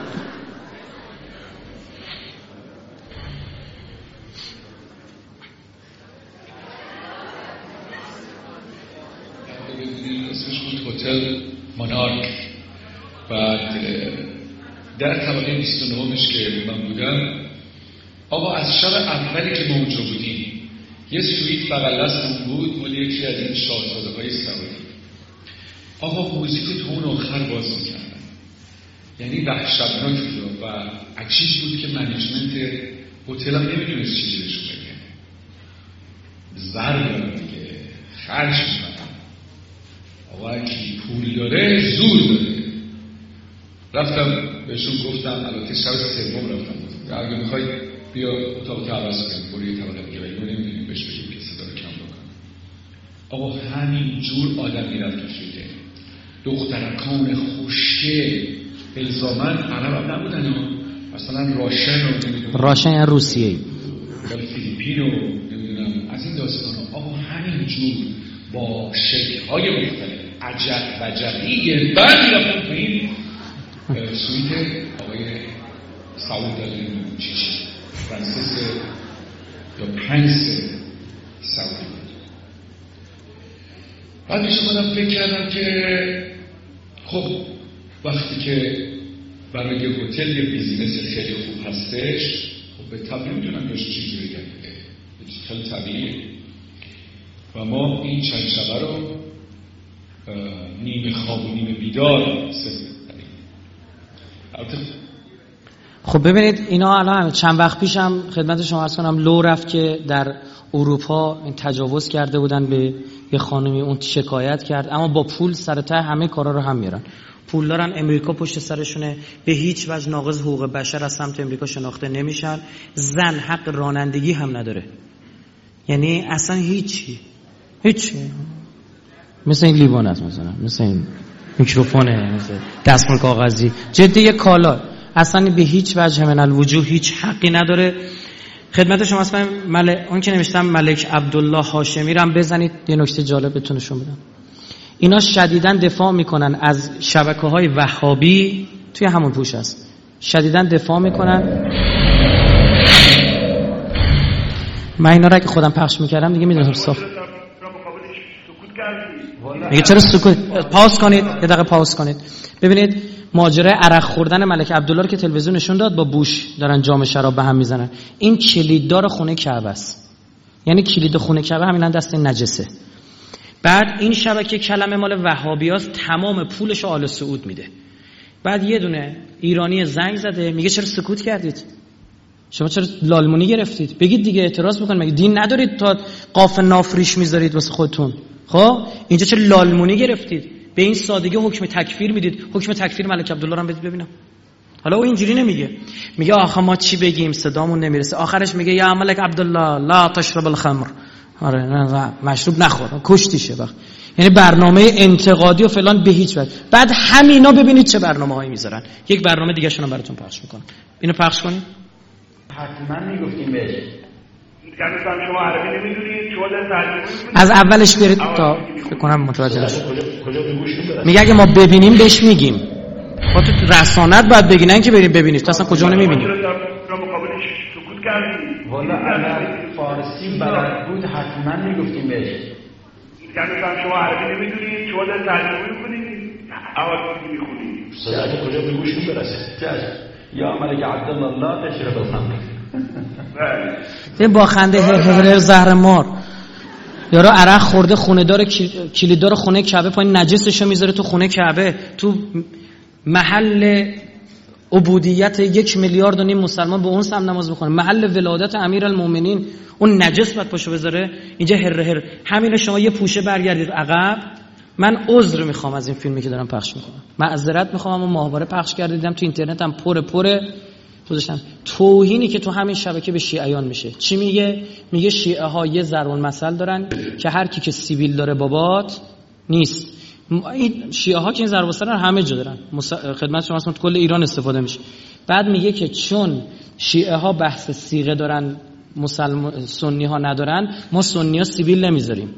هتل مونارک. بعد در طبقه بیست و نهمش که من بودم، آقا از شب اولی که ما اونجا بودیم یه سویت بغل دستمون بود مال یکی از این شاهزاده های سعودی. آقا موزیک تو اون آخر باز میکردن، یعنی وحشتناک بود و عجیب بود که منیجمنت هتل هم نمیدونست چی بهشون بگه. زر دارن دیگه، خرج میکنن. آقا کی پول داره زور داره. رفتم بهشون گفتم، البته شب سوم رفتم، اگه میخوای بیا اتاق عوض کنیم برو یه طبقه دیگه ولی ما نمیدونیم بهش بگیم که صدا رو کم بکنم. آقا همین جور آدم میرفت تو شده. دخترکان خوشگل الزاماً عرب هم نبودن، مثلا راشن رو نمیدونم، راشن یا روسیه یا فیلیپین رو نمیدونم، از این داستان ها. آقا همین جور با شکل‌های مختلف عجب وجبی بعد میرفتم تو این سویت آقای سعود علیه چیچی فرانسیس یا پرنس سعودی بود. بعد پیش خودم فکر کردم که خب وقتی که برای یه هتل یه بیزینس خیلی خوب هستش، خب به طبیعی میتونم یه چیزی بگم دیگه، خیلی طبیعیه. و ما این چند شبه رو نیمه خواب و نیمه بیدار سفید داریم. خب ببینید اینا الان چند وقت پیشم خدمت شما عرض کنم لو رفت که در اروپا تجاوز کرده بودن به یه خانمی، اون شکایت کرد، اما با پول سر ته همه کارا رو هم میارن. پول دارن، امریکا پشت سرشونه، به هیچ وجه ناقض حقوق بشر از سمت امریکا شناخته نمیشن. زن حق رانندگی هم نداره، یعنی اصلا هیچی هیچی، مثل این لیوان است، مثلا مثل این میکروفونه، مثل دستمال کاغذی، جدی یه کالا، اصلا به هیچ وجه من الوجوه هیچ حقی نداره. خدمت شما اسم ملک اون که نوشتم ملک عبدالله هاشمی رو هم بزنید، یه نکته جالب بهتون نشون بدم. اینا شدیداً دفاع میکنن از شبکه‌های وهابی، توی همون پوش است، شدیداً دفاع میکنن. من اینا رو که خودم پخش میکردم دیگه میدونم صاف. میگه چرا سکوت؟ پاس کنید، یه دقیقه پاس کنید. ببینید ماجرای عرق خوردن ملک عبدالله رو که تلویزیون نشون داد، با بوش دارن جام شراب به هم میزنن. این کلیددار خونه کعبه است، یعنی کلید خونه کعبه همینا دست نجسه. بعد این شبکه کلمه مال وهابیاست، تمام پولش رو آل سعود میده. بعد یه دونه ایرانی زنگ زده میگه چرا سکوت کردید؟ شما چرا لالمونی گرفتید؟ بگید دیگه، اعتراض بکنید. مگه دین ندارید تا قاف نافریش میذارید واسه خودتون؟ خب اینجا چرا لالمونی گرفتید؟ به این سادگی حکم تکفیر میدید. حکم تکفیر ملک عبدالله رو هم بدید ببینم. حالا او اینجوری نمیگه، میگه آخه ما چی بگیم، صدامون نمیرسه. آخرش میگه یا ملک عبدالله لا تشرب الخمر، آره نه مشروب نخور، کشتیشه. وقت یعنی برنامه انتقادی و فلان به هیچ وجه. بعد همینا ببینید چه برنامه‌هایی میذارن. یک برنامه دیگه شون براتون پخش میکنم، اینو پخش کنید. حتما میگفتیم بهش یعنی شما عربی نمیدونید، شما در ترجمه از اولش برید تا فکر کنم متوجه بشید. میگه اگه ما ببینیم بهش میگیم. با تو رسانت باید بگی، نه اینکه بریم ببینید. تو اصلا کجا نمیبینیم. والا اگر فارسی بلد بود حتما میگفتیم بهش. یعنی شما عربی نمیدونید، شما در ترجمه میکنید، عوضی میخونید. صدای کجا به گوشتون برسه. یا ملک عبدالله لا تشرب الخمر. این با خنده هر زهر مار یارو عرق خورده، خونه دار کلیددار خونه کعبه پایین نجسشو میذاره تو خونه کعبه، تو محل عبودیت یک میلیارد و نیم مسلمان به اون سم نماز میخونه، محل ولادت امیرالمومنین اون نجس باید پاشو بذاره اینجا. هر هر همین شما یه پوشه برگردید عقب. من عذر میخوام از این فیلمی که دارم پخش میکنم، معذرت میخوام، اما ماهواره پخش کردیدم تو اینترنت هم پر پر گذاشتم. توهینی که تو همین شبکه به شیعیان میشه. چی میگه؟ میگه شیعه ها یه ضرب المثل دارن که هر کی که سیبیل داره بابات نیست. این شیعه ها که این ضرب المثل همه جا دارن، خدمت شما اصلا تو کل ایران استفاده میشه. بعد میگه که چون شیعه ها بحث صیغه دارن مسلمان سنی ها ندارن، ما سنی ها سیبیل نمیذاریم.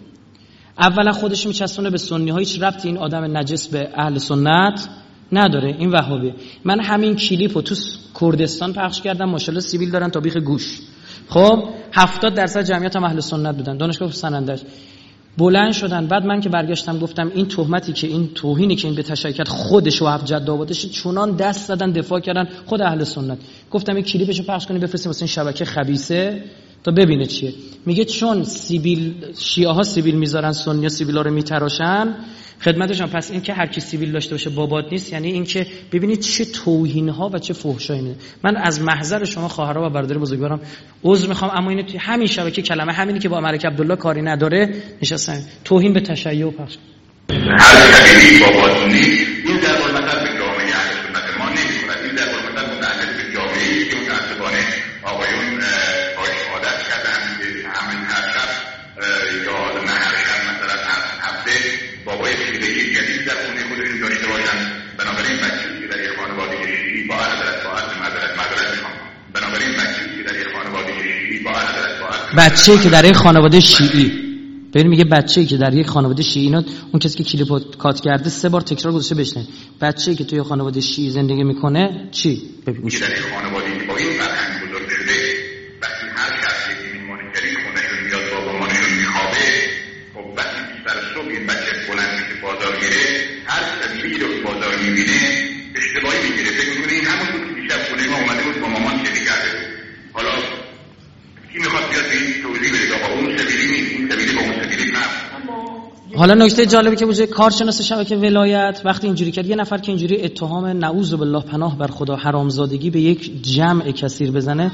اولا خودش میچسونه به سنی ها، هیچ ربطی این آدم نجس به اهل سنت نداره، این وهابی. من همین کلیپو تو کردستان پخش کردم، ماشاءالله سیبیل دارن تا بیخ گوش. خب هفتاد درصد جمعیت هم اهل سنت بودن، دانشگاه سنندج بلند شدن. بعد من که برگشتم گفتم این تهمتی که این توهینی که این به تشکیلات خودش و هفت جد آبادش چونان دست زدن دفاع کردن خود اهل سنت. گفتم این کلیپشو پخش کنی بفرستیم واسه این شبکه خبیثه تا ببینه چیه. میگه چون سیبیل شیعه ها سیبیل میذارن، سنی ها سیبیلا رو میتراشن. خدمتشون پس این که هر کی سیبیل داشته باشه بابات نیست، یعنی این که ببینید چه توهین ها و چه فحشایی میده. من از محضر شما خواهرها و برادر بزرگوارم عذر میخوام، اما اینو توی همین شبکه کلمه همینی که با ملک عبدالله کاری نداره نشستن توهین به تشیع و پخش. هر کبیری بابات نیست، این در المثل به جامعه اهل سنت ما نمیخورد. این در المثل متعلق به جامعه‌ای که متأسفانه آقایون باش عادت کردن که همین هر شب یا نه هر شب مثلا هفته بابای خیلی جدید در خونه خودشون داشته باشن. بنابراین بچه‌ای که در یک خانواده شیعی با عدالت با عدل معذرت معذرت میخوام بنابراین بچه‌ای که در یک خانواده شیعی با عدالت با عدل بچه‌ای که در یک خانواده شیعی ببین میگه بچه‌ای که در یک خانواده شیعی، اینا اون کسی که کلیپو کات کرده سه بار تکرار گذاشته بشنه. بچه‌ای که توی خانواده شیعی زندگی میکنه چی؟ ببین در یک خانواده با این فرهنگ بزرگ شده، وقتی هر شب یکی میمونه که خونه‌شون میاد با مامانشون میخوابه، خب وقتی سر صبح این بچه بلند میشه بازار میره، هر سبیلی رو بازار میبینه اشتباهی میگیره، فکر میکنه این همون بود که دیشب خونه ما اومده بود با مامان شدی کرده بود. حالا کی میخواد بیاد به این توضیح بده آقا اون سبیلی نیست، این سبیلی با اون سبیلی فرق. حالا نکته جالبی که وجود کارشناس شبکه ولایت وقتی اینجوری کرد، یه نفر که اینجوری اتهام نعوذ بالله پناه بر خدا حرامزادگی به یک جمع کثیر بزنه،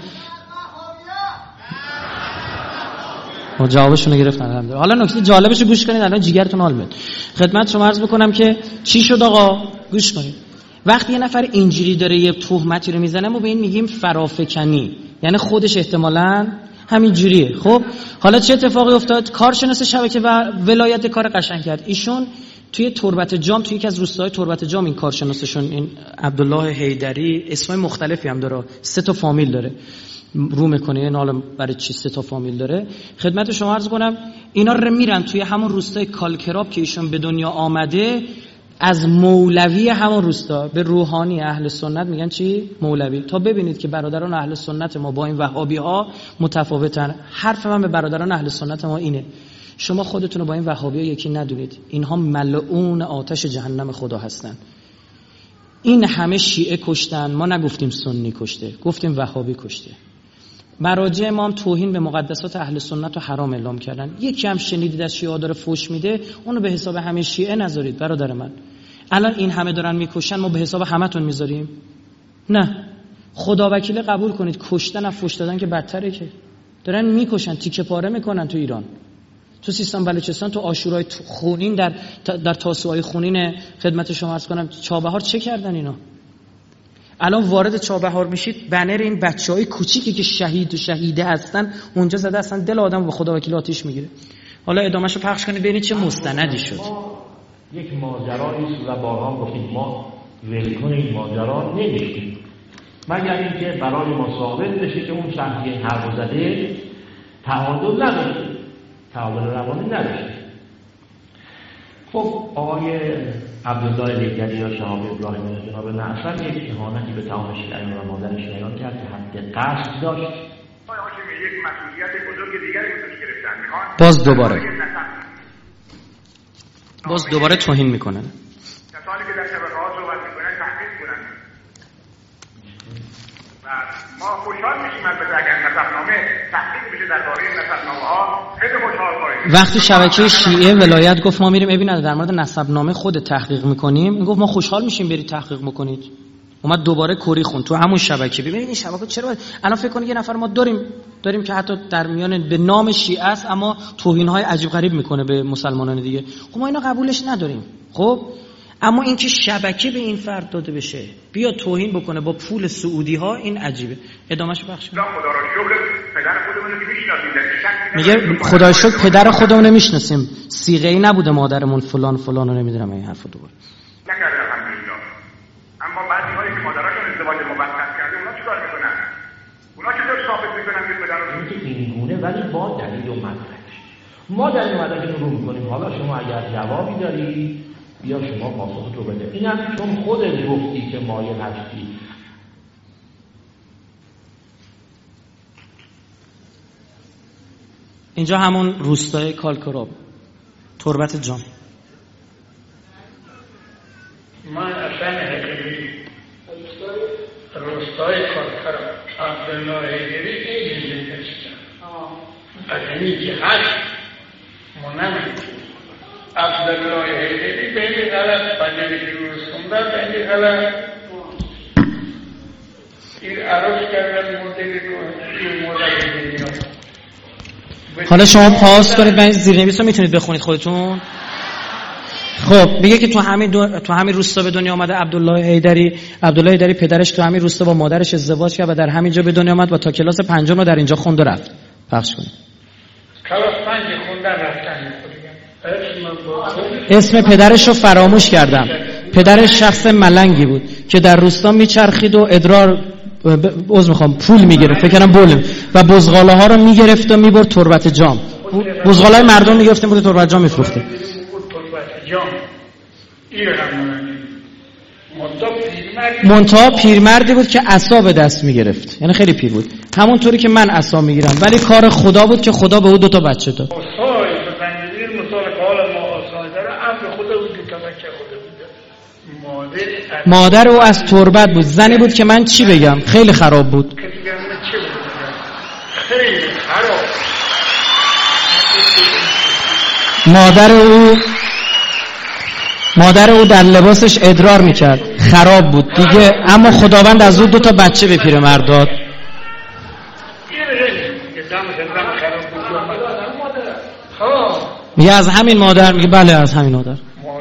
ما جوابشون رو گرفتن الحمدلله. حالا نکته جالبش رو گوش کنید، الان جیگرتون حال میاد. خدمت شما عرض بکنم که چی شد آقا، گوش کنید. وقتی یه نفر اینجوری داره یه تهمتی رو میزنه، ما به این میگیم فرافکنی، یعنی خودش احتمالاً همین جوریه. خب حالا چه اتفاقی افتاد؟ کارشناس شبکه و ولایت کار قشنگ کرد. ایشون توی تربت جام، توی یکی از روستاهای تربت جام، این کارشناسشون این عبدالله حیدری، اسمای مختلفی هم داره، سه تا فامیل داره، رو میکنه این حالا برای چی سه تا فامیل داره. خدمت شما عرض کنم اینا رو میرن توی همون روستای کالکراب که ایشون به دنیا آمده، از مولوی همون روستا به روحانی اهل سنت میگن چی؟ مولوی. تا ببینید که برادران اهل سنت ما با این وهابی ها متفاوتن. حرف من به برادران اهل سنت ما اینه، شما خودتون رو با این وهابی ها یکی ندونید، اینها ملعون آتش جهنم خدا هستن. این همه شیعه کشتن، ما نگفتیم سنی کشته، گفتیم وهابی کشته. مراجع ما هم توهین به مقدسات اهل سنت رو حرام اعلام کردن. یکی هم شنیدید از شیعه داره فوش میده، اونو به حساب همه شیعه نذارید برادر من. الان این همه دارن میکشن، ما به حساب همتون میذاریم؟ نه. خدا وکیل قبول کنید کشتن از فوش دادن که بدتره، که دارن میکشن، تیکه پاره میکنن تو ایران، تو سیستان بلوچستان، تو عاشورای خونین، در در تاسوهای خونین. خدمت شما عرض کنم چابهار چه کردن اینا؟ الان وارد چابهار میشید، بنر این بچهای کوچیکی که شهید و شهیده هستن اونجا زده، اصلا دل آدمو به خدا وکیل آتش میگیره. حالا ادامهشو پخش کنید ببینید چه مستندی شد. یک ماجرایی است و بارها گفتیم ما ولکن این ماجرا نمیشیم، مگر اینکه برای ما ثابت بشه که اون شخصی حرف زده تعادل نداشته، تعادل روانی نداشته. خب آقای عبدالله حیدری یا شهاب ابراهیمی جناب نعصر یک اهانتی به تمام شیعیان و مادرش بیان کرد که حد قصد داشت. آقای هاشمی یک مسئولیت بزرگ دیگری بودش گرفتن، میخوان باز دوباره باز دوباره توهین میکنن. کسانی که در شبکه‌ها صحبت میکنن تحقیق کنن و ما خوشحال میشیم البته اگر نسبنامه تحقیق بشه درباره نسبنامه‌ها، خیلی خوشحال خواهیم. وقتی شبکه شیعه ولایت گفت ما میریم ببینید در مورد نسبنامه خود تحقیق میکنیم، این گفت ما خوشحال میشیم برید تحقیق بکنید. اومد دوباره کری خون تو همون شبکه. ببینید این شبکه چرا باید... الان فکر کنید یه نفر ما داریم داریم که حتی در میان به نام شیعه است اما توهین‌های عجیب غریب میکنه به مسلمانان دیگه. خب ما اینا قبولش نداریم. خب اما اینکه شبکه به این فرد داده بشه بیا توهین بکنه با پول سعودی ها، این عجیبه. ادامهش بخش خدا رو شکر پدر خودمون رو میشناسیم. میگه خدا رو شکر پدر خودمون رو میشناسیم، صیغه‌ای نبوده مادرمون فلان فلان رو نمیدونم این حرفو دوباره نکرده الحمدلله. اما بعضی هایی که مادراشون ازدواج موقت کرده اونا چیکار میکنن؟ اونا چطور ثابت میکنن که پدر رو این گونه ولی با دلیل و مدرک. ما در این مدرک رو میکنیم. حالا شما اگر جوابی داری بیا شما پاسخ رو بده. اینم چون خودت گفتی که مایل هستی. اینجا همون روستای کالکراب تربت جام. من اصلا حقیقی روستای کالکراب عبدالله حیدری این زنده هستم از اینی که هست منم عبدالله حیدری به این غلط بجنی که روز خونده به این غلط این عرض کردن مدلی رو این مدلی دنیا. حالا شما پاس کنید، من زیرنویس رو میتونید بخونید خودتون. خب میگه که تو همین دو... تو همین روستا به دنیا آمده عبدالله حیدری. عبدالله حیدری پدرش تو همین روستا با مادرش ازدواج کرد و در همین جا به دنیا آمد و تا کلاس پنجم رو در اینجا خوند و رفت. پخش کنید. کلاس پنج خوندن رفتن. اسم پدرش رو فراموش کردم. پدرش شخص ملنگی بود که در روستا میچرخید و ادرار عذر میخوام پول میگرفت، فکر کنم بولم، و بزغاله ها رو میگرفت و میبرد تربت جام. بزغاله های مردم میگرفت بود تربت جام میفروخته. منتها پیرمردی بود که عصا به دست میگرفت، یعنی خیلی پیر بود، همونطوری که من عصا میگیرم، ولی کار خدا بود که خدا به او دو تا بچه داد. مادر او از تربت بود، زنی بود که من چی بگم، خیلی خراب بود. خیلی خراب. مادر او مادر او در لباسش ادرار میکرد، خراب بود دیگه، اما خداوند از او دو تا بچه به پیرمرد داد. میگه از همین مادر، میگه بله از همین مادر.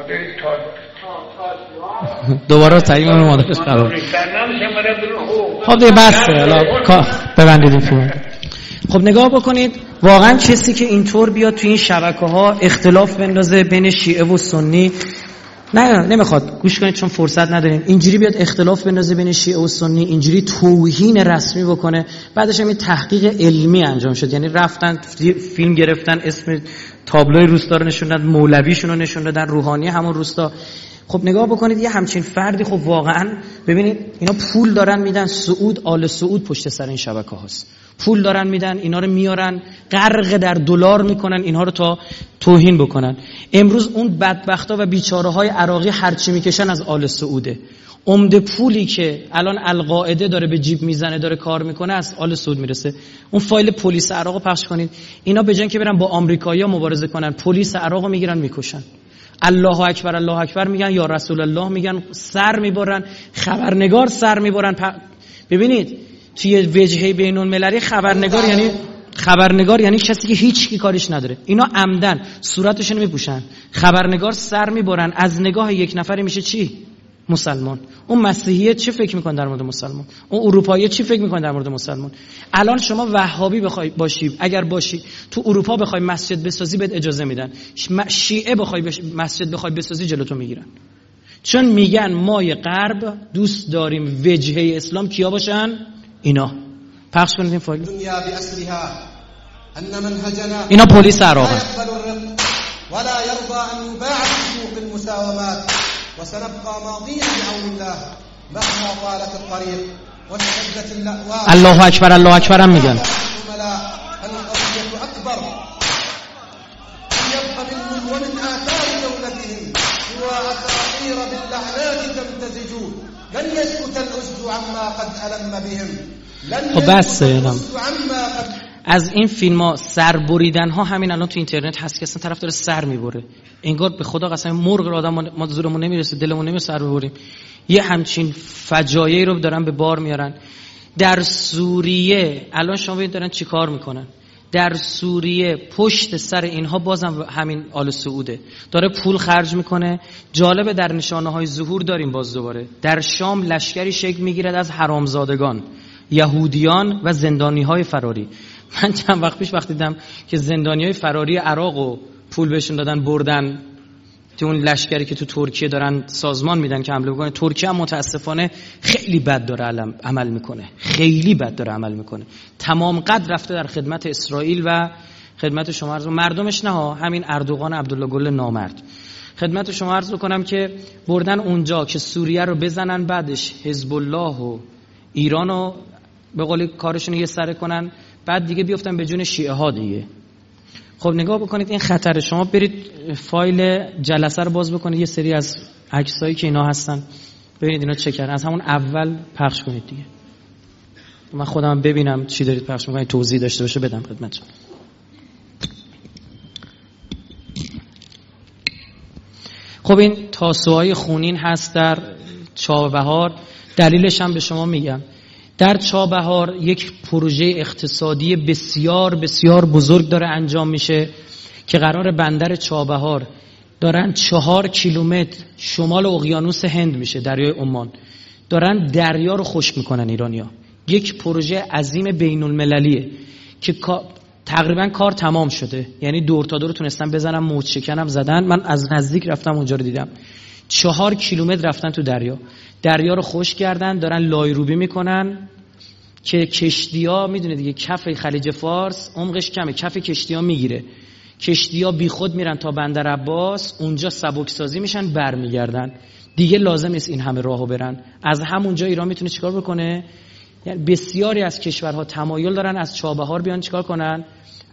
دوباره تعیین اون مادرش خراب. خب دیگه بسه، الان ببندید این فیلم. خب نگاه بکنید، واقعا کسی که اینطور بیاد تو این شبکه‌ها اختلاف بندازه بین شیعه و سنی، نه نمیخواد گوش کنید چون فرصت نداریم، اینجوری بیاد اختلاف بندازه بین شیعه و سنی، اینجوری توهین رسمی بکنه، بعدش هم تحقیق علمی انجام شد، یعنی رفتن فیلم گرفتن، اسم تابلوی روستا رو نشون دادن، مولویشون رو نشون دادن، روحانی همون روستا. خب نگاه بکنید یه همچین فردی، خب واقعا ببینید اینا پول دارن میدن، سعود آل سعود پشت سر این شبکه هاست، پول دارن میدن، اینا رو میارن غرق در دلار میکنن اینها رو تا توهین بکنن. امروز اون بدبختا و بیچاره های عراقی هرچی میکشن از آل سعوده. عمده پولی که الان القاعده داره به جیب میزنه داره کار میکنه از آل سعود میرسه. اون فایل پلیس عراقو پخش کنید، اینا به جای اینکه برن با آمریکایی‌ها مبارزه کنن، پلیس عراقو میگیرن میکشن. الله اکبر الله اکبر میگن، یا رسول الله میگن، سر میبرن، خبرنگار سر میبرن. پ... ببینید توی وجهه بین المللی خبرنگار یعنی خبرنگار یعنی کسی که هیچ کی کارش نداره. اینا عمدن صورتشون میپوشن، خبرنگار سر میبرن، از نگاه یک نفری میشه چی؟ مسلمان. اون مسیحیه چی فکر میکنه در مورد مسلمان؟ اون اروپایی چی فکر میکنه در مورد مسلمان؟ الان شما وهابی بخوای باشی، اگر باشی تو اروپا بخوای مسجد بسازی بهت اجازه میدن، شیعه بخوای مسجد بخوای بسازی جلوتو میگیرن، چون میگن مای غرب دوست داریم وجهه اسلام کیا باشن؟ اینا. پخش کنید این فایل. اینا پلیس عراقه. ولا يرضى أن يباع في سوق المساومات وسنبقى ماضين بعون الله مهما طالت الطريق واشتدت اللأواء. الله أكبر الله أكبر هم میگن. القضية أكبر أن يبقى من ومن آثار دولتهم سوى أساطير باللعنات تمتزج لن يسكت الأسد عما قد ألم بهم لن يسكت الأسد عما قد. از این فیلم ها سر بریدن ها همین الان تو اینترنت هست که اصلا طرف داره سر میبره، انگار به خدا قسم مرغ رو آدم ما زورمون نمیرسه، دلمون نمیرسه سر ببریم. یه همچین فجایعی رو دارن به بار میارن. در سوریه الان شما ببینید دارن چی کار میکنن. در سوریه پشت سر اینها بازم همین آل سعوده داره پول خرج میکنه. جالبه در نشانه های ظهور داریم باز دوباره در شام لشکری شکل میگیرد از حرامزادگان، یهودیان و زندانی های فراری. من چند وقت پیش وقت دیدم که زندانی های فراری عراق و پول بهشون دادن بردن تو اون لشکری که تو ترکیه دارن سازمان میدن که حمله بکنه. ترکیه هم متاسفانه خیلی بد داره عمل میکنه، خیلی بد داره عمل میکنه. تمام قد رفته در خدمت اسرائیل و خدمت شما عرض مردمش، نه ها همین اردوغان عبدالله گل نامرد. خدمت شما عرض کنم که بردن اونجا که سوریه رو بزنن، بعدش حزب الله و ایران رو به قولی کارشون یه سره کنن، بعد دیگه بیفتن به جون شیعه ها دیگه. خب نگاه بکنید این خطر. شما برید فایل جلسه رو باز بکنید، یه سری از عکسایی که اینا هستن ببینید اینا چه کردن، از همون اول پخش کنید دیگه. من خودم ببینم چی دارید پخش می‌کنید، توضیح داشته باشه بدم خدمتتون. خب این تاسوهای خونین هست در چابهار. دلیلش هم به شما میگم. در چابهار یک پروژه اقتصادی بسیار بسیار بزرگ داره انجام میشه که قرار بندر چابهار دارن چهار کیلومتر شمال اقیانوس هند میشه، دریای عمان، دارن دریا رو خشک میکنن ایرانیا. یک پروژه عظیم بین المللیه که تقریبا کار تمام شده، یعنی دور تا دور تونستن بزنن، موج شکنم زدن. من از نزدیک رفتم اونجا رو دیدم. چهار کیلومتر رفتن تو دریا، دریا رو خشک کردن، دارن لایروبی میکنن که کشتی‌ها میدونه دیگه کف خلیج فارس عمقش کمه، کف کشتی‌ها میگیره، کشتی‌ها بیخود میرن تا بندر عباس، اونجا سبکسازی میشن برمیگردن، دیگه لازم نیست این همه راهو برن. از همونجا ایران میتونه چیکار بکنه؟ یعنی بسیاری از کشورها تمایل دارن از چابهار بیان چیکار کنن؟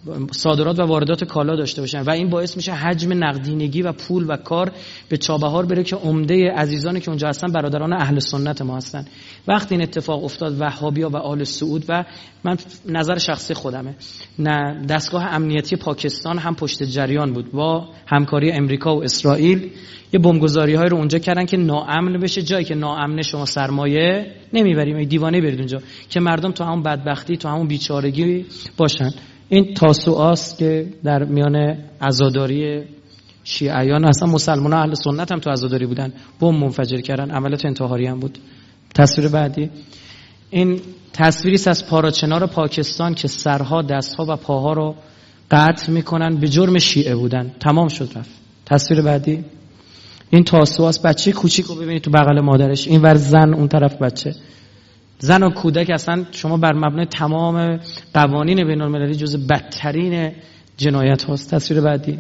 صادرات و واردات کالا داشته باشن و این باعث میشه حجم نقدینگی و پول و کار به چابهار بره که عمده عزیزانی که اونجا هستن برادران اهل سنت ما هستن. وقتی این اتفاق افتاد وهابیا و آل سعود و من نظر شخصی خودمه، نه دستگاه امنیتی پاکستان هم پشت جریان بود با همکاری امریکا و اسرائیل، یه بمبگذاری‌های رو اونجا کردن که ناامن بشه، جایی که ناامنه شما سرمایه نمیبریم، دیوانه برید اونجا که مردم تو همون بدبختی تو همون بیچارگی باشن. این تاسوعاست که در میان عزاداری شیعیان، اصلا مسلمان اهل سنت هم تو عزاداری بودن، بمب منفجر کردن، عملیات انتحاری هم بود. تصویر بعدی این تصویری است از پاراچنار پاکستان که سرها، دستها و پاها رو قطع میکنن به جرم شیعه بودن. تمام شد رفت. تصویر بعدی این تاسوعاست، بچه کوچیک رو ببینید تو بغل مادرش، این ور زن اون طرف بچه. زن و کودک اصلا شما بر مبنای تمام قوانین بین المللی جزو بدترین جنایت هاست. تصویر بعدی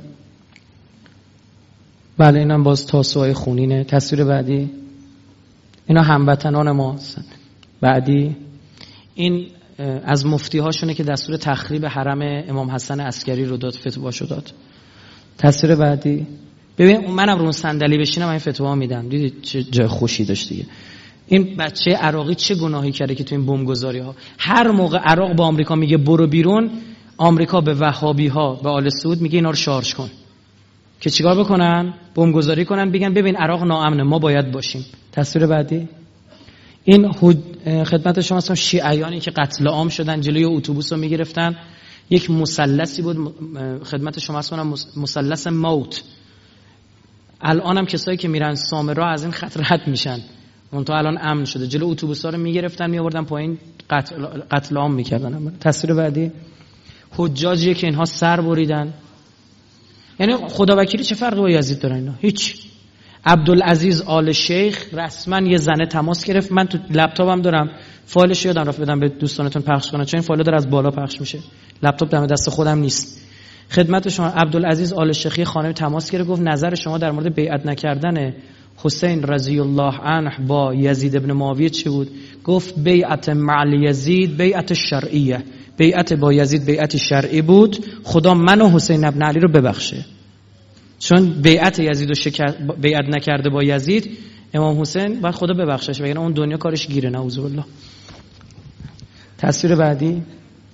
بله اینم باز تاسوهای خونینه. تصویر بعدی اینا هموطنان ما هستن. بعدی این از مفتی هاشونه که دستور تخریب حرم امام حسن عسکری رو داد، فتوا شو داد. تصویر بعدی ببین منم رو صندلی بشینم این فتوا میدم. دیدید چه جای خوشی داشت دیگه. این بچه عراقی چه گناهی کرده که تو این بمبگذاری ها هر موقع عراق با آمریکا میگه برو بیرون، آمریکا به وهابی ها به آل سعود میگه اینا رو شارژ کن که چیکار بکنن؟ بمبگذاری کنن، بگن ببین عراق ناامنه ما باید باشیم. تصویر بعدی این خدمت شما هستم شیعیانی که قتل عام شدن جلوی اتوبوس رو میگرفتن، یک مثلثی بود خدمت شما هستم مثلث موت. الان هم کسایی که میرن سامرا از این خط رد میشن، اون تو الان امن شده، جلو اتوبوس‌ها رو میگرفتن میآوردن پایین قتل قتل عام میکردن. تصویر بعدی حجاجی که اینها سر بریدن. یعنی خداوکیلی چه فرقی با یزید داره اینا؟ هیچ. عبدالعزیز آل شیخ رسما یه زنه تماس گرفت، من تو لپتاپم دارم فایلش یادم رفت بدم به دوستانتون پخش کنم چون این فایل داره از بالا پخش میشه، لپتاپ دم دست خودم نیست. خدمت شما عبدالعزیز آل شیخی خانم تماس گرفت، گفت نظر شما در مورد بیعت نکردن حسین رضی الله عنه با یزید ابن معاویه چی بود؟ گفت بیعت مع یزید بیعت شرعیه، بیعت با یزید بیعت شرعی بود، خدا من و حسین ابن علی رو ببخشه. چون بیعت یزید رو شکر... بیعت نکرده با یزید امام حسین باید خدا ببخشش وگرنه اون دنیا کارش گیره نعوذ بالله. تصویر بعدی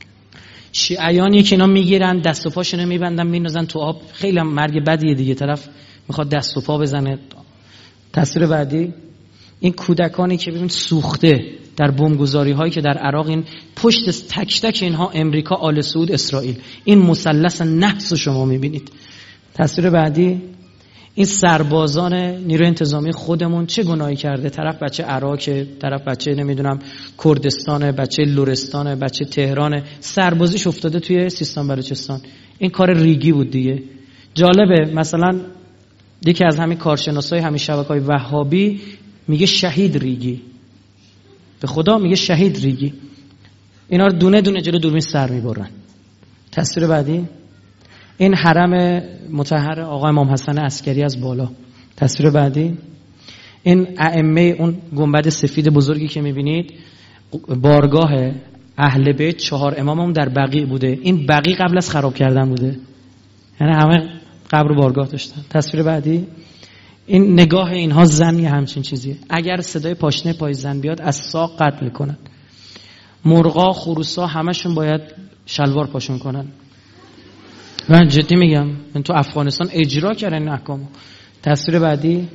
شیعیانی که اینا میگیرن دست و پاشونو میبندن میندازن تو آب، خیلی مرگ بدیه دیگه، طرف میخواد دست و پا بزنه. تصویر بعدی این کودکانی که ببین سوخته در بمبگذاری هایی که در عراق، این پشت تک تک اینها امریکا، آل سعود، اسرائیل، این مثلث نحس شما میبینید. تصویر بعدی این سربازان نیروی انتظامی خودمون چه گناهی کرده، طرف بچه عراق، طرف بچه نمیدونم کردستان، بچه لرستان، بچه تهران، سربازیش افتاده توی سیستان بلوچستان. این کار ریگی بود دیگه. جالبه مثلا یکی از همین کارشناسای همین شبکه‌های وهابی میگه شهید ریگی، به خدا میگه شهید ریگی. اینا رو دونه دونه جلو دوربین سر میبرن. تصویر بعدی این حرم مطهر آقا امام حسن عسکری از بالا. تصویر بعدی این ائمه، اون گنبد سفید بزرگی که میبینید بارگاه اهل بیت، چهار امامم در بقیع بوده. این بقیع قبل از خراب کردن بوده، یعنی همه قبر و بارگاه داشتن. تصویر بعدی این نگاه اینها زن یه همچین چیزیه، اگر صدای پاشنه پای زن بیاد از ساق قتل میکنن. مرغا، خروسا همشون باید شلوار پاشون کنن. من جدی میگم، من تو افغانستان اجرا کردن این احکامو. تصویر بعدی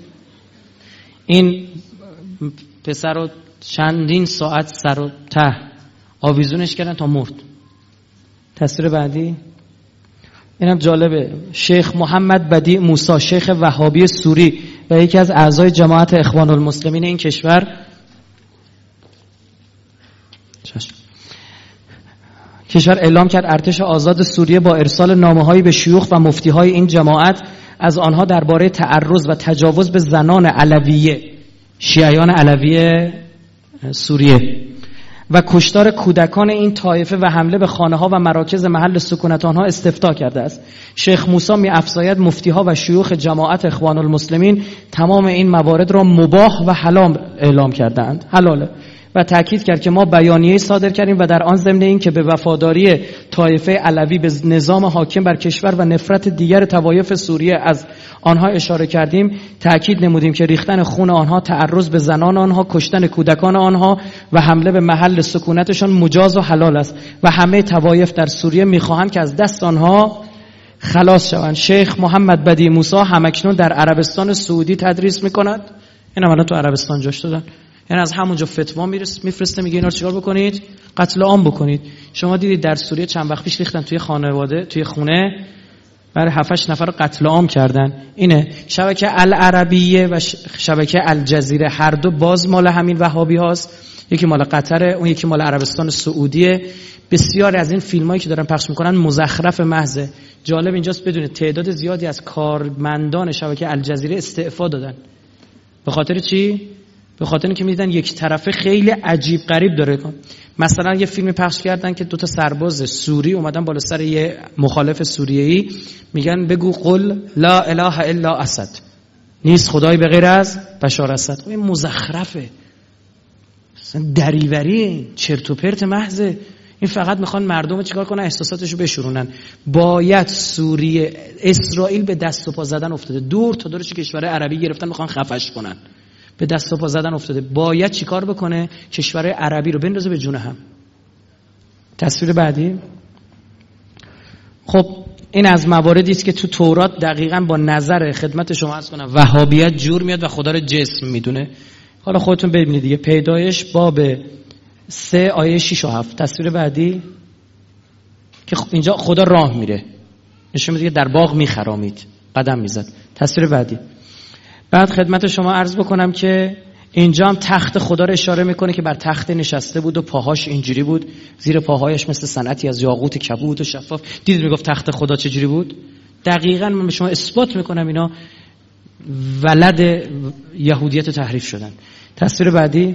این پسر رو چندین ساعت سر و ته آویزونش کردن تا مرد. تصویر بعدی اینم جالبه، شیخ محمد بدیع موسی، شیخ وهابی سوری و یکی از اعضای جماعت اخوان المسلمین این کشور کشور اعلام کرد ارتش آزاد سوریه با ارسال نامه‌هایی به شیوخ و مفتی‌های این جماعت از آنها درباره تعرض و تجاوز به زنان علویه، شیعیان علوی سوریه و کشتار کودکان این طایفه و حمله به خانه‌ها و مراکز محل سکونت آنها استفتاء کرده است. شیخ موسی می‌افزاید مفتی‌ها و شیوخ جماعت اخوان المسلمین تمام این موارد را مباح و حلال اعلام کردند. حلاله. و تاکید کرد که ما بیانیه‌ای صادر کردیم و در آن ضمن این که به وفاداری طایفه علوی به نظام حاکم بر کشور و نفرت دیگر طوایف سوریه از آنها اشاره کردیم، تاکید نمودیم که ریختن خون آنها، تعرض به زنان آنها، کشتن کودکان آنها و حمله به محل سکونتشان مجاز و حلال است و همه طوایف در سوریه می‌خواهند که از دست آنها خلاص شوند. شیخ محمد بدیع موسی همکنون در عربستان سعودی تدریس می‌کند. اینا الان تو عربستان جاش دادن. یعنی از همونجا فتوا میفرسته میگه اینا رو چیکار بکنید؟ قتل عام بکنید. شما دیدید در سوریه چند وقت پیش ریختن توی خانواده، توی خونه برای هفت هشت نفر قتل عام کردن. اینه شبکه العربیه و شبکه الجزیره، هر دو باز مال همین وهابی هاست. یکی مال قطره، اون یکی مال عربستان سعودیه. بسیار از این فیلمایی که دارن پخش میکنن مزخرف محضه. جالب اینجاست بدونید تعداد زیادی از کارمندان شبکه الجزیره استعفا دادن. به خاطر چی؟ به خاطر اینکه میدیدن یک طرفه خیلی عجیب غریب داره. مثلا یه فیلم پخش کردن که دو تا سرباز سوری اومدن بالا سر یه مخالف سوریه‌ای، میگن بگو قل لا اله الا اسد، نیست خدایی به غیر از بشار اسد. این مزخرفه، اصلا دریوری، چرت و پرت محضه. این فقط میخوان مردم چیکار کنن؟ احساساتشو بشورونن. باید سوریه، اسرائیل به دست و پا زدن افتاده، دور تا دورش کشور عربی گرفتن میخوان خفش کنن، به دست و پا زدن افتاده. باید چیکار بکنه؟ کشور عربی رو بندازه به جون هم. تصویر بعدی. خب این از مواردی است که تو تورات دقیقاً با نظر خدمت شما عرض کنم وهابیت جور میاد و خدا رو جسم میدونه. حالا خودتون ببینید دیگه. پیدایش باب سه آیه شش و هفت. تصویر بعدی که اینجا خدا راه میره، نشون میده که در باغ میخرامید، قدم میزد. تصویر بعدی. بعد خدمت شما عرض بکنم که اینجا هم تخت خدا رو اشاره میکنه که بر تخت نشسته بود و پاهاش اینجوری بود، زیر پاهایش مثل صنعتی از یاقوت کبود و شفاف. دیدید میگفت تخت خدا چجوری بود؟ دقیقاً من به شما اثبات میکنم اینا ولد یهودیت تحریف شدن. تصویر بعدی.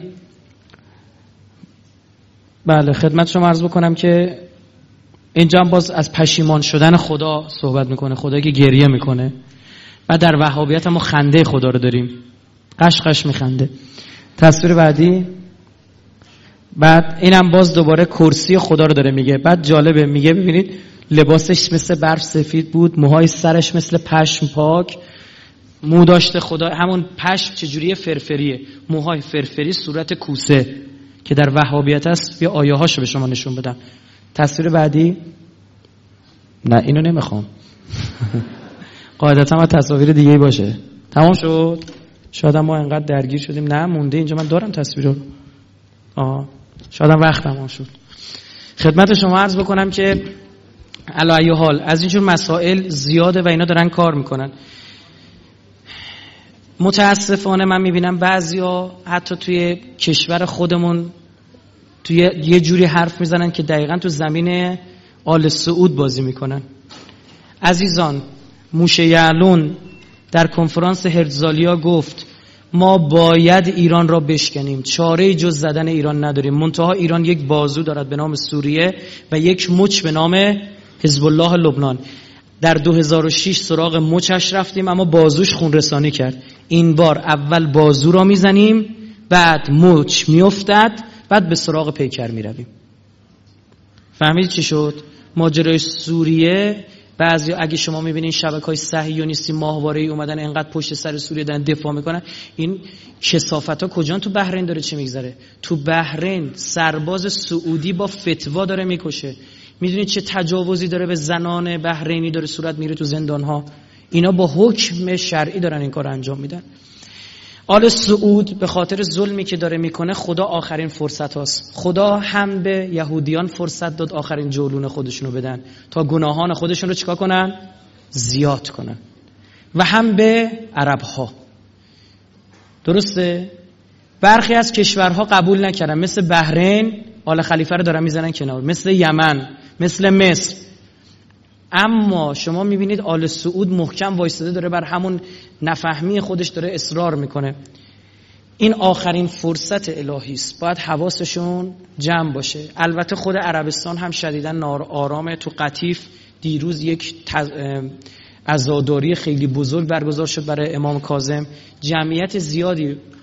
بله خدمت شما عرض بکنم که اینجا هم باز از پشیمان شدن خدا صحبت میکنه، خدایی که گریه میکنه. و در وهابیت ما خنده خدا رو داریم، قش قش میخنده. تصویر بعدی. بعد اینم باز دوباره کرسی خدا رو داره میگه. بعد جالبه، میگه ببینید لباسش مثل برف سفید بود، موهای سرش مثل پشم پاک، مو داشته خدا، همون پشم چجوریه؟ فرفریه، موهای فرفری، صورت کوسه که در وهابیت است. بیا آیه هاشو به شما نشون بدم. تصویر بعدی. نه اینو نمیخوام. قاعدتا ما تصاویر دیگه باشه. تمام شد. شاید ما انقدر درگیر شدیم. نه مونده اینجا، من دارم تصویر رو. آه شاید هم وقت تمام شد. خدمت شما عرض بکنم که علی ای حال از اینجور مسائل زیاده و اینا دارن کار میکنن. متاسفانه من میبینم بعضیا حتی توی کشور خودمون توی یه جوری حرف میزنن که دقیقاً تو زمین آل سعود بازی میکنن. عزیزان، موشه یعلون در کنفرانس هرزالیا گفت ما باید ایران را بشکنیم، چاره جز زدن ایران نداریم. منتها ایران یک بازو دارد به نام سوریه و یک مچ به نام حزب الله لبنان. در دو هزار و شش سراغ مچش رفتیم اما بازوش خون رسانی کرد. این بار اول بازو را میزنیم، بعد مچ میافتد، بعد به سراغ پیکر میرویم. فهمید چی شد؟ ماجرای سوریه بعضی اگه شما میبینین شبکه‌های صهیونیستی ماهواره‌ای اومدن انقدر پشت سر سوریه دارن دفاع میکنن، این کثافت‌ها کجان؟ تو بحرین داره چه میگذره؟ تو بحرین سرباز سعودی با فتوا داره میکشه. میدونید چه تجاوزی داره به زنان بحرینی داره صورت میره تو زندان‌ها؟ اینا با حکم شرعی دارن این کار انجام میدن. آل سعود به خاطر ظلمی که داره میکنه خدا آخرین فرصت هاست. خدا هم به یهودیان فرصت داد آخرین جولون خودشونو بدن تا گناهان خودشون رو چیکار کنن؟ زیاد کنن. و هم به عرب ها. درسته؟ برخی از کشورها قبول نکردن، مثل بحرین آل خلیفه رو دارن میزنن کنار، مثل یمن، مثل مصر. اما شما میبینید آل سعود محکم وایستاده داره بر همون نفهمی خودش داره اصرار میکنه. این آخرین فرصت الهی است، باید حواسشون جمع باشه. البته خود عربستان هم شدیداً ناآرامه. تو قطیف دیروز یک عزاداری خیلی بزرگ برگزار شد برای امام کاظم. جمعیت زیادی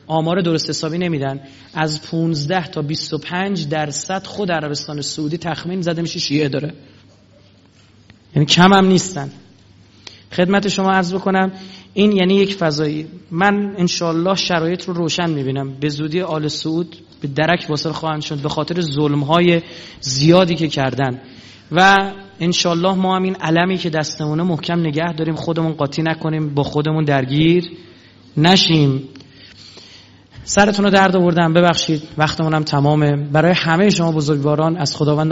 آمار درست حسابی نمیدن، از پانزده تا بیست و پنج درصد خود عربستان سعودی تخمین زده میشه شیعه داره، یعنی کم هم نیستن. خدمت شما عرض بکنم این یعنی یک فضایی. من انشالله شرایط رو روشن میبینم، به زودی آل سعود به درک واصل خواهند شد به خاطر ظلم‌های زیادی که کردن و انشالله ما هم این علمی که دستمونه محکم نگه داریم، خودمون قاطی نکنیم، با خودمون درگیر نشیم. سرتون رو درد آوردم، ببخشید، وقتمون هم تمامه. برای همه شما بزرگواران از خداوند